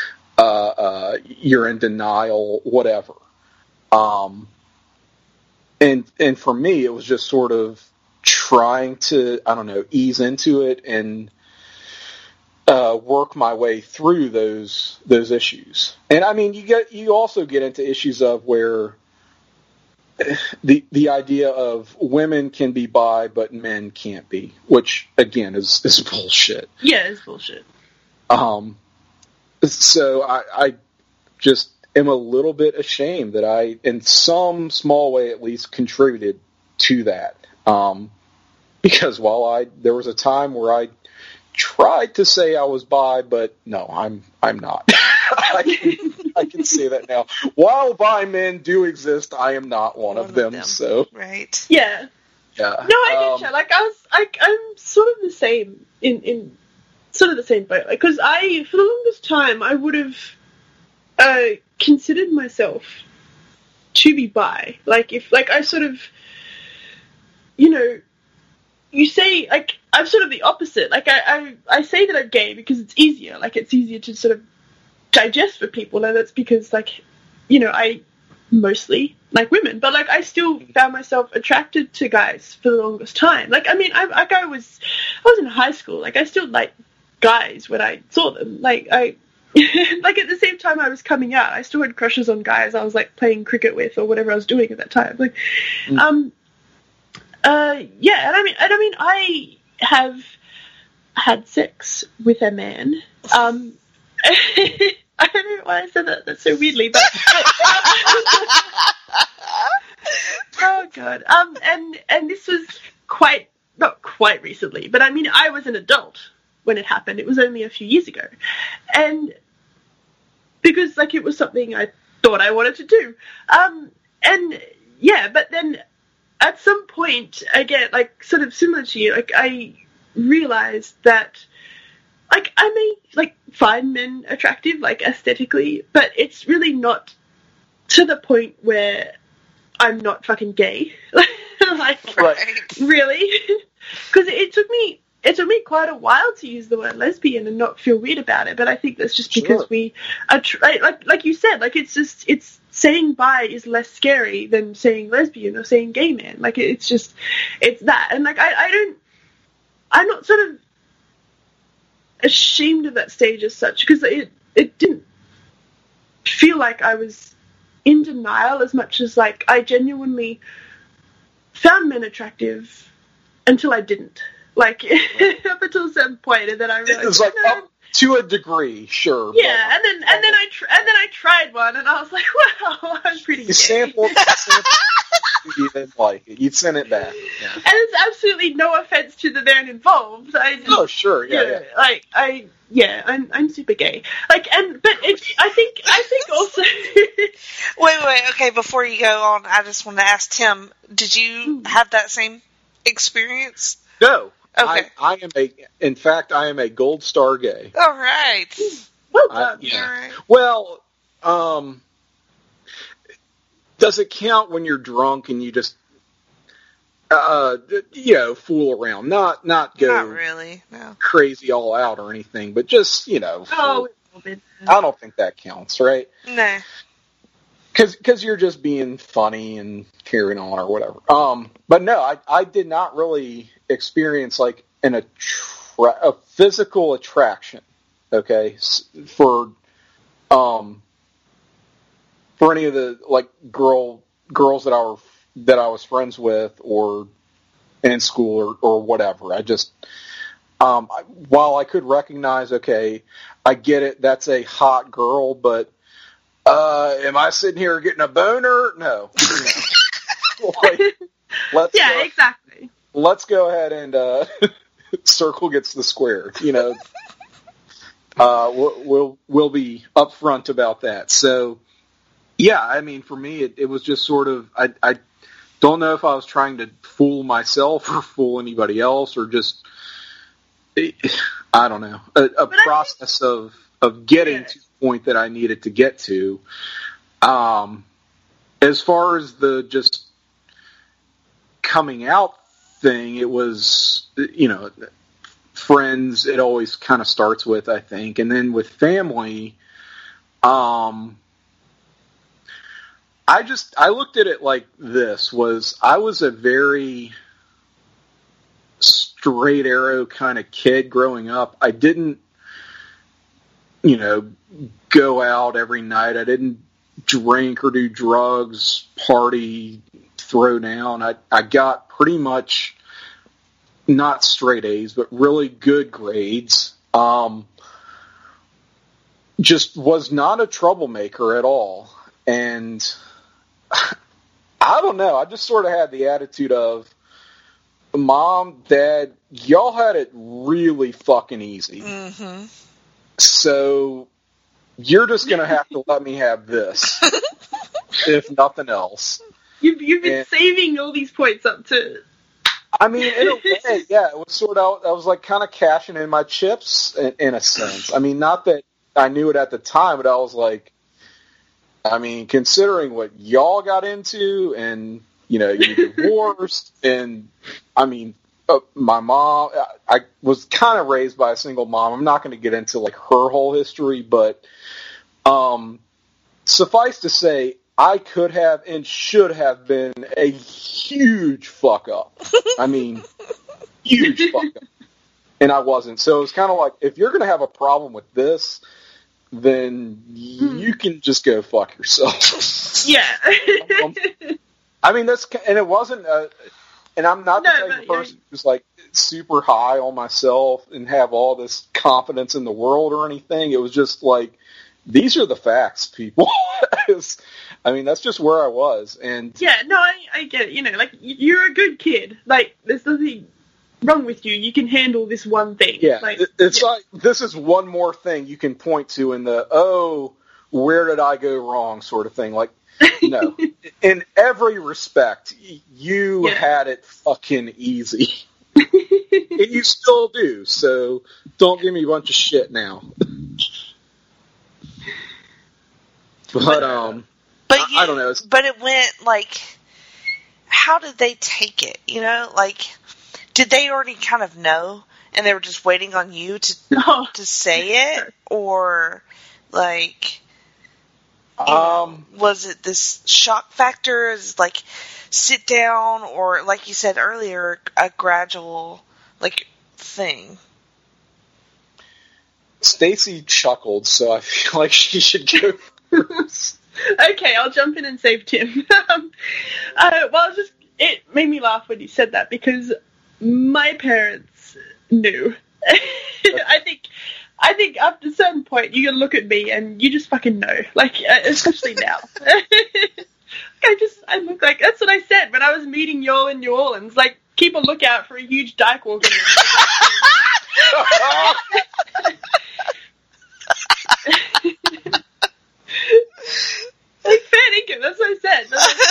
in denial. Whatever. And for me, it was just sort of trying to, I don't know, ease into it and work my way through those issues. And I mean, you also get into issues of where the idea of women can be bi but men can't be, which again is bullshit. Yeah, it's bullshit. So I just am a little bit ashamed that I, in some small way at least, contributed to that. Because there was a time where I tried to say I was bi, but no, I'm not. I can say that now. While bi men do exist, I am not one of them. So right, yeah. No, I get you. Like I'm sort of the same in sort of the same boat. Because for the longest time, I would have considered myself to be bi. Like if I sort of, you say, like, I'm sort of the opposite. Like, I say that I'm gay because it's easier. Like, it's easier to sort of digest for people. And that's because, like, I mostly like women. But, like, I still found myself attracted to guys for the longest time. Like, I mean, I was in high school. Like, I still liked guys when I saw them. Like, like, at the same time I was coming out, I still had crushes on guys I was, like, playing cricket with or whatever I was doing at that time. Like, yeah, and I mean, I have had sex with a man. I don't know why I said that. That's so weirdly, but oh god. And this was not quite recently, but I mean, I was an adult when it happened. It was only a few years ago, and because like it was something I thought I wanted to do, and yeah, but then. At some point, again, like, sort of similar to you, like, I realized that like, I may, like, find men attractive, like, aesthetically, but it's really not to the point where I'm not fucking gay. Like, really? Because it took me quite a while to use the word lesbian and not feel weird about it, but I think that's just because we are, like you said, like, it's saying bi is less scary than saying lesbian or saying gay man. Like, it's that. And, like, I'm not sort of ashamed of that stage as such, because it didn't feel like I was in denial as much as, like, I genuinely found men attractive until I didn't. Like, up until a certain point, and then I realized... It was like, up to a degree, sure. Yeah, and then I tried one, and I was like, wow, I'm pretty gay. You sampled you didn't like it. You'd send it back. Yeah. And it's absolutely no offense to the man involved. Oh, sure, yeah. Like, I'm super gay. Like, but I think also... Wait, okay, before you go on, I just want to ask Tim, did you have that same experience? No. Okay. In fact, I am a gold star gay. All right. Well done. Yeah. Well, does it count when you're drunk and you just, fool around? Not really, no. Crazy all out or anything, but just, I don't think that counts, right? No. Because you're just being funny and carrying on or whatever. But no, I did not really experience like a physical attraction. Okay, for any of the like girls that I was friends with or in school or whatever. I just while I could recognize, okay, I get it, that's a hot girl, but am I sitting here getting a boner? No. Exactly. Let's go ahead and circle gets the square. We'll be upfront about that. So, yeah, I mean, for me, it was just sort of I don't know if I was trying to fool myself or fool anybody else or just I don't know a process of getting to the point that I needed to get to. As far as the just coming out thing, it was, friends, it always kind of starts with, I think. And then with family, I looked at it like this, I was a very straight arrow kind of kid growing up. I didn't, go out every night. I didn't drink or do drugs, party, throw down. I got pretty much not straight A's, but really good grades. Just was not a troublemaker at all. And I don't know. I just sort of had the attitude of, Mom, Dad, y'all had it really fucking easy. Mm-hmm. So you're just going to have to let me have this, if nothing else. You've been saving all these points up to... I mean, in a way, yeah, it was sort of, I was like kind of cashing in my chips in a sense. I mean, not that I knew it at the time, but I was like, I mean, considering what y'all got into and, you divorced and, I mean, my mom, I was kind of raised by a single mom. I'm not going to get into like her whole history, but suffice to say, I could have and should have been a huge fuck up. I mean, huge fuck up. And I wasn't. So it was kind of like, if you're going to have a problem with this, then you can just go fuck yourself. Yeah. I mean, and it wasn't and I'm not the type of person who's like super high on myself and have all this confidence in the world or anything. It was just like, these are the facts, people. I mean, that's just where I was. And yeah, no, I get it. Like, you're a good kid. Like, there's nothing wrong with you. You can handle this one thing. Yeah, it's like, this is one more thing you can point to in the, where did I go wrong sort of thing. Like, no. In every respect, you had it fucking easy. And you still do, so don't give me a bunch of shit now. But I don't know. But it went, like, how did they take it? You know, like, did they already kind of know, and they were just waiting on you to say it, or like, was it this shock factor? Is like sit down, or like you said earlier, a gradual like thing? Stacy chuckled, so I feel like she should go first. Okay, I'll jump in and save Tim. It made me laugh when you said that, because my parents knew. I think up to a certain point, you can look at me and you just fucking know. Like, especially now. I look like, that's what I said when I was meeting y'all in New Orleans. Like, keep a lookout for a huge dyke walking in. Like, fair dinkum, that's what I said.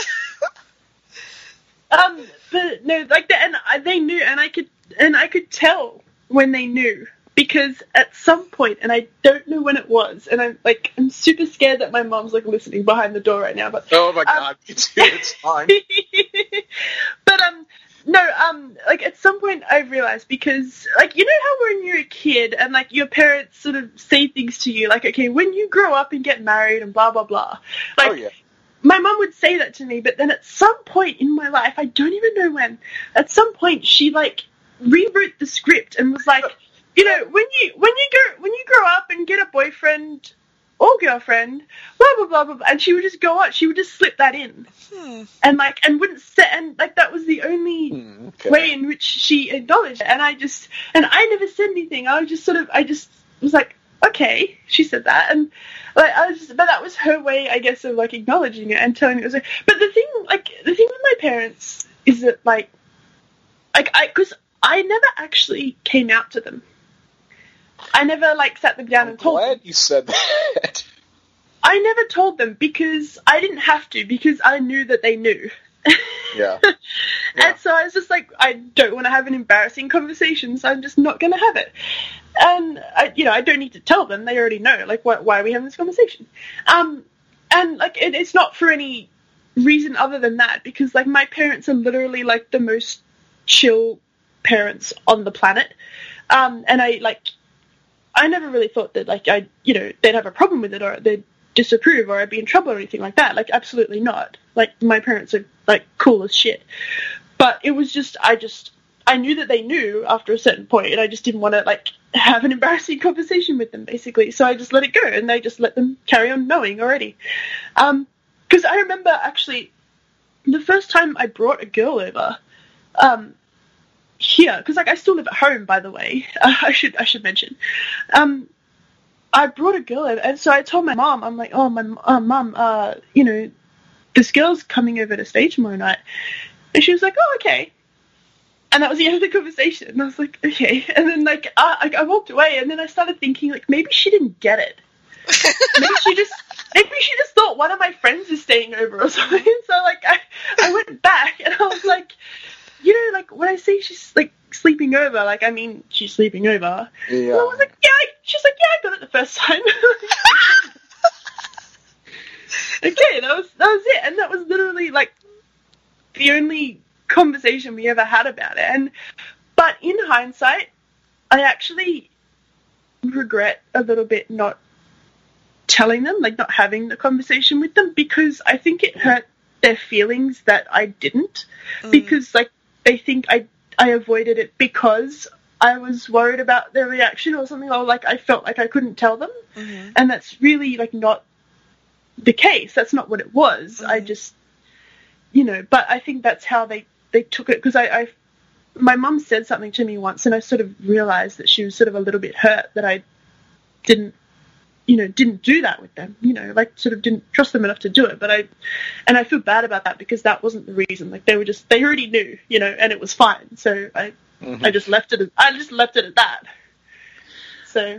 But no, like that, and they knew, and I could tell when they knew, because at some point, and I don't know when it was, and I'm super scared that my mom's like listening behind the door right now. But oh my god, me too. It's fine. But like at some point I realized, because like, you know how when you're a kid and like your parents sort of say things to you, like, okay, when you grow up and get married and blah blah blah, like. Oh, yeah. My mum would say that to me, but then at some point in my life, I don't even know when, at some point she like rewrote the script and was like, you know, when you grow up and get a boyfriend or girlfriend, blah blah blah blah, and she would just go on, she would just slip that in, and wouldn't say, and like that was the only way in which she acknowledged it, and I never said anything. I just was like, okay, she said that, and like but that was her way, I guess, of like acknowledging it and telling me it was like. But the thing with my parents is that because I never actually came out to them. I never like sat them down and told them. I'm glad you said that. I never told them because I didn't have to, because I knew that they knew. Yeah. And so I was just like, I don't want to have an embarrassing conversation, so I'm just not going to have it. And I don't need to tell them; they already know. Like, why are we having this conversation? And like, it's not for any reason other than that, because like my parents are literally like the most chill parents on the planet. And I never really thought that like they'd have a problem with it, or they'd disapprove, or I'd be in trouble or anything like that. Like, absolutely not. Like, my parents are like cool as shit. But it was just, I knew that they knew after a certain point, and I just didn't want to like have an embarrassing conversation with them, basically. So I just let it go, and they just let them carry on knowing already. Because I remember actually the first time I brought a girl over, here, because like I still live at home, by the way. I should mention. I brought a girl over, and so I told my mom, I'm like, oh, my mom, this girl's coming over to stay tomorrow night, and she was like, oh, okay. And that was the end of the conversation. And I was like, okay. And then like I walked away, and then I started thinking like maybe she didn't get it. Maybe she just thought one of my friends is staying over or something. So like I went back, and I was like, like when I say she's like sleeping over, like I mean she's sleeping over. Yeah. And I was like, yeah. She's like, yeah, I got it the first time. Okay, that was it, and that was literally like the only conversation we ever had about it. But in hindsight, I actually regret a little bit not telling them, like not having the conversation with them, because I think it hurt their feelings that I didn't, because like they think I avoided it because I was worried about their reaction or something, or like I felt like I couldn't tell them, and that's really like not the case. That's not what it was. I just, but I think that's how they took it, because my mum said something to me once, and I sort of realized that she was sort of a little bit hurt that I didn't do that with them, like sort of didn't trust them enough to do it. But I feel bad about that, because that wasn't the reason. Like they already knew, and it was fine. So I just left it at that. So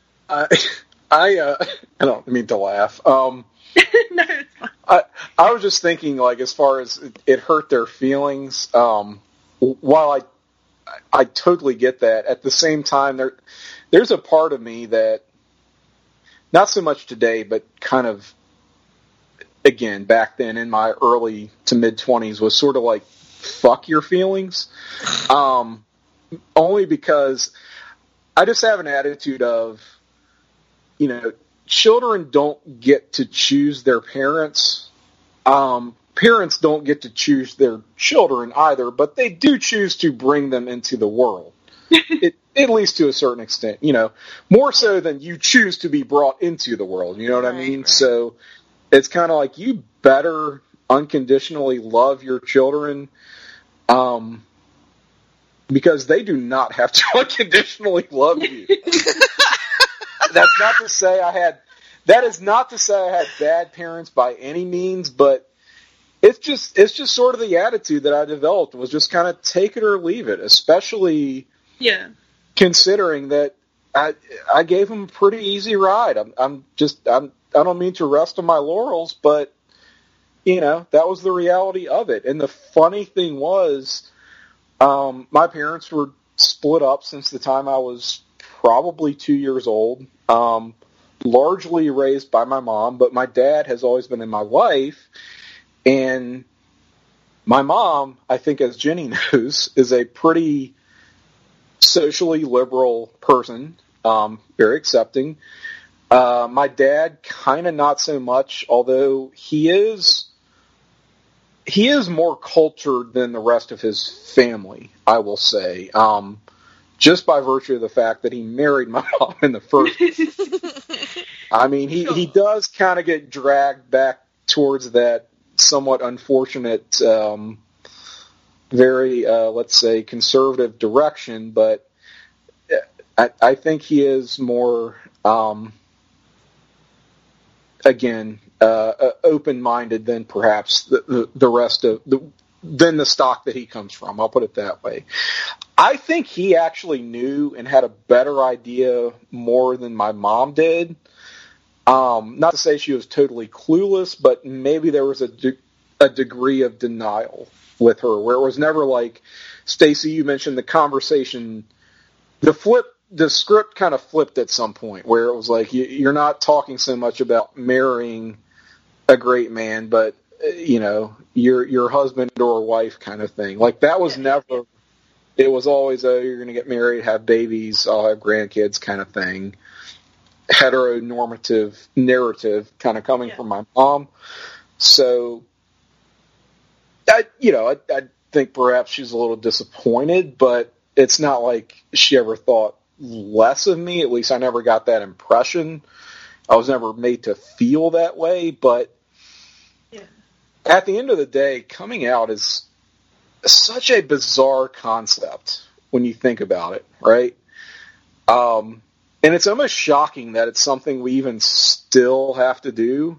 I don't mean to laugh. No, it's fine. I was just thinking, like, as far as it hurt their feelings, while I totally get that. At the same time, there's a part of me that, not so much today, but kind of, again, back then in my early to mid-20s, was sort of like, fuck your feelings. Only because I just have an attitude of, children don't get to choose their parents. Parents don't get to choose their children either, but they do choose to bring them into the world. At least to a certain extent, more so than you choose to be brought into the world. You know what I mean? Right. So it's kind of like, you better unconditionally love your children, because they do not have to unconditionally love you. That is not to say I had bad parents by any means, but it's just sort of the attitude that I developed, was just kind of take it or leave it, especially considering that I gave them a pretty easy ride. I don't mean to rest on my laurels, but that was the reality of it. And the funny thing was, my parents were split up since the time I was probably 2 years old, largely raised by my mom, but my dad has always been in my life. And my mom, I think, as Jenny knows, is a pretty socially liberal person, very accepting. My dad, kind of not so much, although he is more cultured than the rest of his family, I will say, just by virtue of the fact that he married my mom in the first place. I mean, he does kind of get dragged back towards that somewhat unfortunate, very, let's say, conservative direction, but I think he is more, again, open-minded than perhaps the rest of than the stock that he comes from. I'll put it that way. I think he actually knew and had a better idea more than my mom did. Not to say she was totally clueless, but maybe there was a degree of denial with her, where it was never like, Stacy, you mentioned the conversation, the script kind of flipped at some point, where it was like, you're not talking so much about marrying a great man, but your husband or wife kind of thing. Like, that was never. It was always, you're going to get married, have babies, I'll have grandkids kind of thing. Heteronormative narrative kind of coming from my mom. So, I think perhaps she's a little disappointed, but it's not like she ever thought less of me. At least I never got that impression. I was never made to feel that way, but at the end of the day, coming out is such a bizarre concept when you think about it, right? And it's almost shocking that it's something we even still have to do,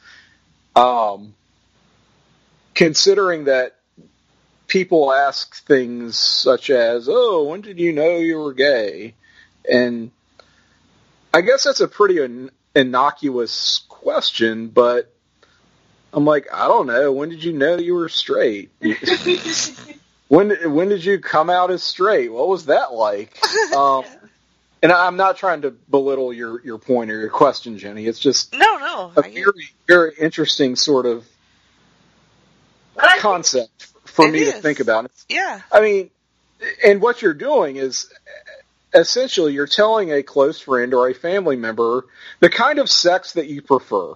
considering that people ask things such as, oh, when did you know you were gay? And I guess that's a pretty innocuous question, but I'm like, I don't know. When did you know you were straight? When did you come out as straight? What was that like? And I'm not trying to belittle your point or your question, Jenny. It's just a very, very interesting sort of concept for me to think about. Yeah. I mean, and what you're doing is essentially you're telling a close friend or a family member the kind of sex that you prefer.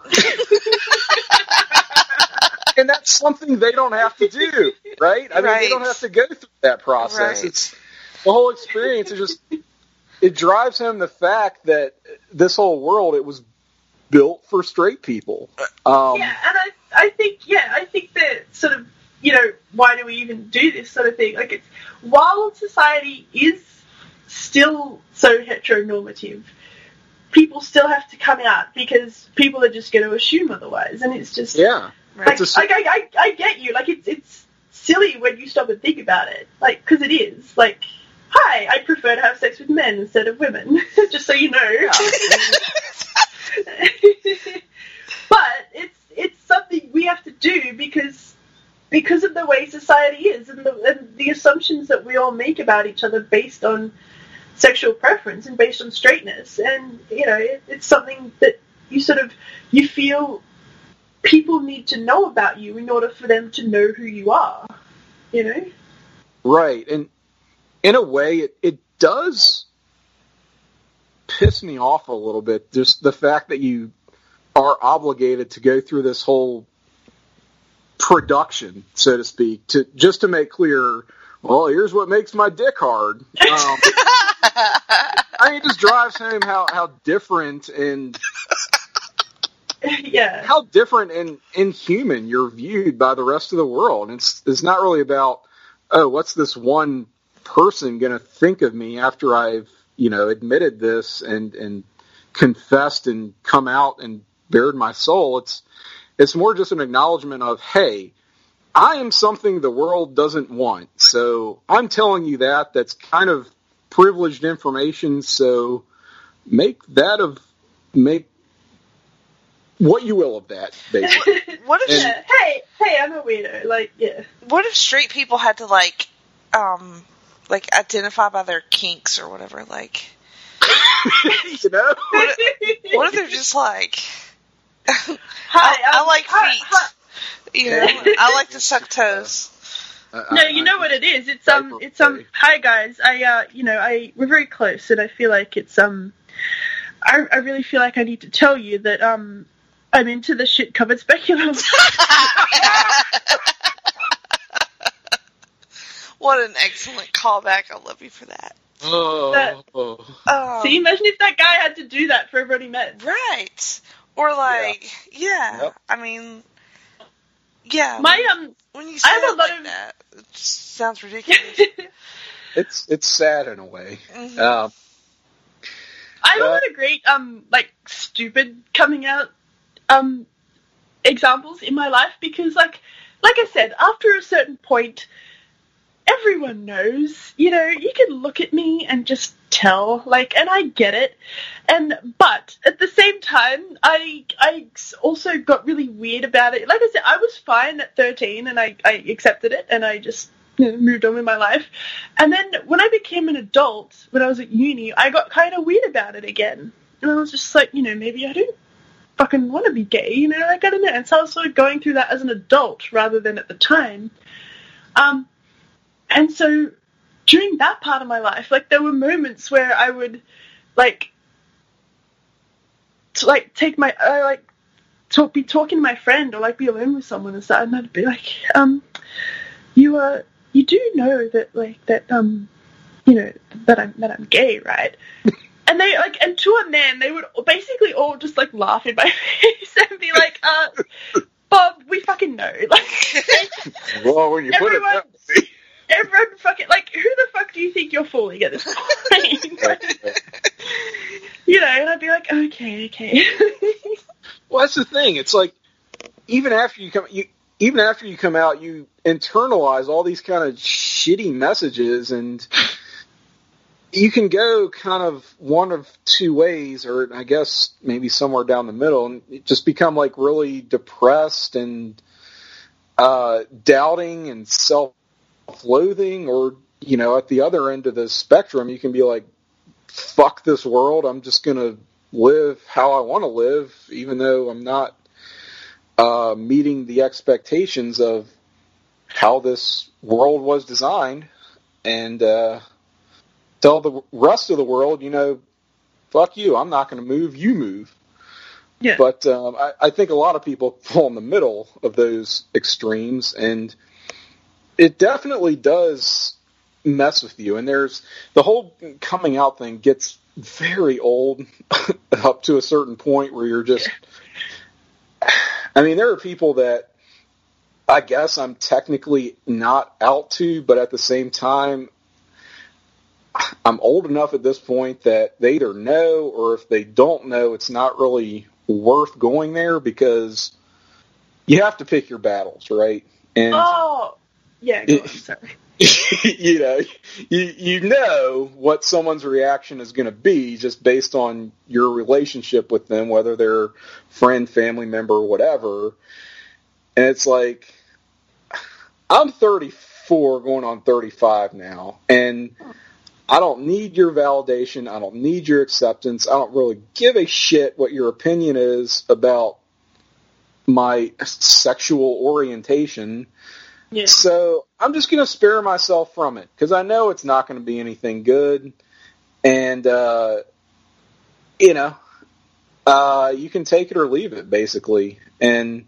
And that's something they don't have to do, right? I mean, they don't have to go through that process. Right. It's the whole experience is just, it drives home the fact that this whole world, it was built for straight people. And I think that sort of, why do we even do this sort of thing? Like, it's, while society is still so heteronormative, people still have to come out because people are just going to assume otherwise, and it's just Like, I get you. Like, it's silly when you stop and think about it. Like, because it is. Like, hi, I prefer to have sex with men instead of women. Just so you know. But it's something we have to do because because of the way society is and the assumptions that we all make about each other based on sexual preference and based on straightness. And, it's something that you feel people need to know about you in order for them to know who you are, Right. And in a way, it does piss me off a little bit, just the fact that you are obligated to go through this whole production, so to speak, to make clear, well, here's what makes my dick hard. It just drives home how different and how different and inhuman you're viewed by the rest of the world. It's not really about, oh, what's this one person going to think of me after I've admitted this and confessed and come out and bared my soul. It's more just an acknowledgement of, hey, I am something the world doesn't want. So I'm telling you that's kind of privileged information. So make what you will of that, basically. What if hey, I'm a weirdo. What if straight people had to identify by their kinks or whatever? What if they're just like, I like feet. I like to suck toes. No, you know what it is. It's hi guys. We're very close, and I feel like it's I really feel like I need to tell you that I'm into the shit covered speculum. What an excellent callback. I love you for that. See, imagine if that guy had to do that for everybody met. Right. Or Yep. I mean, yeah. When you say that, it just sounds ridiculous. It's sad in a way. Mm-hmm. I have a lot of great, stupid coming out, examples in my life because, like I said, after a certain point, everyone knows, you can look at me and just tell, and I get it. But at the same time, I also got really weird about it. Like I said, I was fine at 13 and I accepted it and I just moved on with my life. And then when I became an adult, when I was at uni, I got kind of weird about it again. And I was just like, maybe I don't fucking want to be gay, I don't know. And so I was sort of going through that as an adult rather than at the time. And so during that part of my life, there were moments where I would, be talking to my friend or, be alone with someone and stuff, and I'd be like, you do know that, that I'm gay, right? And they, and to a man, they would basically all just, laugh in my face and be like, Bob, we fucking know. Well, when you put it that way. Everyone fucking, who the fuck do you think you're fooling at this point? And I'd be like, okay. Well, that's the thing. It's even after you come out, you internalize all these kind of shitty messages, and you can go kind of one of two ways, or I guess maybe somewhere down the middle, and just become really depressed and doubting and self-loathing, or at the other end of the spectrum, you can be like, fuck this world, I'm just gonna live how I want to live, even though I'm not meeting the expectations of how this world was designed, and tell the rest of the world, fuck you, I'm not going to move, you move. Yeah. But I think a lot of people fall in the middle of those extremes, and it definitely does mess with you. And there's the whole coming out thing gets very old up to a certain point where you're just, there are people that I guess I'm technically not out to, but at the same time, I'm old enough at this point that they either know, or if they don't know, it's not really worth going there, because you have to pick your battles, right? And yeah, go on, sorry. you know what someone's reaction is going to be just based on your relationship with them, whether they're friend, family member, whatever. And it's I'm 34, going on 35 now, and I don't need your validation. I don't need your acceptance. I don't really give a shit what your opinion is about my sexual orientation. Yeah. So I'm just going to spare myself from it because I know it's not going to be anything good. And, you can take it or leave it, basically. And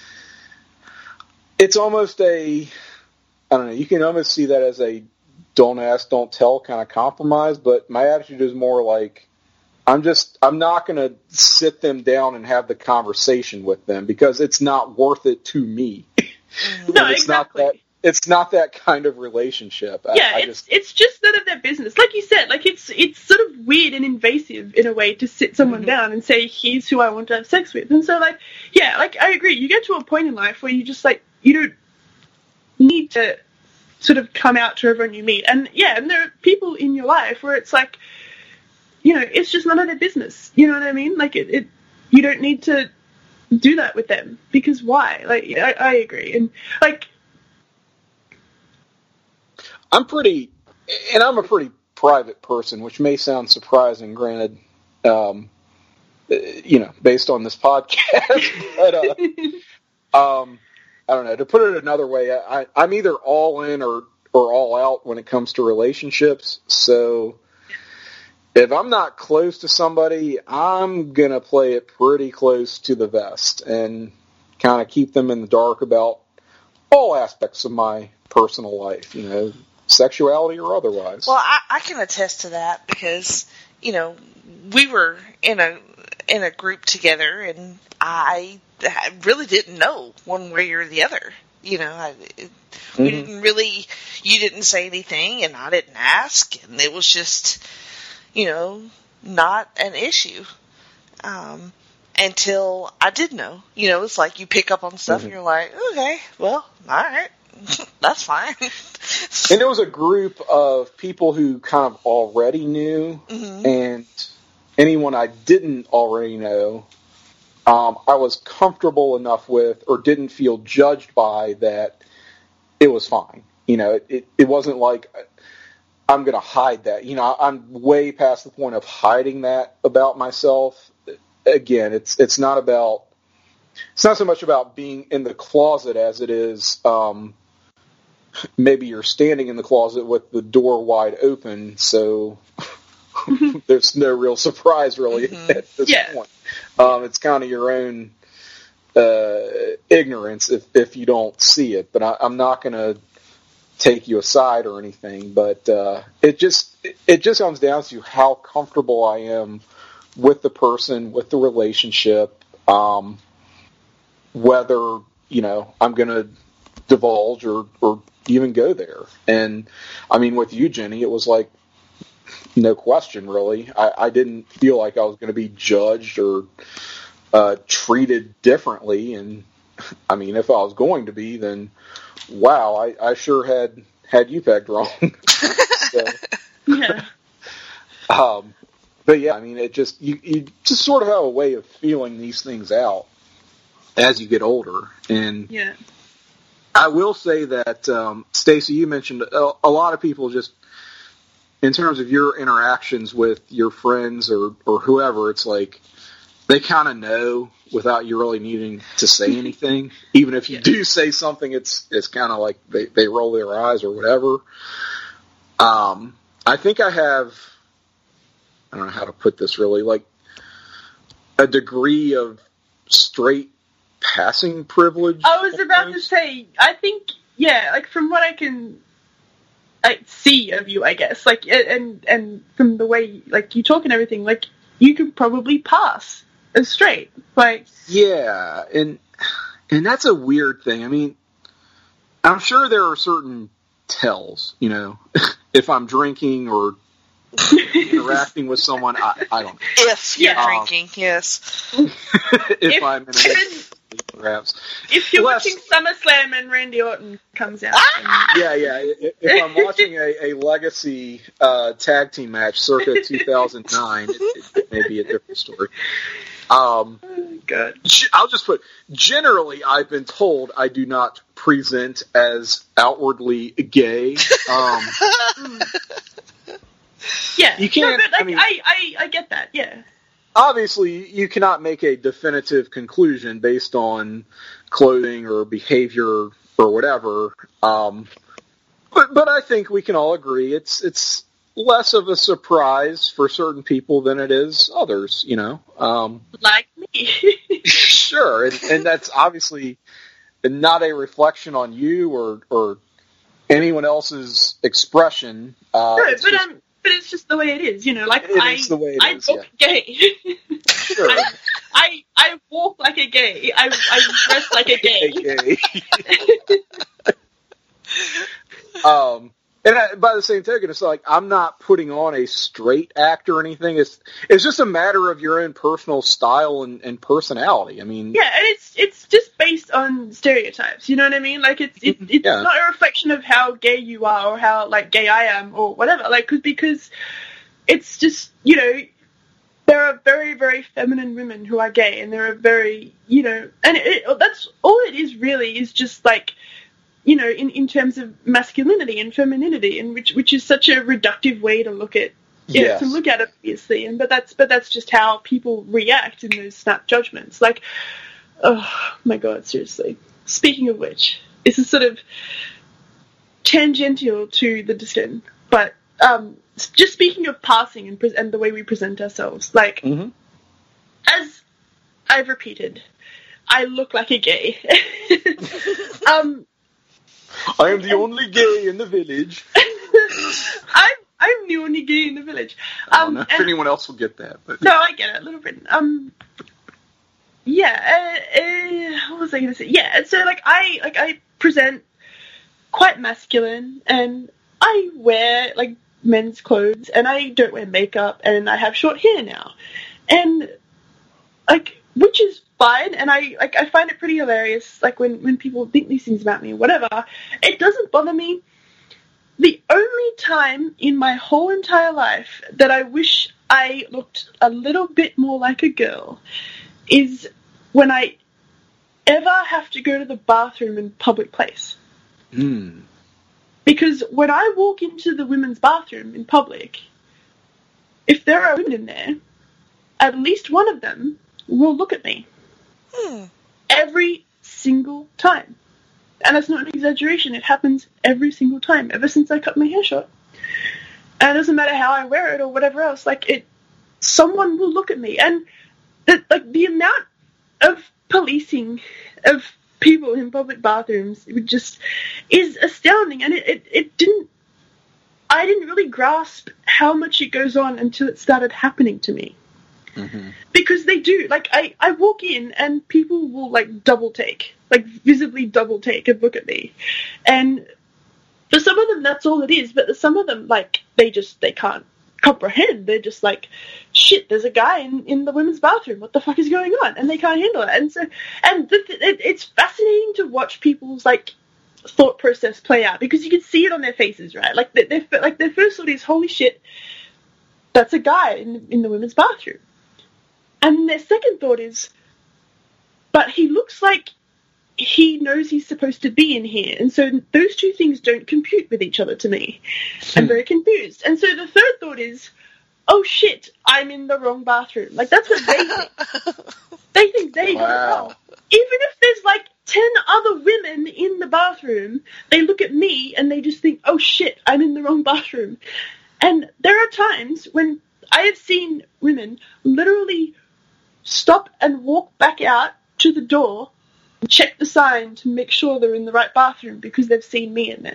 it's almost I don't know, you can almost see that as a don't ask, don't tell kind of compromise, but my attitude is more like, I'm not going to sit them down and have the conversation with them because it's not worth it to me. No, exactly. It's not that kind of relationship. Yeah, it's just none of their business. Like you said, like it's sort of weird and invasive in a way to sit someone down and say, here's who I want to have sex with. And so, like, yeah, like, I agree. You get to a point in life where you just, like, you don't need to sort of come out to everyone you meet. And, yeah, and there are people in your life where it's like, it's just none of their business. You know what I mean? Like, you don't need to do that with them because why? Like, I agree. And, like, I'm a pretty private person, which may sound surprising, granted, based on this podcast. But I don't know. To put it another way, I'm either all in or all out when it comes to relationships. So if I'm not close to somebody, I'm gonna play it pretty close to the vest and kind of keep them in the dark about all aspects of my personal life. Sexuality or otherwise. Well, I can attest to that because, we were in a group together and I really didn't know one way or the other. We didn't really, you didn't say anything and I didn't ask and it was just, not an issue. Until I did know. It's like you pick up on stuff and you're like, okay, well, all right. That's fine. And it was a group of people who kind of already knew, and anyone I didn't already know, I was comfortable enough with, or didn't feel judged by, that it was fine. It wasn't like I'm going to hide that. I'm way past the point of hiding that about myself. Again, it's not so much about being in the closet as it is, maybe you're standing in the closet with the door wide open, so there's no real surprise really at this point. It's kind of your own ignorance if you don't see it. But I'm not going to take you aside or anything. But it just comes down to how comfortable I am with the person, with the relationship, whether I'm going to divulge or even go there. And I mean, with you, Jenny, it was like no question really. I didn't feel like I was going to be judged or treated differently. And I mean, if I was going to be, then wow, I sure had you pegged wrong. So, yeah. But yeah, I mean, it just you just sort of have a way of feeling these things out as you get older. And yeah. I will say that, Stacey, you mentioned a lot of people just, in terms of your interactions with your friends or whoever, it's like they kind of know without you really needing to say anything. Even if you do say something, it's kind of like they roll their eyes or whatever. I think I have, I don't know how to put this really, like a degree of straight passing privilege. I was about to say, I think, like from what I can see of you, I guess, like, and from the way, like, you talk and everything, like, you could probably pass as straight, like. Yeah, and that's a weird thing. I mean, I'm sure there are certain tells, if I'm drinking or interacting with someone, I don't know. If you're drinking, yes. if I'm in perhaps. If you're watching SummerSlam and Randy Orton comes out. Yeah. If I'm watching a Legacy tag team match circa 2009, it may be a different story. God. I'll just put, generally, I've been told I do not present as outwardly gay. Yeah, you can't. No, but, I get that. Yeah. Obviously, you cannot make a definitive conclusion based on clothing or behavior or whatever. But I think we can all agree it's less of a surprise for certain people than it is others. Like me. Sure, and that's obviously not a reflection on you or anyone else's expression. No, but it's just the way it is, Like it's the way it is, look gay. Sure. I walk like a gay. I dress like a gay. And by the same token, it's like I'm not putting on a straight act or anything. It's just a matter of your own personal style and personality. I mean, yeah, and it's just based on stereotypes. You know what I mean? Like it's not a reflection of how gay you are or how like gay I am or whatever. Like because it's just there are very, very feminine women who are gay, and there are very and that's all it is really is just like. In terms of masculinity and femininity, and which is such a reductive way to look at to look at it, obviously. But that's just how people react in those snap judgments. Like, oh my God, seriously. Speaking of which, this is sort of tangential to the discussion, but just speaking of passing and the way we present ourselves, like as I've repeated, I look like a gay. I am the only gay in the village. I'm the only gay in the village. I don't know if anyone else will get that, but no, I get it a little bit. What was I going to say? Yeah, so I present quite masculine, and I wear like men's clothes, and I don't wear makeup, and I have short hair now, and which is fine, and I find it pretty hilarious, like when people think these things about me or whatever. It doesn't bother me. The only time in my whole entire life that I wish I looked a little bit more like a girl is when I ever have to go to the bathroom in public place. Because when I walk into the women's bathroom in public, if there are women in there, at least one of them will look at me. Every single time. And that's not an exaggeration. It happens every single time, ever since I cut my hair short. And it doesn't matter how I wear it or whatever else. Someone will look at me. And the amount of policing of people in public bathrooms is astounding. And I didn't really grasp how much it goes on until it started happening to me. Because they do. I walk in and people will double take, visibly double take and look at me. And for some of them that's all it is, but some of them they can't comprehend. They're just like, shit, there's a guy in the women's bathroom. What the fuck is going on? And they can't handle it. And so it's fascinating to watch people's thought process play out, because you can see it on their faces, right? Their first thought is, holy shit, that's a guy in the women's bathroom. And their second thought is, but he looks like he knows he's supposed to be in here. And so those two things don't compute with each other to me. I'm very confused. And so the third thought is, oh shit, I'm in the wrong bathroom. That's what they think. They think they got it wrong. Even if there's 10 other women in the bathroom, they look at me and they just think, oh shit, I'm in the wrong bathroom. And there are times when I have seen women literally stop and walk back out to the door and check the sign to make sure they're in the right bathroom because they've seen me in there.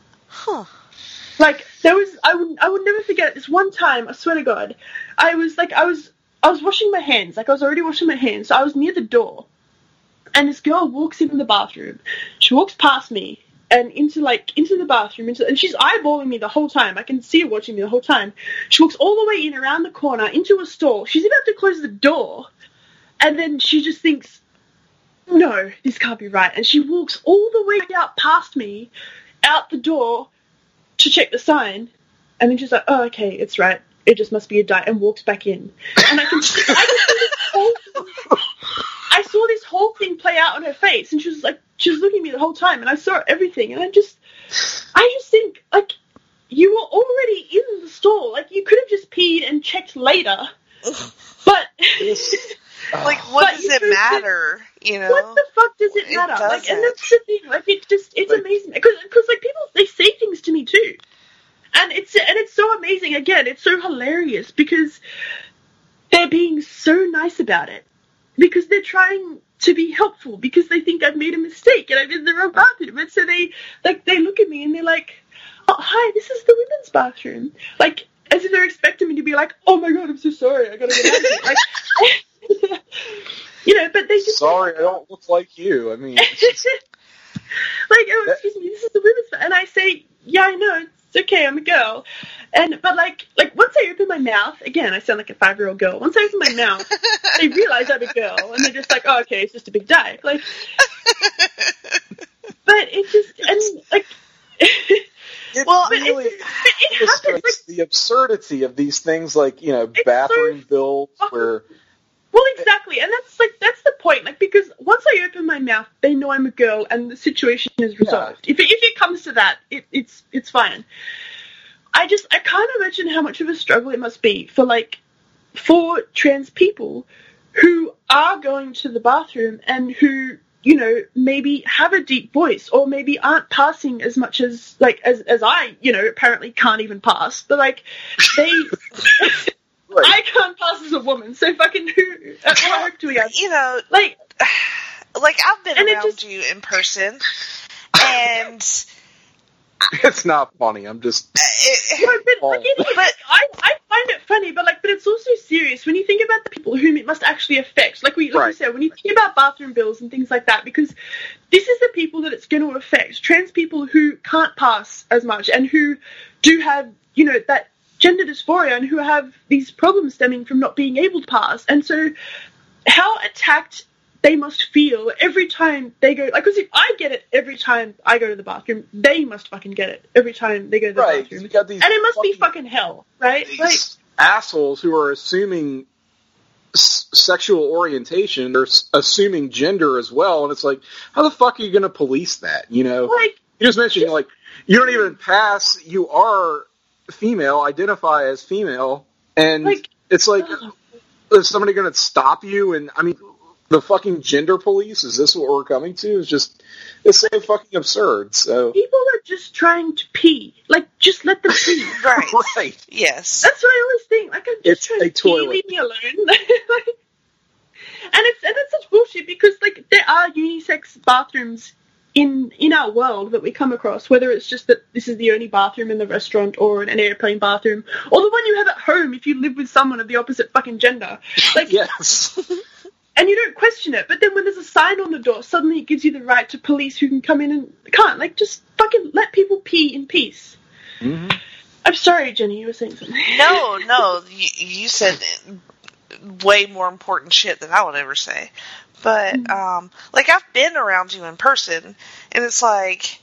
I would never forget this one time, I swear to God. I was washing my hands, I was already washing my hands, so I was near the door, and this girl walks in the bathroom. She walks past me and into the bathroom, and she's eyeballing me the whole time. I can see her watching me the whole time. She walks all the way in, around the corner, into a stall. She's about to close the door, and then she just thinks, no, this can't be right. And she walks all the way out past me, out the door, to check the sign, and then she's like, oh, okay, it's right. It just must be a diet, and walks back in. And I can see this whole I saw this whole thing play out on her face, and she was looking at me the whole time, and I saw everything, and I just think, like, you were already in the stall. Like, you could have just peed and checked later. But, like, what does it matter? You know? What the fuck does it matter? Like, and that's the thing. Like, it's amazing. Because, like, people, they say things to me, too. And it's so amazing. Again, it's so hilarious because they're being so nice about it. Because they're trying to be helpful. Because they think I've made a mistake and I'm in the wrong bathroom. And so they look at me and they're like, oh, hi, this is the women's bathroom. Like, as if they're expecting me to be like, oh my god, I'm so sorry, I gotta get out of here. Like, you know, but they just... Sorry, I don't look like you. I mean... like, oh, excuse me, this is the women's bathroom. And I say, yeah, I know, it's okay, I'm a girl. But like once I open my mouth, again, I sound like a 5-year-old girl. Once I open my mouth, they realize I'm a girl, and they're just like, oh, okay, it's just a big dick. Like, but it just, and like... It illustrates the absurdity of these things, like, you know, bathroom bills where... Well, exactly, and that's the point. Like, because once I open my mouth, they know I'm a girl, and the situation is resolved. Yeah. If it comes to that, it's fine. I can't imagine how much of a struggle it must be for trans people who are going to the bathroom and who, you know, maybe have a deep voice or maybe aren't passing as much as I, you know, apparently can't even pass. But, like, they... Right. I can't pass as a woman, so fucking what hope do we have? You know, like I've been around you in person, and... It's not funny, I'm just... but I find it funny, but it's also serious when you think about the people whom it must actually affect. Like we said, when you think about bathroom bills and things like that, because this is the people that it's going to affect. Trans people who can't pass as much and who do have, you know, that gender dysphoria and who have these problems stemming from not being able to pass. And so how attacked they must feel every time they go, like, because if I get it every time I go to the bathroom, they must fucking get it every time they go to the bathroom. And it must be fucking hell, right? Like, assholes who are assuming sexual orientation, they're assuming gender as well, and it's like, how the fuck are you going to police that, you know? Like, you just mentioned, like, you don't even pass, you are female, identify as female, and like, it's like, is somebody going to stop you? And, I mean... The fucking gender police? Is this what we're coming to? It's so fucking absurd. So people are just trying to pee. Like, just let them pee. Right. Yes. That's what I always think. Like, I'm just trying to pee, leave me alone. And it's such bullshit because, like, there are unisex bathrooms in our world that we come across, whether it's just that this is the only bathroom in the restaurant or an airplane bathroom, or the one you have at home if you live with someone of the opposite fucking gender. Like, yes. And you don't question it, but then when there's a sign on the door, suddenly it gives you the right to police who can come in and can't. Like, just fucking let people pee in peace. Mm-hmm. I'm sorry, Jenny, you were saying something. No, you said way more important shit than I would ever say. But, like, I've been around you in person, and it's like,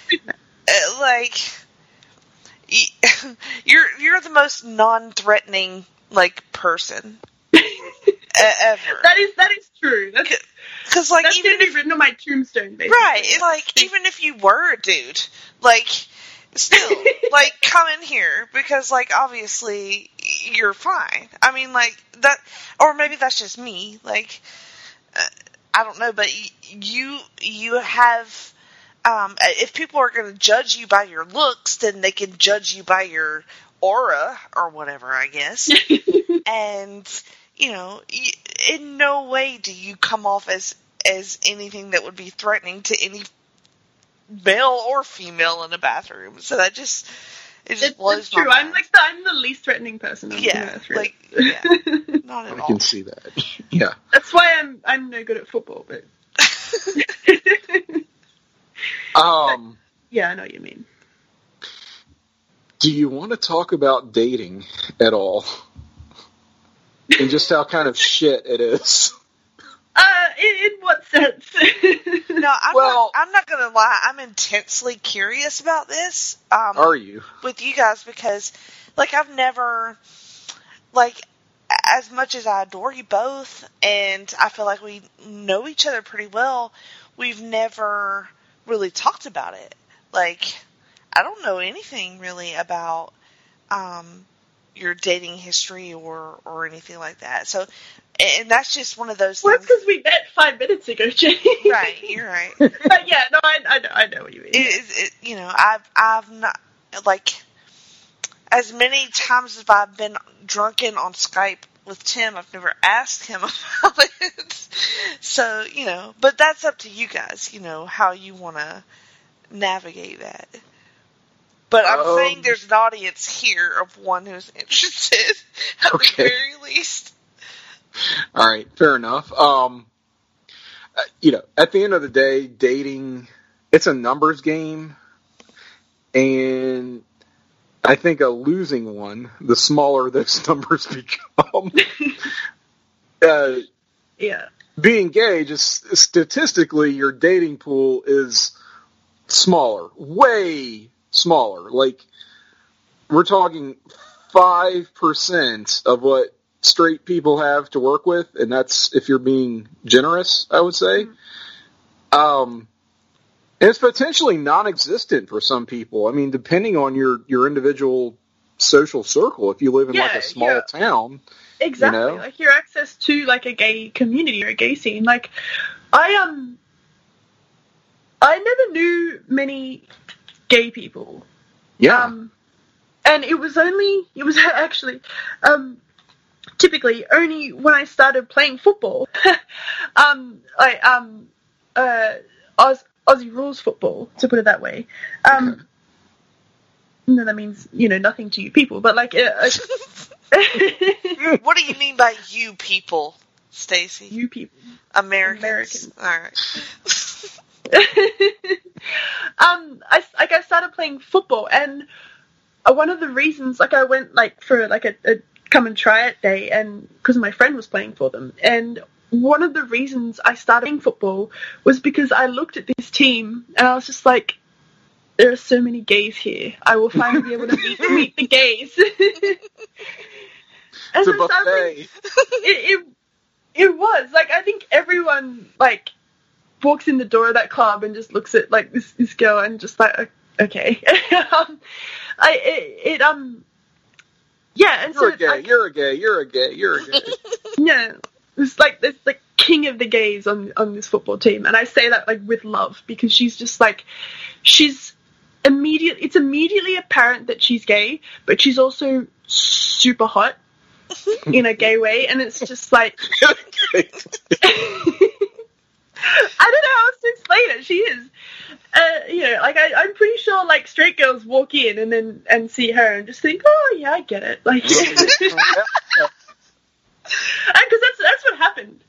you're the most non-threatening, like, person. Ever. That is true. Because, like, that's even if written on my tombstone, basically. Right. Like, even if you were a dude, like, still, like, come in here because, like, obviously you're fine. I mean, like, that, or maybe that's just me. Like, I don't know, but you have. If people are going to judge you by your looks, then they can judge you by your aura or whatever, I guess. And. You know, in no way do you come off as anything that would be threatening to any male or female in a bathroom. So that just blows my mind. I'm the least threatening person on earth. Really. Not at all. I can see that. Yeah. That's why I'm no good at football, but. Yeah, I know what you mean. Do you want to talk about dating at all? And just how kind of shit it is. In what sense? No, I'm not gonna lie. I'm intensely curious about this. Are you? With you guys, because, like, I've never, like, as much as I adore you both, and I feel like we know each other pretty well, we've never really talked about it. Like, I don't know anything really about your dating history or anything like that. So, and that's just one of those things. Well, because we met 5 minutes ago, Jenny. Right, you're right. But yeah, no, I know what you mean. I've not, like, as many times as I've been drunken on Skype with Tim, I've never asked him about it. So, but that's up to you guys, how you want to navigate that. But I'm saying there's an audience here of one who's interested, at the very least. All right, fair enough. At the end of the day, dating, it's a numbers game, and I think a losing one, the smaller those numbers become. Yeah. Being gay, just statistically, your dating pool is smaller, way smaller. Like, we're talking 5% of what straight people have to work with, and that's if you're being generous, I would say. And it's potentially non-existent for some people. I mean, depending on your individual social circle, if you live in like a small town. Exactly. Like, your access to like a gay community or a gay scene. Like, I never knew many gay people. Yeah. And it was actually typically only when I started playing football. Aussie rules football, to put it that way. No, that means, nothing to you people, but like... What do you mean by you people, Stacey? You people. Americans. All right. I started playing football, and one of the reasons, I went for a come and try it day, and because my friend was playing for them, and one of the reasons I started playing football was because I looked at this team and I was just like, there are so many gays here. I will finally be able to meet the gays. And it's a buffet. It was I think everyone walks in the door of that club and just looks at this girl and just okay. Yeah, and you're a gay. Yeah, it's this king of the gays on this football team, and I say that with love, because she's just it's immediately apparent that she's gay, but she's also super hot in a gay way, and it's just I don't know how else to explain it. She is. I'm pretty sure straight girls walk in and see her and just think, oh yeah, I get it. Because that's what happened.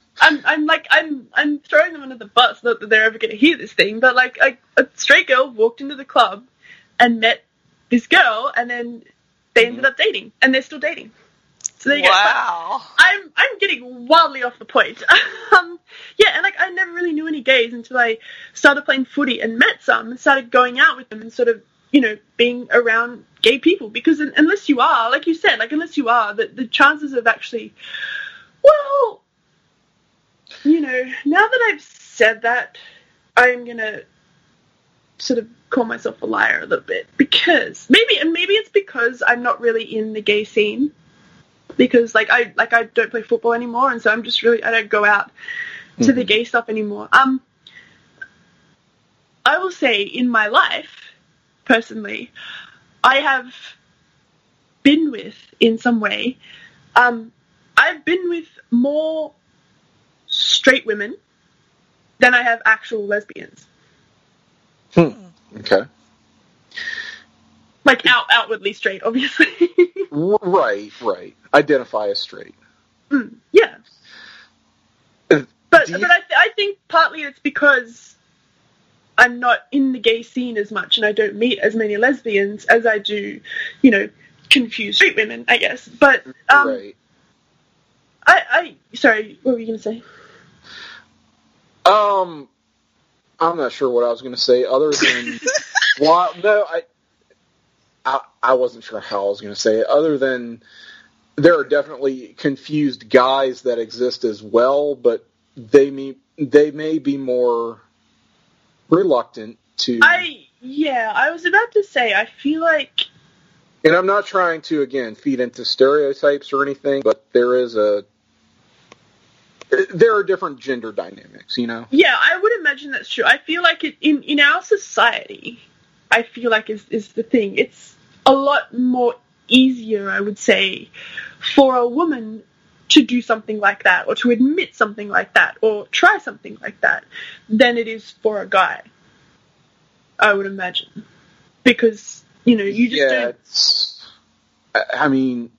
I'm throwing them under the bus, not that they're ever going to hear this thing, but a straight girl walked into the club and met this girl, and then they ended up dating, and they're still dating. So there you go. Wow. I'm getting wildly off the point. Yeah, and I never really knew any gays until I started playing footy and met some and started going out with them and sort of, being around gay people. Because unless you are, like you said, unless you are, the chances of actually, well, now that I've said that, I'm going to sort of call myself a liar a little bit, because maybe it's because I'm not really in the gay scene. Because I don't play football anymore, and so I'm just I don't go out to the gay stuff anymore. I will say, in my life, personally, I have been with, in some way, I've been with more straight women than I have actual lesbians. Okay. Outwardly straight, obviously. Right. Identify as straight. Yeah. But I think partly it's because I'm not in the gay scene as much, and I don't meet as many lesbians as I do, confused straight women, I guess. But right. Sorry, what were you going to say? I'm not sure what I was going to say other than I wasn't sure how I was going to say it, other than there are definitely confused guys that exist as well, but they may be more reluctant to. I was about to say, I feel like. And I'm not trying to, again, feed into stereotypes or anything, but there are different gender dynamics, you know? Yeah, I would imagine that's true. I feel like in our society, I feel like is the thing. It's a lot more easier, I would say, for a woman to do something like that, or to admit something like that, or try something like that, than it is for a guy, I would imagine. Because, you just don't... I mean...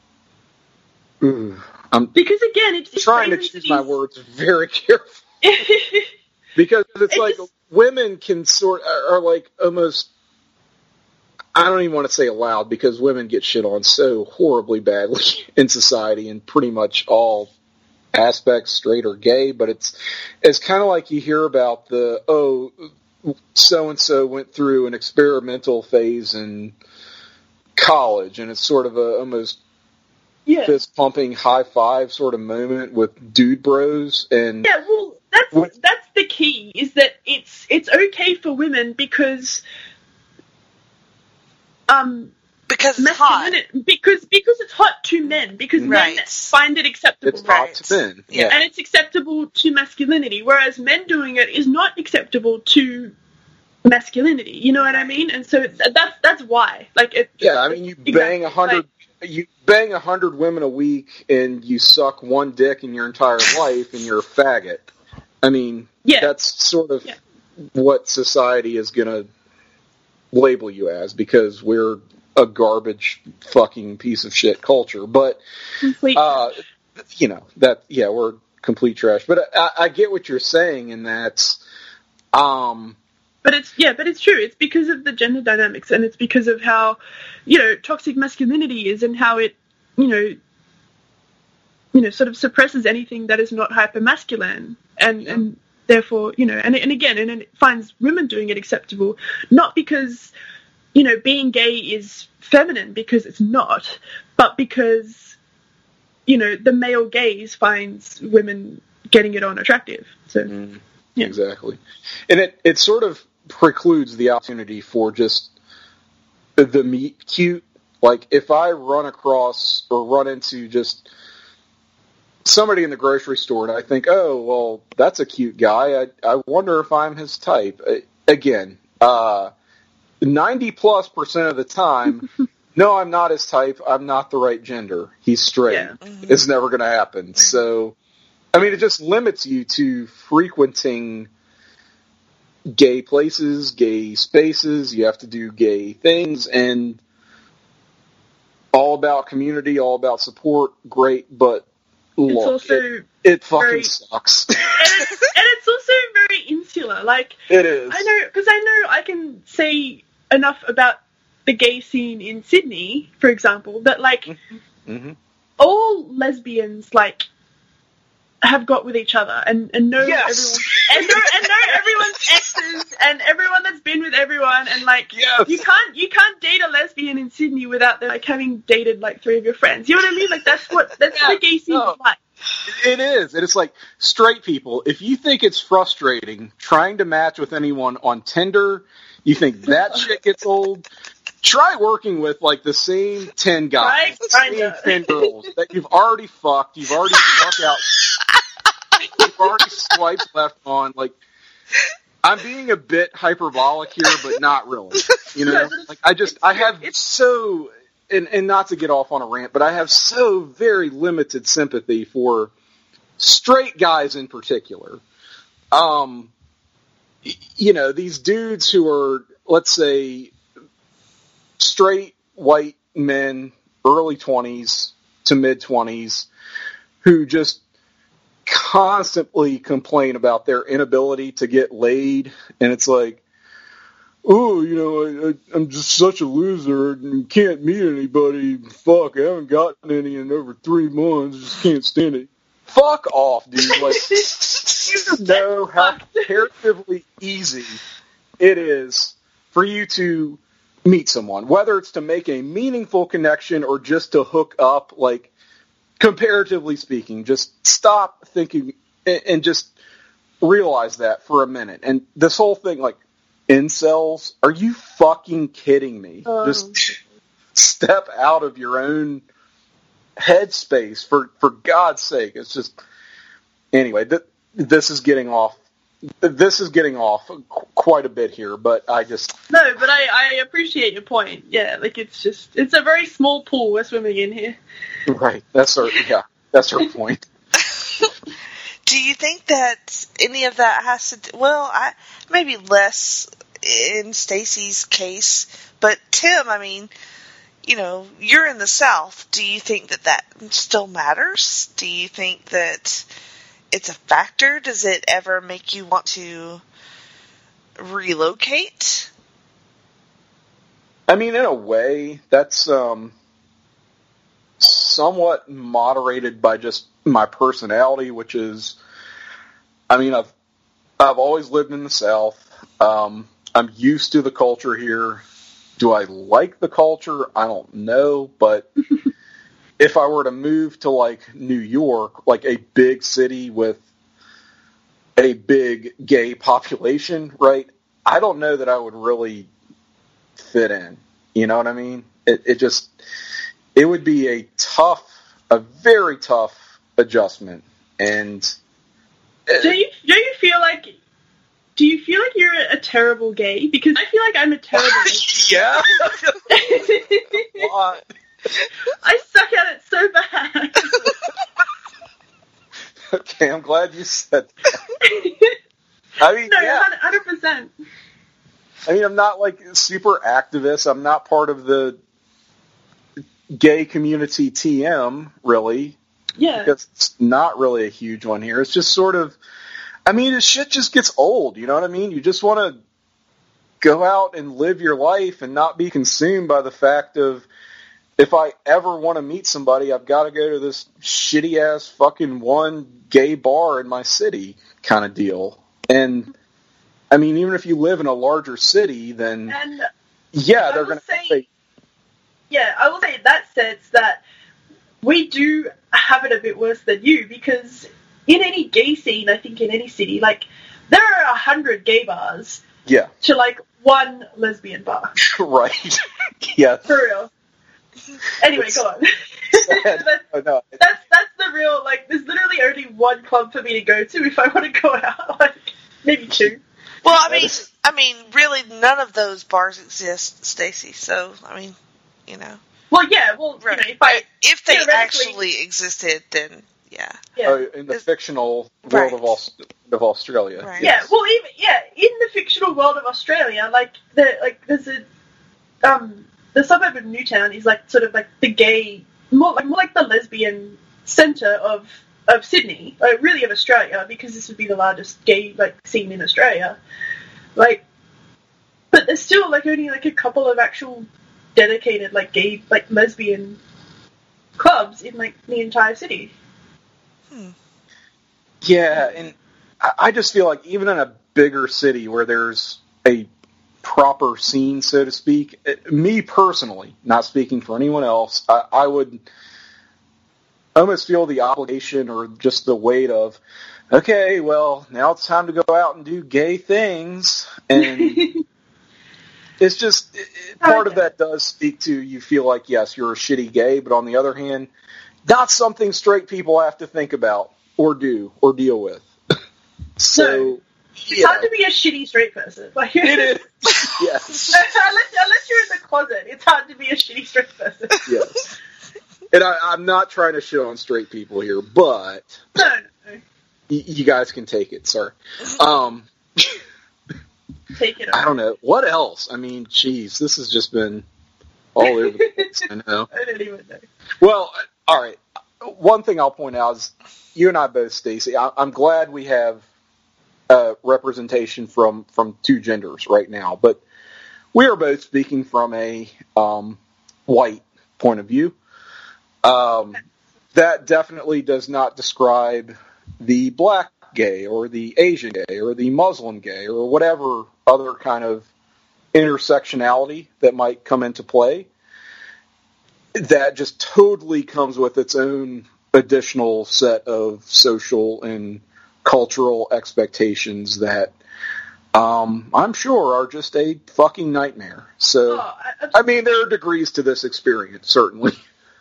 Because, again, it's trying to choose my words very carefully. Because it's like women can are like almost... I don't even want to say allowed, because women get shit on so horribly badly in society in pretty much all aspects, straight or gay, but it's kind of like you hear about so-and-so went through an experimental phase in college, and it's sort of a almost fist-pumping high-five sort of moment with dude bros. And yeah, well, that's the key, is that it's okay for women because it's hot. Because it's hot to men. Because men find it acceptable. It's hot to men. Yeah. And it's acceptable to masculinity, whereas men doing it is not acceptable to masculinity. You know what I mean? And so that's why. I mean, you bang 100 women a week, and you suck one dick in your entire life, and you're a faggot. I mean, that's sort of what society is going to label you as, because we're a garbage fucking piece of shit culture. But we're complete trash. But I get what you're saying, and that's but it's true. It's because of the gender dynamics, and it's because of how toxic masculinity is, and how it sort of suppresses anything that is not hypermasculine, and therefore, and it finds women doing it acceptable, not because, being gay is feminine, because it's not, but because, the male gaze finds women getting it on attractive. So, Exactly. And it sort of precludes the opportunity for just the meet cute. Like, if I run across or run into just somebody in the grocery store and I think, oh, well, that's a cute guy, I wonder if I'm his type. Again, 90+% of the time, no, I'm not his type. I'm not the right gender. He's straight. Yeah. It's never going to happen. So, I mean, it just limits you to frequenting gay places, gay spaces. You have to do gay things, and all about community, all about support. Great, but look, it fucking sucks. And it's also very insular. Like, it is. I know, because I can say enough about the gay scene in Sydney, for example, that all lesbians have got with each other and know everyone's exes and everyone that's been with everyone, and you can't date a lesbian in Sydney without them having dated 3 of your friends. You know what I mean? That's the gay scene is like. It is. And it's like, straight people, if you think it's frustrating trying to match with anyone on Tinder, you think that shit gets old, try working with the same 10 guys, the same 10 girls that you've already fucked, you've already struck out, you've already swiped left on. I'm being a bit hyperbolic here, but not really. I have so, and not to get off on a rant, but I have so very limited sympathy for straight guys in particular. These dudes who are, let's say, straight white men, early 20s to mid 20s, who just constantly complain about their inability to get laid, and it's like, oh, I'm just such a loser and can't meet anybody. Fuck, I haven't gotten any in over 3 months. Just can't stand it. Fuck off, dude. You know how comparatively easy it is for you to meet someone, whether it's to make a meaningful connection or just to hook up, like, comparatively speaking, just stop thinking and just realize that for a minute. And this whole thing, like, incels, are you fucking kidding me? Just step out of your own headspace, for God's sake. It's just, anyway, this is getting off quite a bit here, but I just... No, but I appreciate your point. Yeah, like, it's a very small pool we're swimming in here. Right, that's our point. Do you think that any of that has to do, well, maybe less in Stacy's case, but Tim, I mean, you know, you're in the South. Do you think that still matters? Do you think that it's a factor? Does it ever make you want to relocate? I mean, in a way, that's somewhat moderated by just my personality, which is, I mean, I've always lived in the South. I'm used to the culture here. Do I like the culture? I don't know, but if I were to move to, like, New York, like a big city with a big gay population, right, I don't know that I would really fit in. You know what I mean? It would be a very tough adjustment. And do you feel like you're a terrible gay? Because I feel like I'm a terrible gay. Yeah. I suck at it so bad. Okay, I'm glad you said that. I mean, no, yeah. 100%. I mean, I'm not, like, super activist. I'm not part of the gay community TM, really. Yeah. Because it's not really a huge one here. It's just sort of, I mean, this shit just gets old, you know what I mean? You just want to go out and live your life and not be consumed by the fact of, if I ever want to meet somebody, I've got to go to this shitty-ass fucking one gay bar in my city kind of deal. And, I mean, even if you live in a larger city, then, yeah, they're going to say... Yeah, I will say in that sense that we do have it a bit worse than you, because in any gay scene, I think in any city, like, there are 100 gay bars to, like, one lesbian bar. Right. Yeah. For real. Anyway, go on. That's the real, like, there's literally only one club for me to go to if I want to go out. Like, maybe two. Well, I mean, really, none of those bars exist, Stacy. So, I mean, you know. Well, yeah. Well, right. You know, if they actually existed, then yeah. In the fictional world of Australia. Right. Yes. Yeah. Well, in the fictional world of Australia, like there's a the suburb of Newtown is like sort of like the gay, more like the lesbian centre of Sydney, really of Australia, because this would be the largest gay scene in Australia. But there's still only a couple of actual dedicated gay lesbian clubs in the entire city. Yeah, and I just feel like even in a bigger city where there's a proper scene, so to speak, me personally, not speaking for anyone else, I would almost feel the obligation or just the weight of, okay, well, now it's time to go out and do gay things, and it's just, part of that does speak to, you feel like, yes, you're a shitty gay, but on the other hand, not something straight people have to think about, or do, or deal with. So, it's hard to be a shitty straight person. It is. Yes. Unless you're in the closet, it's hard to be a shitty straight person. Yes. And I'm not trying to shit on straight people here, but no. You guys can take it, sir. Take it. I don't know. What else? I mean, geez, this has just been all over the place, I know. I don't even know. Well, all right. One thing I'll point out is you and I both, Stacey, I'm glad we have representation from two genders right now, but we are both speaking from a white point of view. That definitely does not describe the black gay or the Asian gay or the Muslim gay or whatever other kind of intersectionality that might come into play, that just totally comes with its own additional set of social and cultural expectations that I'm sure are just a fucking nightmare. So, I mean, there are degrees to this experience, certainly.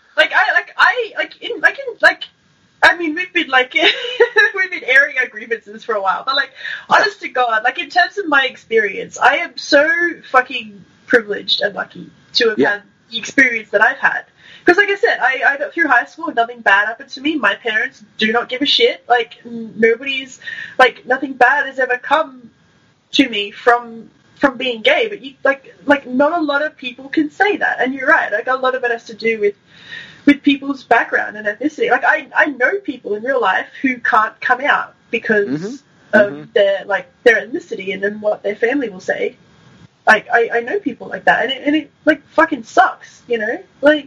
I mean, we've been airing our grievances for a while, but honest to God, in terms of my experience, I am so fucking privileged and lucky to have had the experience that I've had. Because, like I said, I got through high school and nothing bad happened to me. My parents do not give a shit. Nothing bad has ever come to me from being gay. But not a lot of people can say that. And you're right. A lot of it has to do with people's background and ethnicity. I know people in real life who can't come out because of their ethnicity and then what their family will say. I know people like that, and it fucking sucks, you know?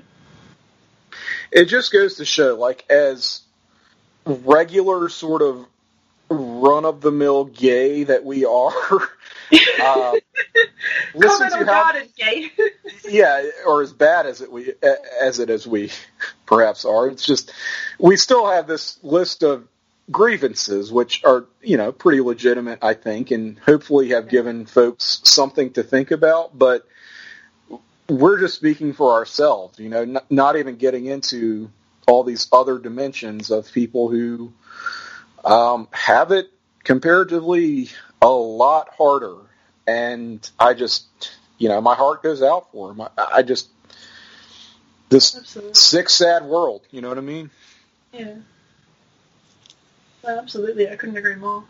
It just goes to show, as regular sort of run-of-the-mill gay that we are, comment on God and gay. Yeah, or as bad as we perhaps are. It's just, we still have this list of grievances, which are, pretty legitimate, I think, and hopefully have given folks something to think about, but we're just speaking for ourselves, not even getting into all these other dimensions of people who have it comparatively a lot harder. And I just, my heart goes out for them. This absolutely. Sick, sad world, you know what I mean? Yeah. Well, absolutely. I couldn't agree more.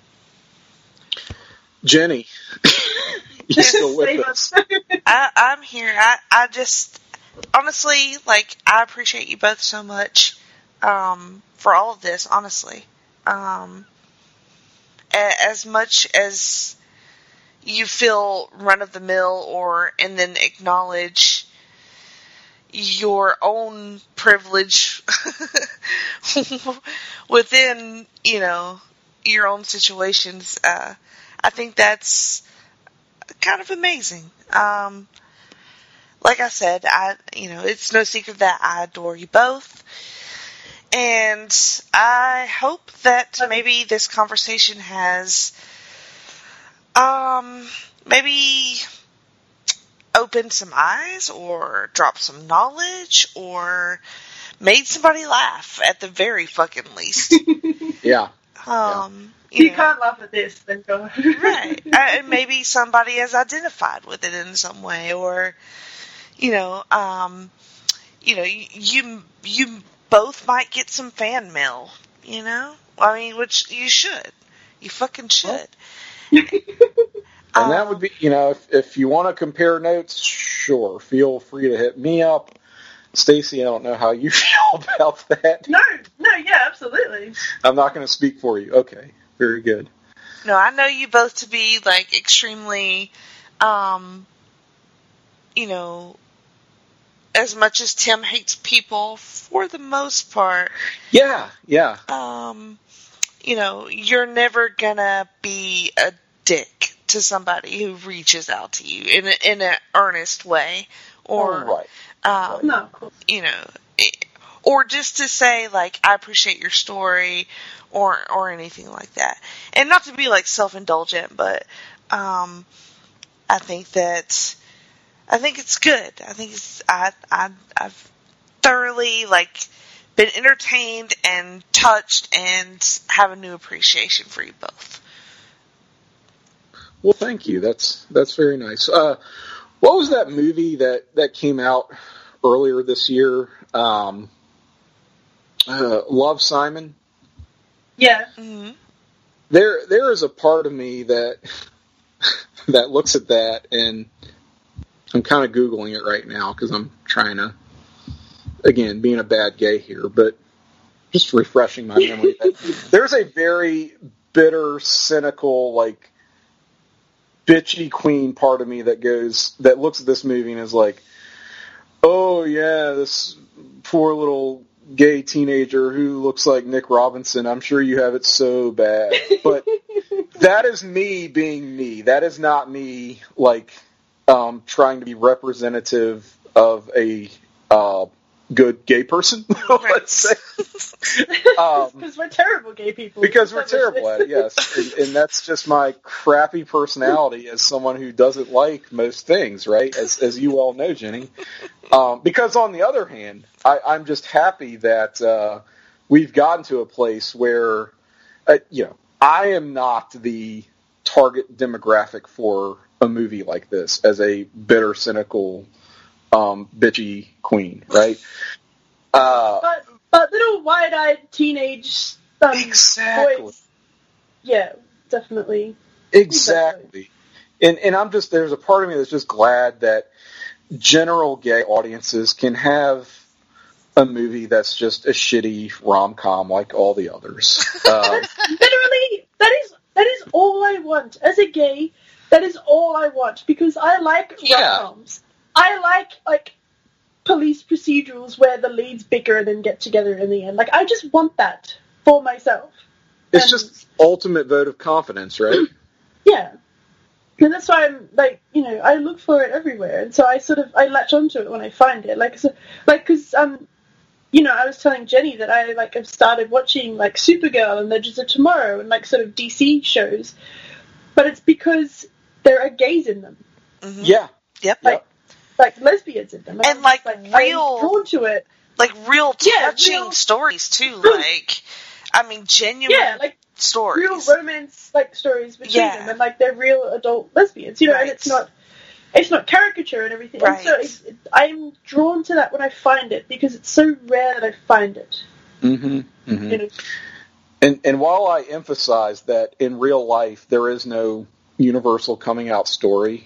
Jenny, you still with us? I'm here. I just, honestly, I appreciate you both so much for all of this, honestly. As much as you feel run-of-the-mill and then acknowledge your own privilege within, your own situations, I think that's kind of amazing. Like I said, it's no secret that I adore you both. And I hope that maybe this conversation has, maybe opened some eyes or dropped some knowledge or made somebody laugh at the very fucking least. Yeah. You can't laugh at this, then go ahead. Right. And maybe somebody has identified with it in some way, or, you both might get some fan mail, which you should. You fucking should. And that would be, if you want to compare notes, sure, feel free to hit me up. Stacy, I don't know how you feel about that. No, yeah, absolutely. I'm not going to speak for you. Okay, very good. No, I know you both to be, extremely, as much as Tim hates people, for the most part. Yeah. You're never gonna be a dick to somebody who reaches out to you in an earnest way, or no, cool. Or just to say I appreciate your story, or anything like that. And not to be self-indulgent, but I think it's good. I think I've thoroughly been entertained and touched and have a new appreciation for you both. Well, thank you. That's very nice. What was that movie that came out earlier this year? Love, Simon? Yeah. Mm-hmm. There is a part of me that looks at that, and I'm kind of Googling it right now because I'm trying to, again, being a bad gay here, but just refreshing my memory. There's a very bitter, cynical, bitchy queen part of me that looks at this movie and is like, oh yeah, this poor little gay teenager who looks like Nick Robinson, I'm sure you have it so bad. But that is me being me. That is not me, trying to be representative of a good gay person, let's say. Because we're terrible gay people. Because we're terrible at it, yes. And that's just my crappy personality as someone who doesn't like most things, right? As you all know, Jenny. Because on the other hand, I'm just happy that we've gotten to a place where, I am not the target demographic for a movie like this as a bitter, cynical, bitchy queen, right? But little wide-eyed teenage exactly. boys, yeah, definitely. Exactly. And I'm just, there's a part of me that's just glad that general gay audiences can have a movie that's just a shitty rom-com like all the others. Literally, that is all I want. As a gay, that is all I want, because I like rom-coms. I like police procedurals where the leads bicker and then get together in the end. Like, I just want that for myself. It's just ultimate vote of confidence, right? Yeah. And that's why I'm, like, I look for it everywhere. And so I latch onto it when I find it. Because, I was telling Jenny that I, have started watching, Supergirl and Legends of Tomorrow and, sort of DC shows. But it's because there are gays in them. Mm-hmm. Yeah. Yep. Like lesbians in them. And real, I'm drawn to it. Real touching stories, too. Genuine stories. Real romance, stories between them. And, they're real adult lesbians, right. And it's not caricature and everything. Right. And so I'm drawn to that when I find it, because it's so rare that I find it. Mm-hmm. Mm-hmm. And while I emphasize that in real life there is no universal coming out story,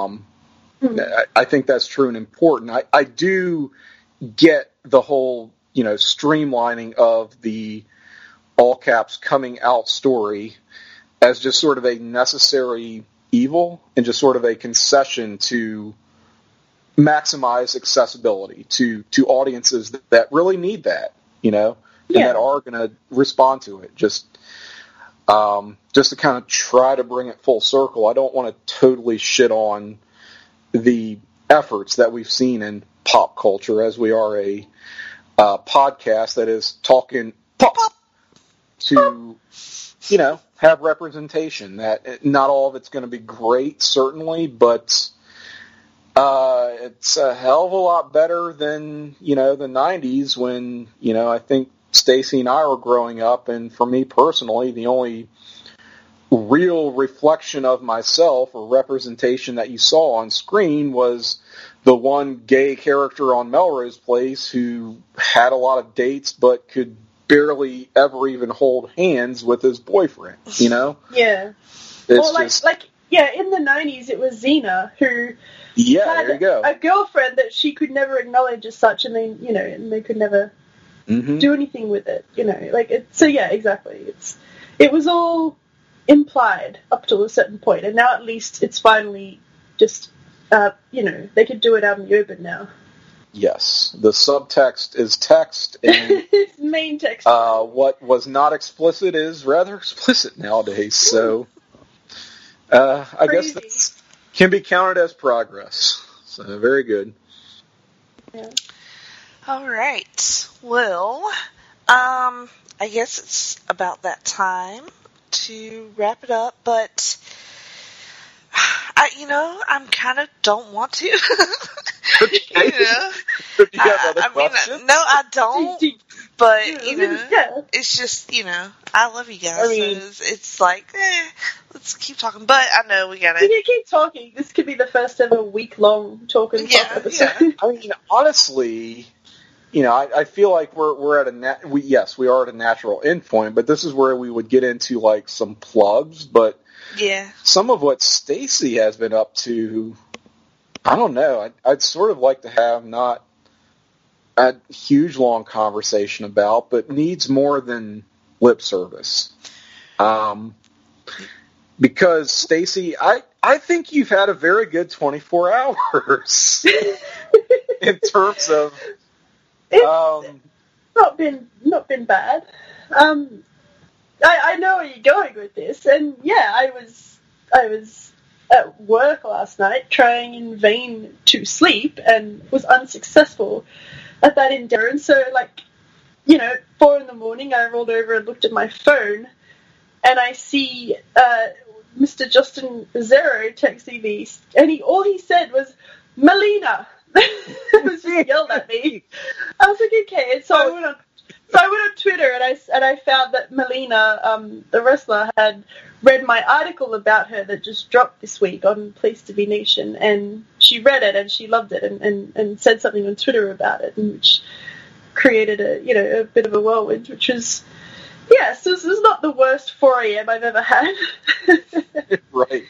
I think that's true and important. I do get the whole, streamlining of the all caps coming out story as just sort of a necessary evil and just sort of a concession to maximize accessibility to audiences that really need that, and that are going to respond to it. Just to kind of try to bring it full circle. I don't want to totally shit on the efforts that we've seen in pop culture, as we are a podcast that is talking pop to, have representation. That not all of it's going to be great, certainly, but it's a hell of a lot better than, the 90s when, I think Stacy and I were growing up, and for me personally, the only real reflection of myself or representation that you saw on screen was the one gay character on Melrose Place who had a lot of dates but could barely ever even hold hands with his boyfriend, Yeah. It's in the 90s it was Xena who had there you go. A girlfriend that she could never acknowledge as such, and they could never do anything with it, exactly. It was all implied up to a certain point, and now at least it's finally just, they could do it out in the open now. Yes, the subtext is text, and it's main text. What was not explicit is rather explicit nowadays, so I guess that can be counted as progress. So, very good. Yeah. All right. Well, I guess it's about that time to wrap it up, but I'm kind of don't want to. Okay. No, I don't. But it's just I love you guys. So it's like, let's keep talking. But I know we gotta. You keep talking. This could be the first ever week-long talk episode. Yeah. Honestly, I feel like we're at we are at a natural end point, but this is where we would get into some plugs. But some of what Stacy has been up to, I don't know. I'd sort of like to have not a huge long conversation about, but needs more than lip service. Because Stacy, I think you've had a very good 24 hours in terms of. It's not been bad. I know where you're going with this, and I was at work last night trying in vain to sleep and was unsuccessful at that endeavor. And so, 4 a.m, I rolled over and looked at my phone, and I see Mr. Justin Zero texting me, and all he said was, "Melina." It was just yelled at me. I was like, okay. And so I went on Twitter, and I found that Melina, the wrestler, had read my article about her that just dropped this week on Place to Be Nation, and she read it and she loved it and said something on Twitter about it, and which created a bit of a whirlwind, which was, so this is not the worst 4 a.m. I've ever had. Right.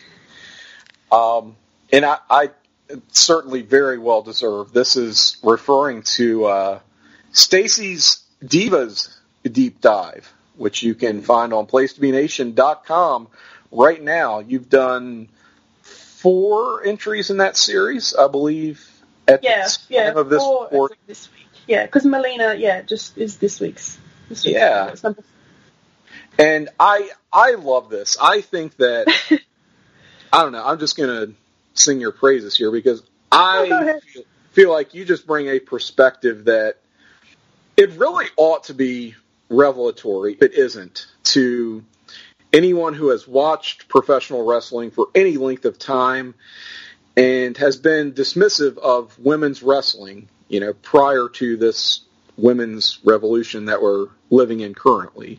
And I certainly very well deserved. This is referring to Stacy's Divas Deep Dive, which you can find on PlaceToBeNation.com right now. You've done 4 entries in that series, I believe, at the time of this report. This week. Yeah, because Melina, just is this week's. Yeah. And I love this. I think that, I don't know, I'm just going to sing your praises here, because I feel like you just bring a perspective that it really ought to be revelatory. It isn't, to anyone who has watched professional wrestling for any length of time and has been dismissive of women's wrestling, prior to this women's revolution that we're living in currently.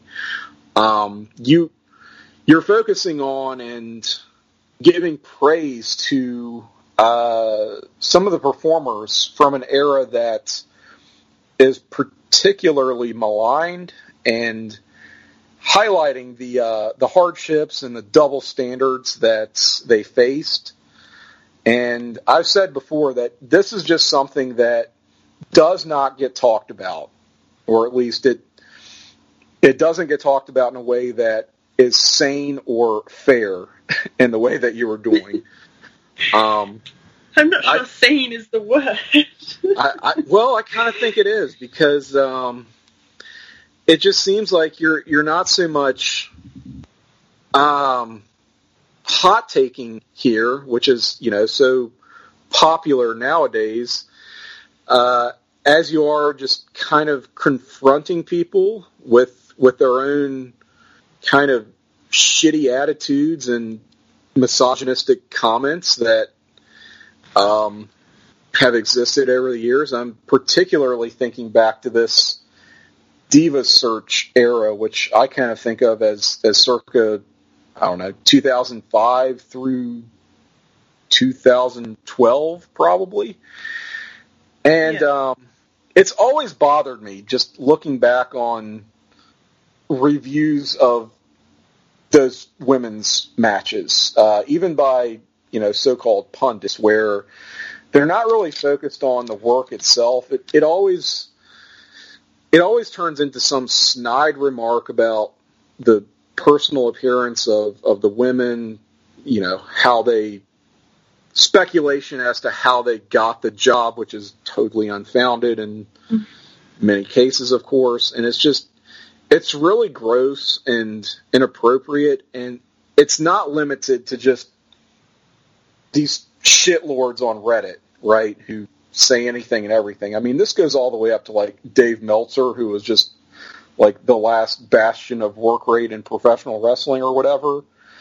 You're focusing on and giving praise to some of the performers from an era that is particularly maligned, and highlighting the hardships and the double standards that they faced. And I've said before that this is just something that does not get talked about, or at least it doesn't get talked about in a way that is sane or fair in the way that you were doing. I'm not sure sane is the word. I kind of think it is, because it just seems like you're not so much hot taking here, which is so popular nowadays, as you are just kind of confronting people with their own kind of shitty attitudes and misogynistic comments that have existed over the years. I'm particularly thinking back to this Diva Search era, which I kind of think of as circa, 2005 through 2012, probably. And it's always bothered me, just looking back on reviews of those women's matches, even by, so-called pundits, where they're not really focused on the work itself. It always turns into some snide remark about the personal appearance of the women, how they, speculation as to how they got the job, which is totally unfounded in many cases, of course. And it's really gross and inappropriate, and it's not limited to just these shitlords on Reddit, right, who say anything and everything. I mean, this goes all the way up to, Dave Meltzer, who was just, the last bastion of work rate in professional wrestling or whatever.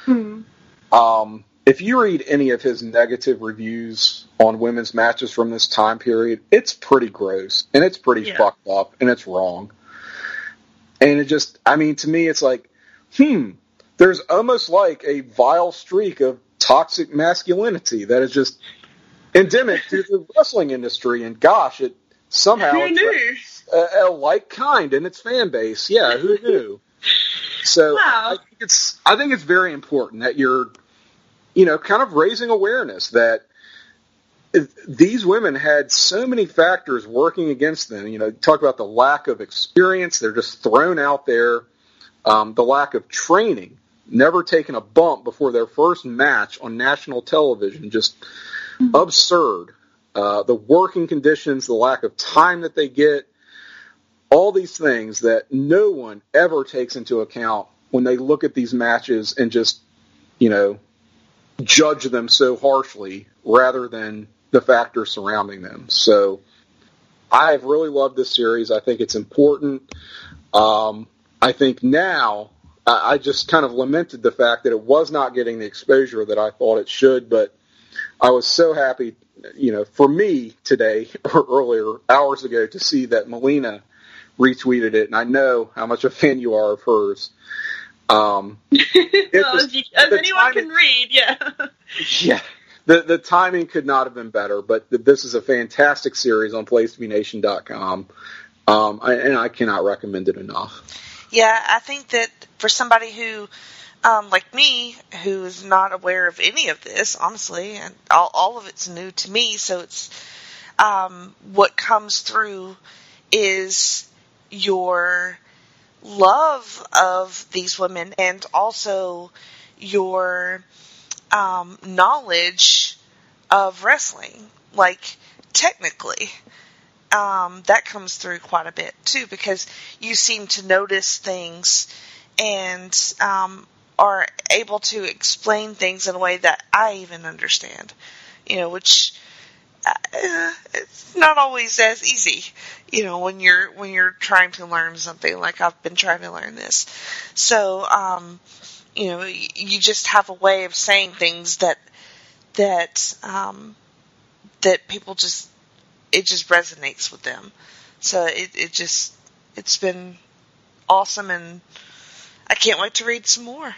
If you read any of his negative reviews on women's matches from this time period, it's pretty gross, and it's pretty fucked up, and it's wrong. And it just, to me, it's like, there's almost like a vile streak of toxic masculinity that is just endemic to the wrestling industry, and gosh, it somehow it's a like kind in its fan base. Yeah, who knew? So wow. I think it's very important that you're, kind of raising awareness that these women had so many factors working against them. Talk about the lack of experience. They're just thrown out there. The lack of training, never taken a bump before their first match on national television, just absurd. The working conditions, the lack of time that they get, all these things that no one ever takes into account when they look at these matches and just, judge them so harshly rather than the factors surrounding them. So I have really loved this series. I think it's important. I think now I just kind of lamented the fact that it was not getting the exposure that I thought it should, but I was so happy, for me today or earlier, hours ago, to see that Melina retweeted it, and I know how much a fan you are of hers. As anyone can read, yeah. Yeah. The timing could not have been better, but this is a fantastic series on PlaceToBeNation.com, and I cannot recommend it enough. Yeah, I think that for somebody who, like me, who is not aware of any of this, honestly, and all of it's new to me, so it's what comes through is your love of these women and also your knowledge of wrestling, like technically. That comes through quite a bit too, because you seem to notice things and are able to explain things in a way that I even understand, which it's not always as easy, when you're trying to learn something like I've been trying to learn this. So, you just have a way of saying things that people just, it just resonates with them. So it's been awesome, and I can't wait to read some more.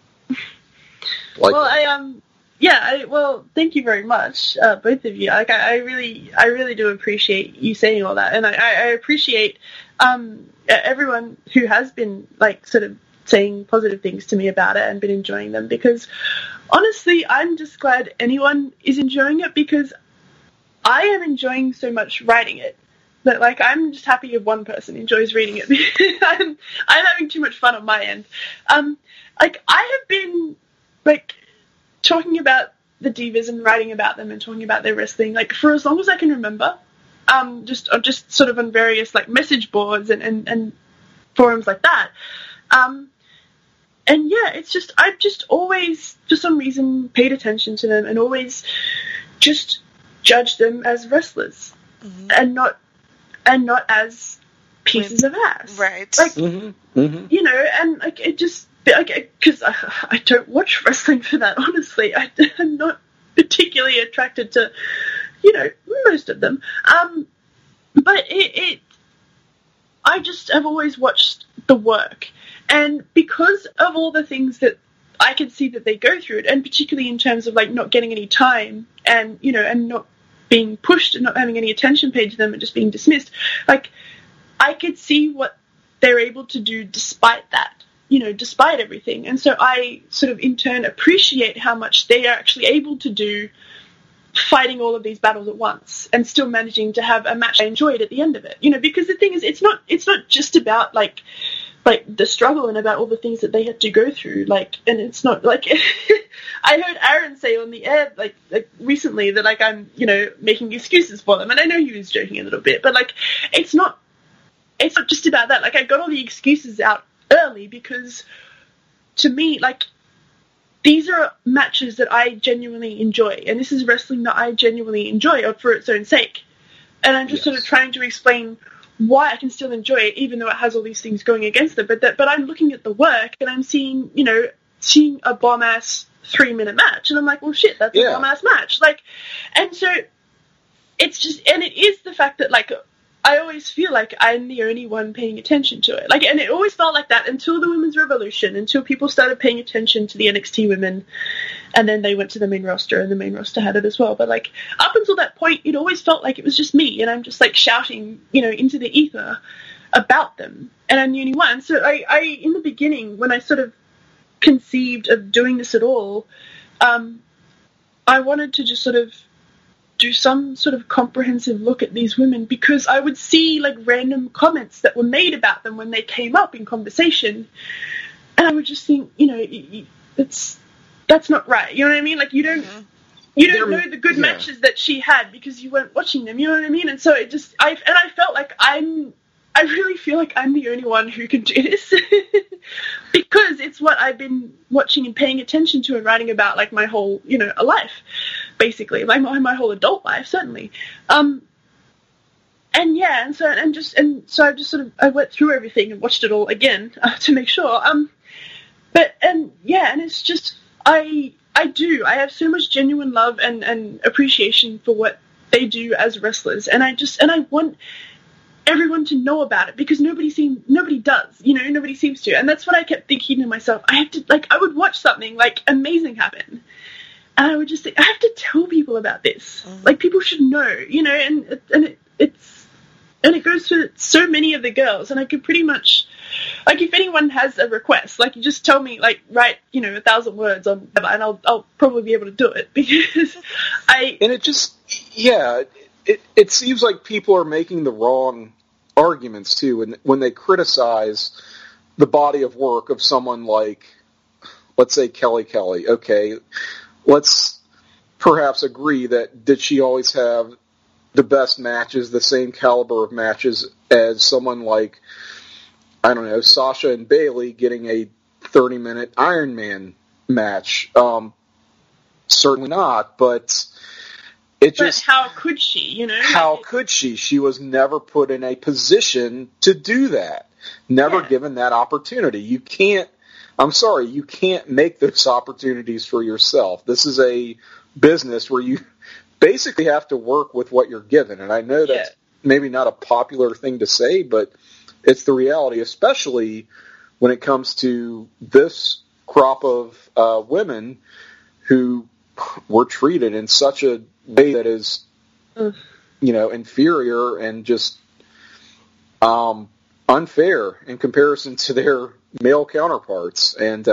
Well, thank you very much, both of you. Like, I really do appreciate you saying all that, and I appreciate everyone who has been like sort of saying positive things to me about it and been enjoying them, because honestly, I'm just glad anyone is enjoying it, because I am enjoying so much writing it that, like, I'm just happy if one person enjoys reading it. I'm having too much fun on my end. Like, I have been, like, talking about the divas and writing about them and talking about their wrestling, like, for as long as I can remember. Just sort of on various, like, message boards and forums like that. And yeah, it's just, I've just always, for some reason, paid attention to them and always just judged them as wrestlers, mm-hmm. and not as pieces of ass. Right. Like, mm-hmm. Mm-hmm. And like, it just, like, because I don't watch wrestling for that, honestly. I'm not particularly attracted to, most of them. But I just have always watched the work. And because of all the things that I can see that they go through it, and particularly in terms of, like, not getting any time and, and not being pushed and not having any attention paid to them and just being dismissed, like, I could see what they're able to do despite that, despite everything. And so I sort of in turn appreciate how much they are actually able to do, fighting all of these battles at once and still managing to have a match I enjoyed at the end of it. Because the thing is, it's not just about like the struggle and about all the things that they had to go through, like, and it's not like I heard Aaron say on the air like recently that, like, I'm making excuses for them, and I know he was joking a little bit, but, like, it's not just about that. Like, I got all the excuses out early because, to me, like, these are matches that I genuinely enjoy, and this is wrestling that I genuinely enjoy for its own sake, and I'm just sort of trying to explain why I can still enjoy it, even though it has all these things going against it. But I'm looking at the work, and I'm seeing a bomb-ass 3-minute match, and I'm like, well, shit, that's a bomb-ass match. Like, and so it's just, and it is the fact that, like, I always feel like I'm the only one paying attention to it. Like, and it always felt like that until the Women's Revolution, until people started paying attention to the NXT women, and then they went to the main roster, and the main roster had it as well. But, like, up until that point, it always felt like it was just me, and I'm just, like, shouting, into the ether about them, and I'm the only one. So I in the beginning, when I sort of conceived of doing this at all, I wanted to just sort of do some sort of comprehensive look at these women, because I would see, like, random comments that were made about them when they came up in conversation, and I would just think, that's not right. You know what I mean? Like, you don't know the good matches that she had because you weren't watching them. You know what I mean? And so I felt like I'm I really feel like I'm the only one who can do this because it's what I've been watching and paying attention to and writing about, like, my whole, life, basically, like my whole adult life, certainly. So I just sort of, I went through everything and watched it all again to make sure. And it's just, I have so much genuine love and appreciation for what they do as wrestlers, and I want everyone to know about it, because nobody does, nobody seems to, and that's what I kept thinking to myself. I would watch something like amazing happen, and I would just think, I have to tell people about this. Like, people should know, and it goes to so many of the girls, and I could pretty much, like, if anyone has a request, like, you just tell me, like, write, 1,000 words on, and I'll probably be able to do it, because it seems like people are making the wrong arguments too, when they criticize the body of work of someone like, let's say, Kelly Kelly. Okay, let's perhaps agree that did she always have the best matches, the same caliber of matches as someone like, I don't know, Sasha and Bayley getting a 30-minute Iron Man match? Certainly not, but how could she, How could she? She was never put in a position to do that. Never given that opportunity. You can't make those opportunities for yourself. This is a business where you basically have to work with what you're given. And I know that's maybe not a popular thing to say, but it's the reality, especially when it comes to this crop of women who were treated in such a way that is, inferior and just unfair in comparison to their male counterparts. And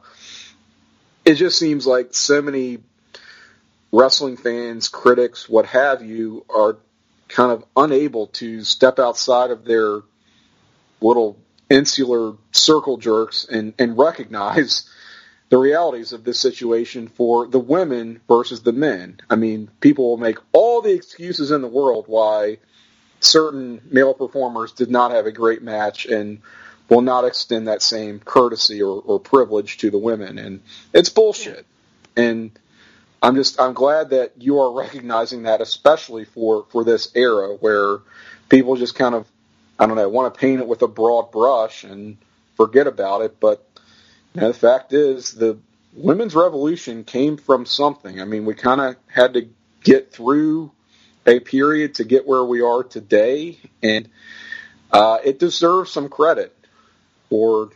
it just seems like so many wrestling fans, critics, what have you, are kind of unable to step outside of their little insular circle jerks and recognize the realities of this situation for the women versus the men. I mean, people will make all the excuses in the world why certain male performers did not have a great match and will not extend that same courtesy or privilege to the women. And it's bullshit. And I'm glad that you are recognizing that, especially for this era where people just kind of, I don't know, want to paint it with a broad brush and forget about it. But the fact is, the women's revolution came from something. I mean, we kind of had to get through a period to get where we are today, and it deserves some credit for,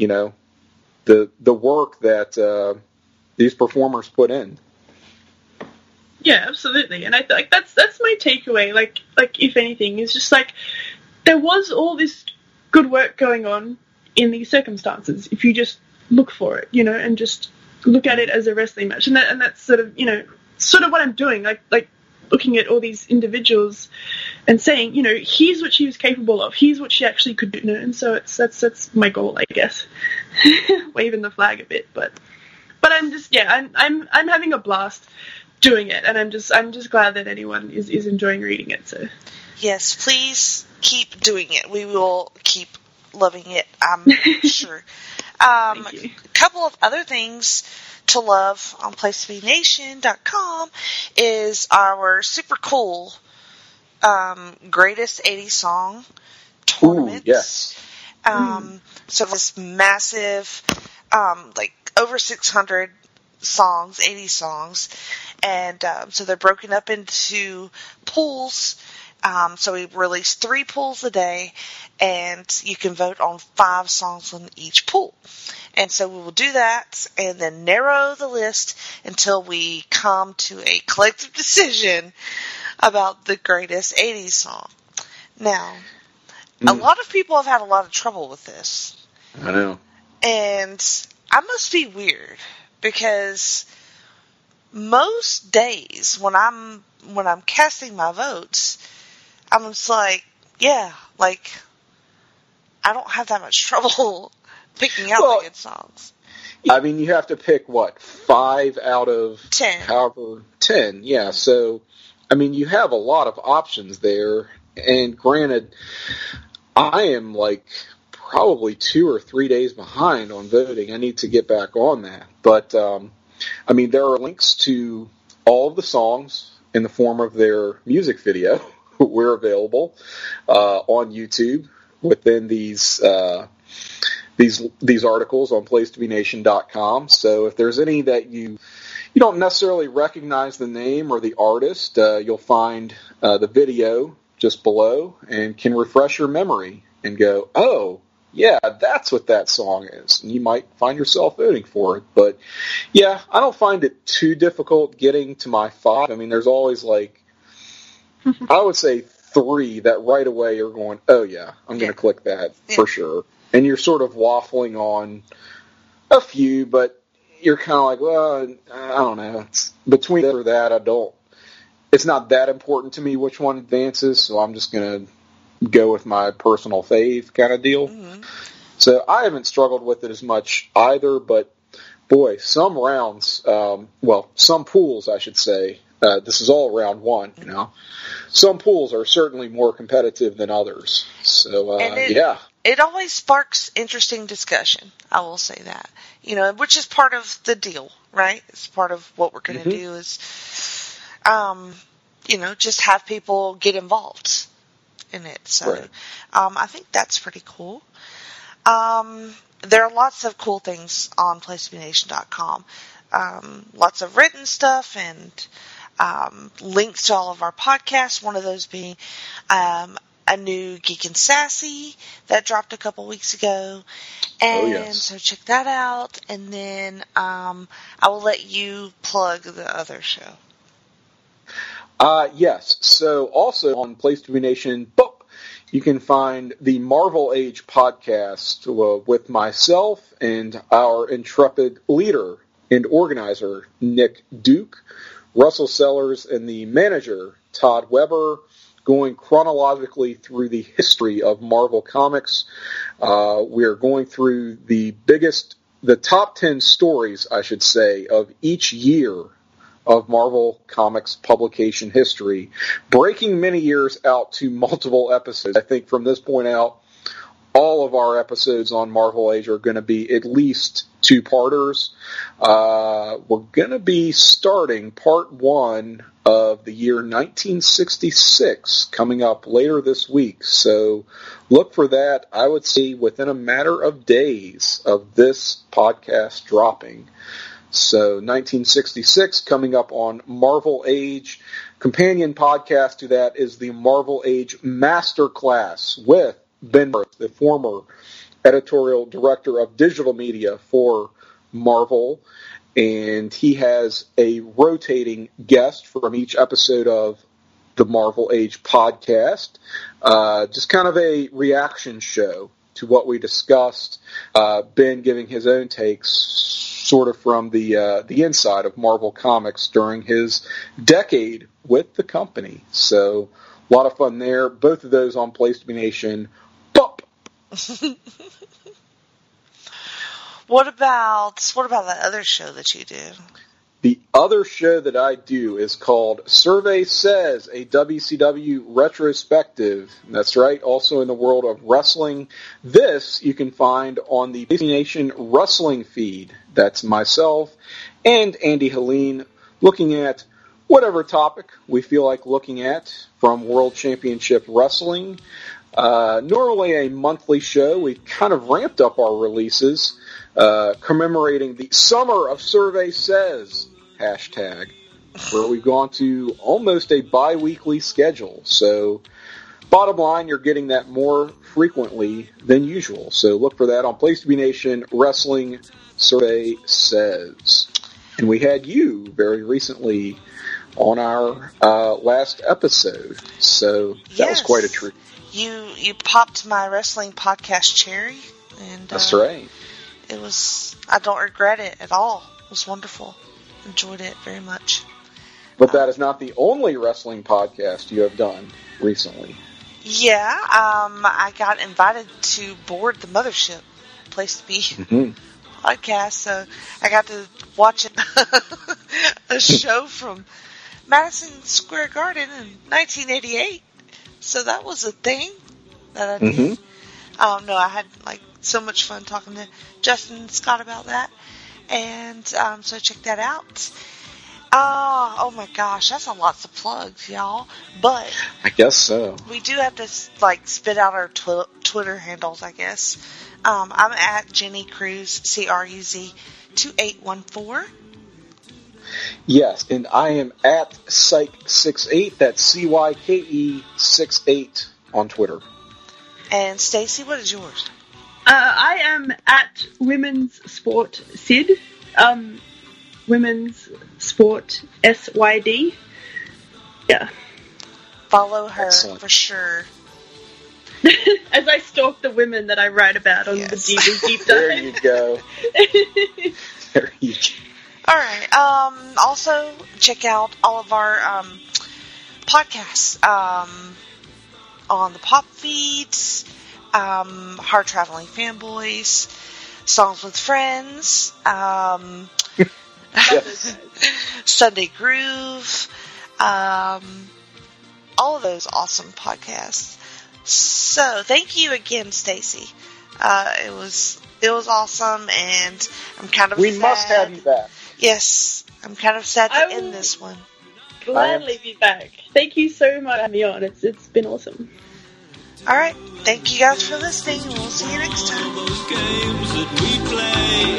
the work that these performers put in. Yeah, absolutely. And I think that's my takeaway. Like if anything, is just like there was all this good work going on in these circumstances. If you just look for it, and just look at it as a wrestling match, and that's sort of what I'm doing. Like looking at all these individuals and saying, here's what she was capable of. Here's what she actually could do. And so that's my goal, I guess. Waving the flag a bit, but I'm just I'm having a blast doing it, and I'm just glad that anyone is enjoying reading it. So yes, please keep doing it. We will keep loving it, I'm sure. A couple of other things to love on PlaceToBeNation.com is our super cool greatest 80s song tournament. Ooh, yes. So this massive, over 600 songs, 80 songs, and so they're broken up into pools. So we release 3 pools a day, and you can vote on 5 songs on each pool. And so we will do that and then narrow the list until we come to a collective decision about the greatest 80s song. Now, a lot of people have had a lot of trouble with this. I know. And I must be weird, because most days when I'm casting my votes, I'm just I don't have that much trouble picking out the good songs. I mean, you have to pick, 5 out of 10. However, 10, yeah. So, I mean, you have a lot of options there. And granted, I am like probably 2 or 3 days behind on voting. I need to get back on that. But, I mean, there are links to all of the songs in the form of their music video. We're available on YouTube within these articles on PlaceToBeNation.com. So if there's any that you don't necessarily recognize the name or the artist, you'll find the video just below and can refresh your memory and go, oh, yeah, that's what that song is. And you might find yourself voting for it. But, yeah, I don't find it too difficult getting to my 5. I mean, there's always, like, I would say 3 that right away you're going, oh, yeah, I'm going to click that for sure. And you're sort of waffling on a few, but you're kind of like, well, I don't know. It's between this or that, it's not that important to me which one advances, so I'm just going to go with my personal fave kind of deal. Mm-hmm. So I haven't struggled with it as much either, but boy, some rounds, some pools, I should say, this is all round 1, you know. Some pools are certainly more competitive than others. So, It always sparks interesting discussion, I will say that. You know, which is part of the deal, right? It's part of what we're going to do is, just have people get involved in it. So, I think that's pretty cool. There are lots of cool things on PlaceToBeNation.com. Lots of written stuff and links to all of our podcasts. One of those being a new Geek and Sassy that dropped a couple weeks ago. And so check that out. And then I will let you plug the other show. Yes. So also on Place to Be Nation, you can find the Marvel Age podcast with myself and our intrepid leader and organizer, Nick Duke, Russell Sellers, and the manager, Todd Weber, going chronologically through the history of Marvel Comics. We are going through the top 10 stories, I should say, of each year of Marvel Comics publication history, breaking many years out to multiple episodes. I think from this point out, all of our episodes on Marvel Age are going to be at least 2-parters. We're going to be starting part 1 of the year 1966 coming up later this week. So look for that, I would say, within a matter of days of this podcast dropping. So 1966 coming up on Marvel Age. Companion podcast to that is the Marvel Age Masterclass with Ben Burtt, the former editorial director of digital media for Marvel. And he has a rotating guest from each episode of the Marvel Age podcast. Just kind of a reaction show to what we discussed. Ben giving his own takes sort of from the inside of Marvel Comics during his decade with the company. So a lot of fun there. Both of those on Place to Be Nation. What about that other show that you do? The other show that I do is called Survey Says, a WCW retrospective. That's right, also in the world of wrestling. This you can find on the Place Nation wrestling feed. That's myself and Andy Helene looking at whatever topic we feel like looking at from World Championship Wrestling. Normally a monthly show. We've kind of ramped up our releases, commemorating the Summer of Survey Says hashtag, where we've gone to almost a bi-weekly schedule. So, bottom line, you're getting that more frequently than usual. So look for that on Place to Be Nation Wrestling Survey Says. And we had you very recently on our last episode. So that was quite a treat. You popped my wrestling podcast cherry, and that's right. It was. I don't regret it at all. It was wonderful. Enjoyed it very much. But that is not the only wrestling podcast you have done recently. Yeah, I got invited to board the Mothership Place to Be podcast, so I got to watch a show from Madison Square Garden in 1988. So that was a thing. that I did. No, I had like so much fun talking to Justin and Scott about that. And so check that out. Oh my gosh, that's a lots of plugs, y'all. But I guess so. We do have to like spit out our Twitter handles, I guess. I'm at Jenny Cruz, CRUZ 2814. Yes, and I am at Psych68. That's CYKE68 on Twitter. And Stacy, what is yours? I am at Women's Sport Sid. Women's Sport SYD. Yeah. Follow her for sure. As I stalk the women that I write about on the DB Deep Dive. There you go. There you go. All right. Also, check out all of our podcasts on the Pop Feeds, Hard Traveling Fanboys, Songs with Friends, Sunday Groove, all of those awesome podcasts. So, thank you again, Stacy. It was awesome, and I'm kind of sad. We must have you back. Yes, I'm kind of sad to end this one. Gladly be back. Thank you so much for having me on. It's been awesome. All right, thank you guys for listening. We'll see you next time. Those games that we play.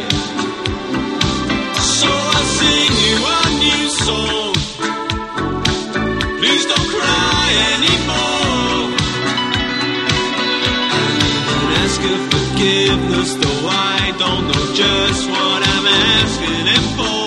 So I sing you a new song. Please don't cry anymore. And ask for forgiveness, though I don't know just what I'm asking him for.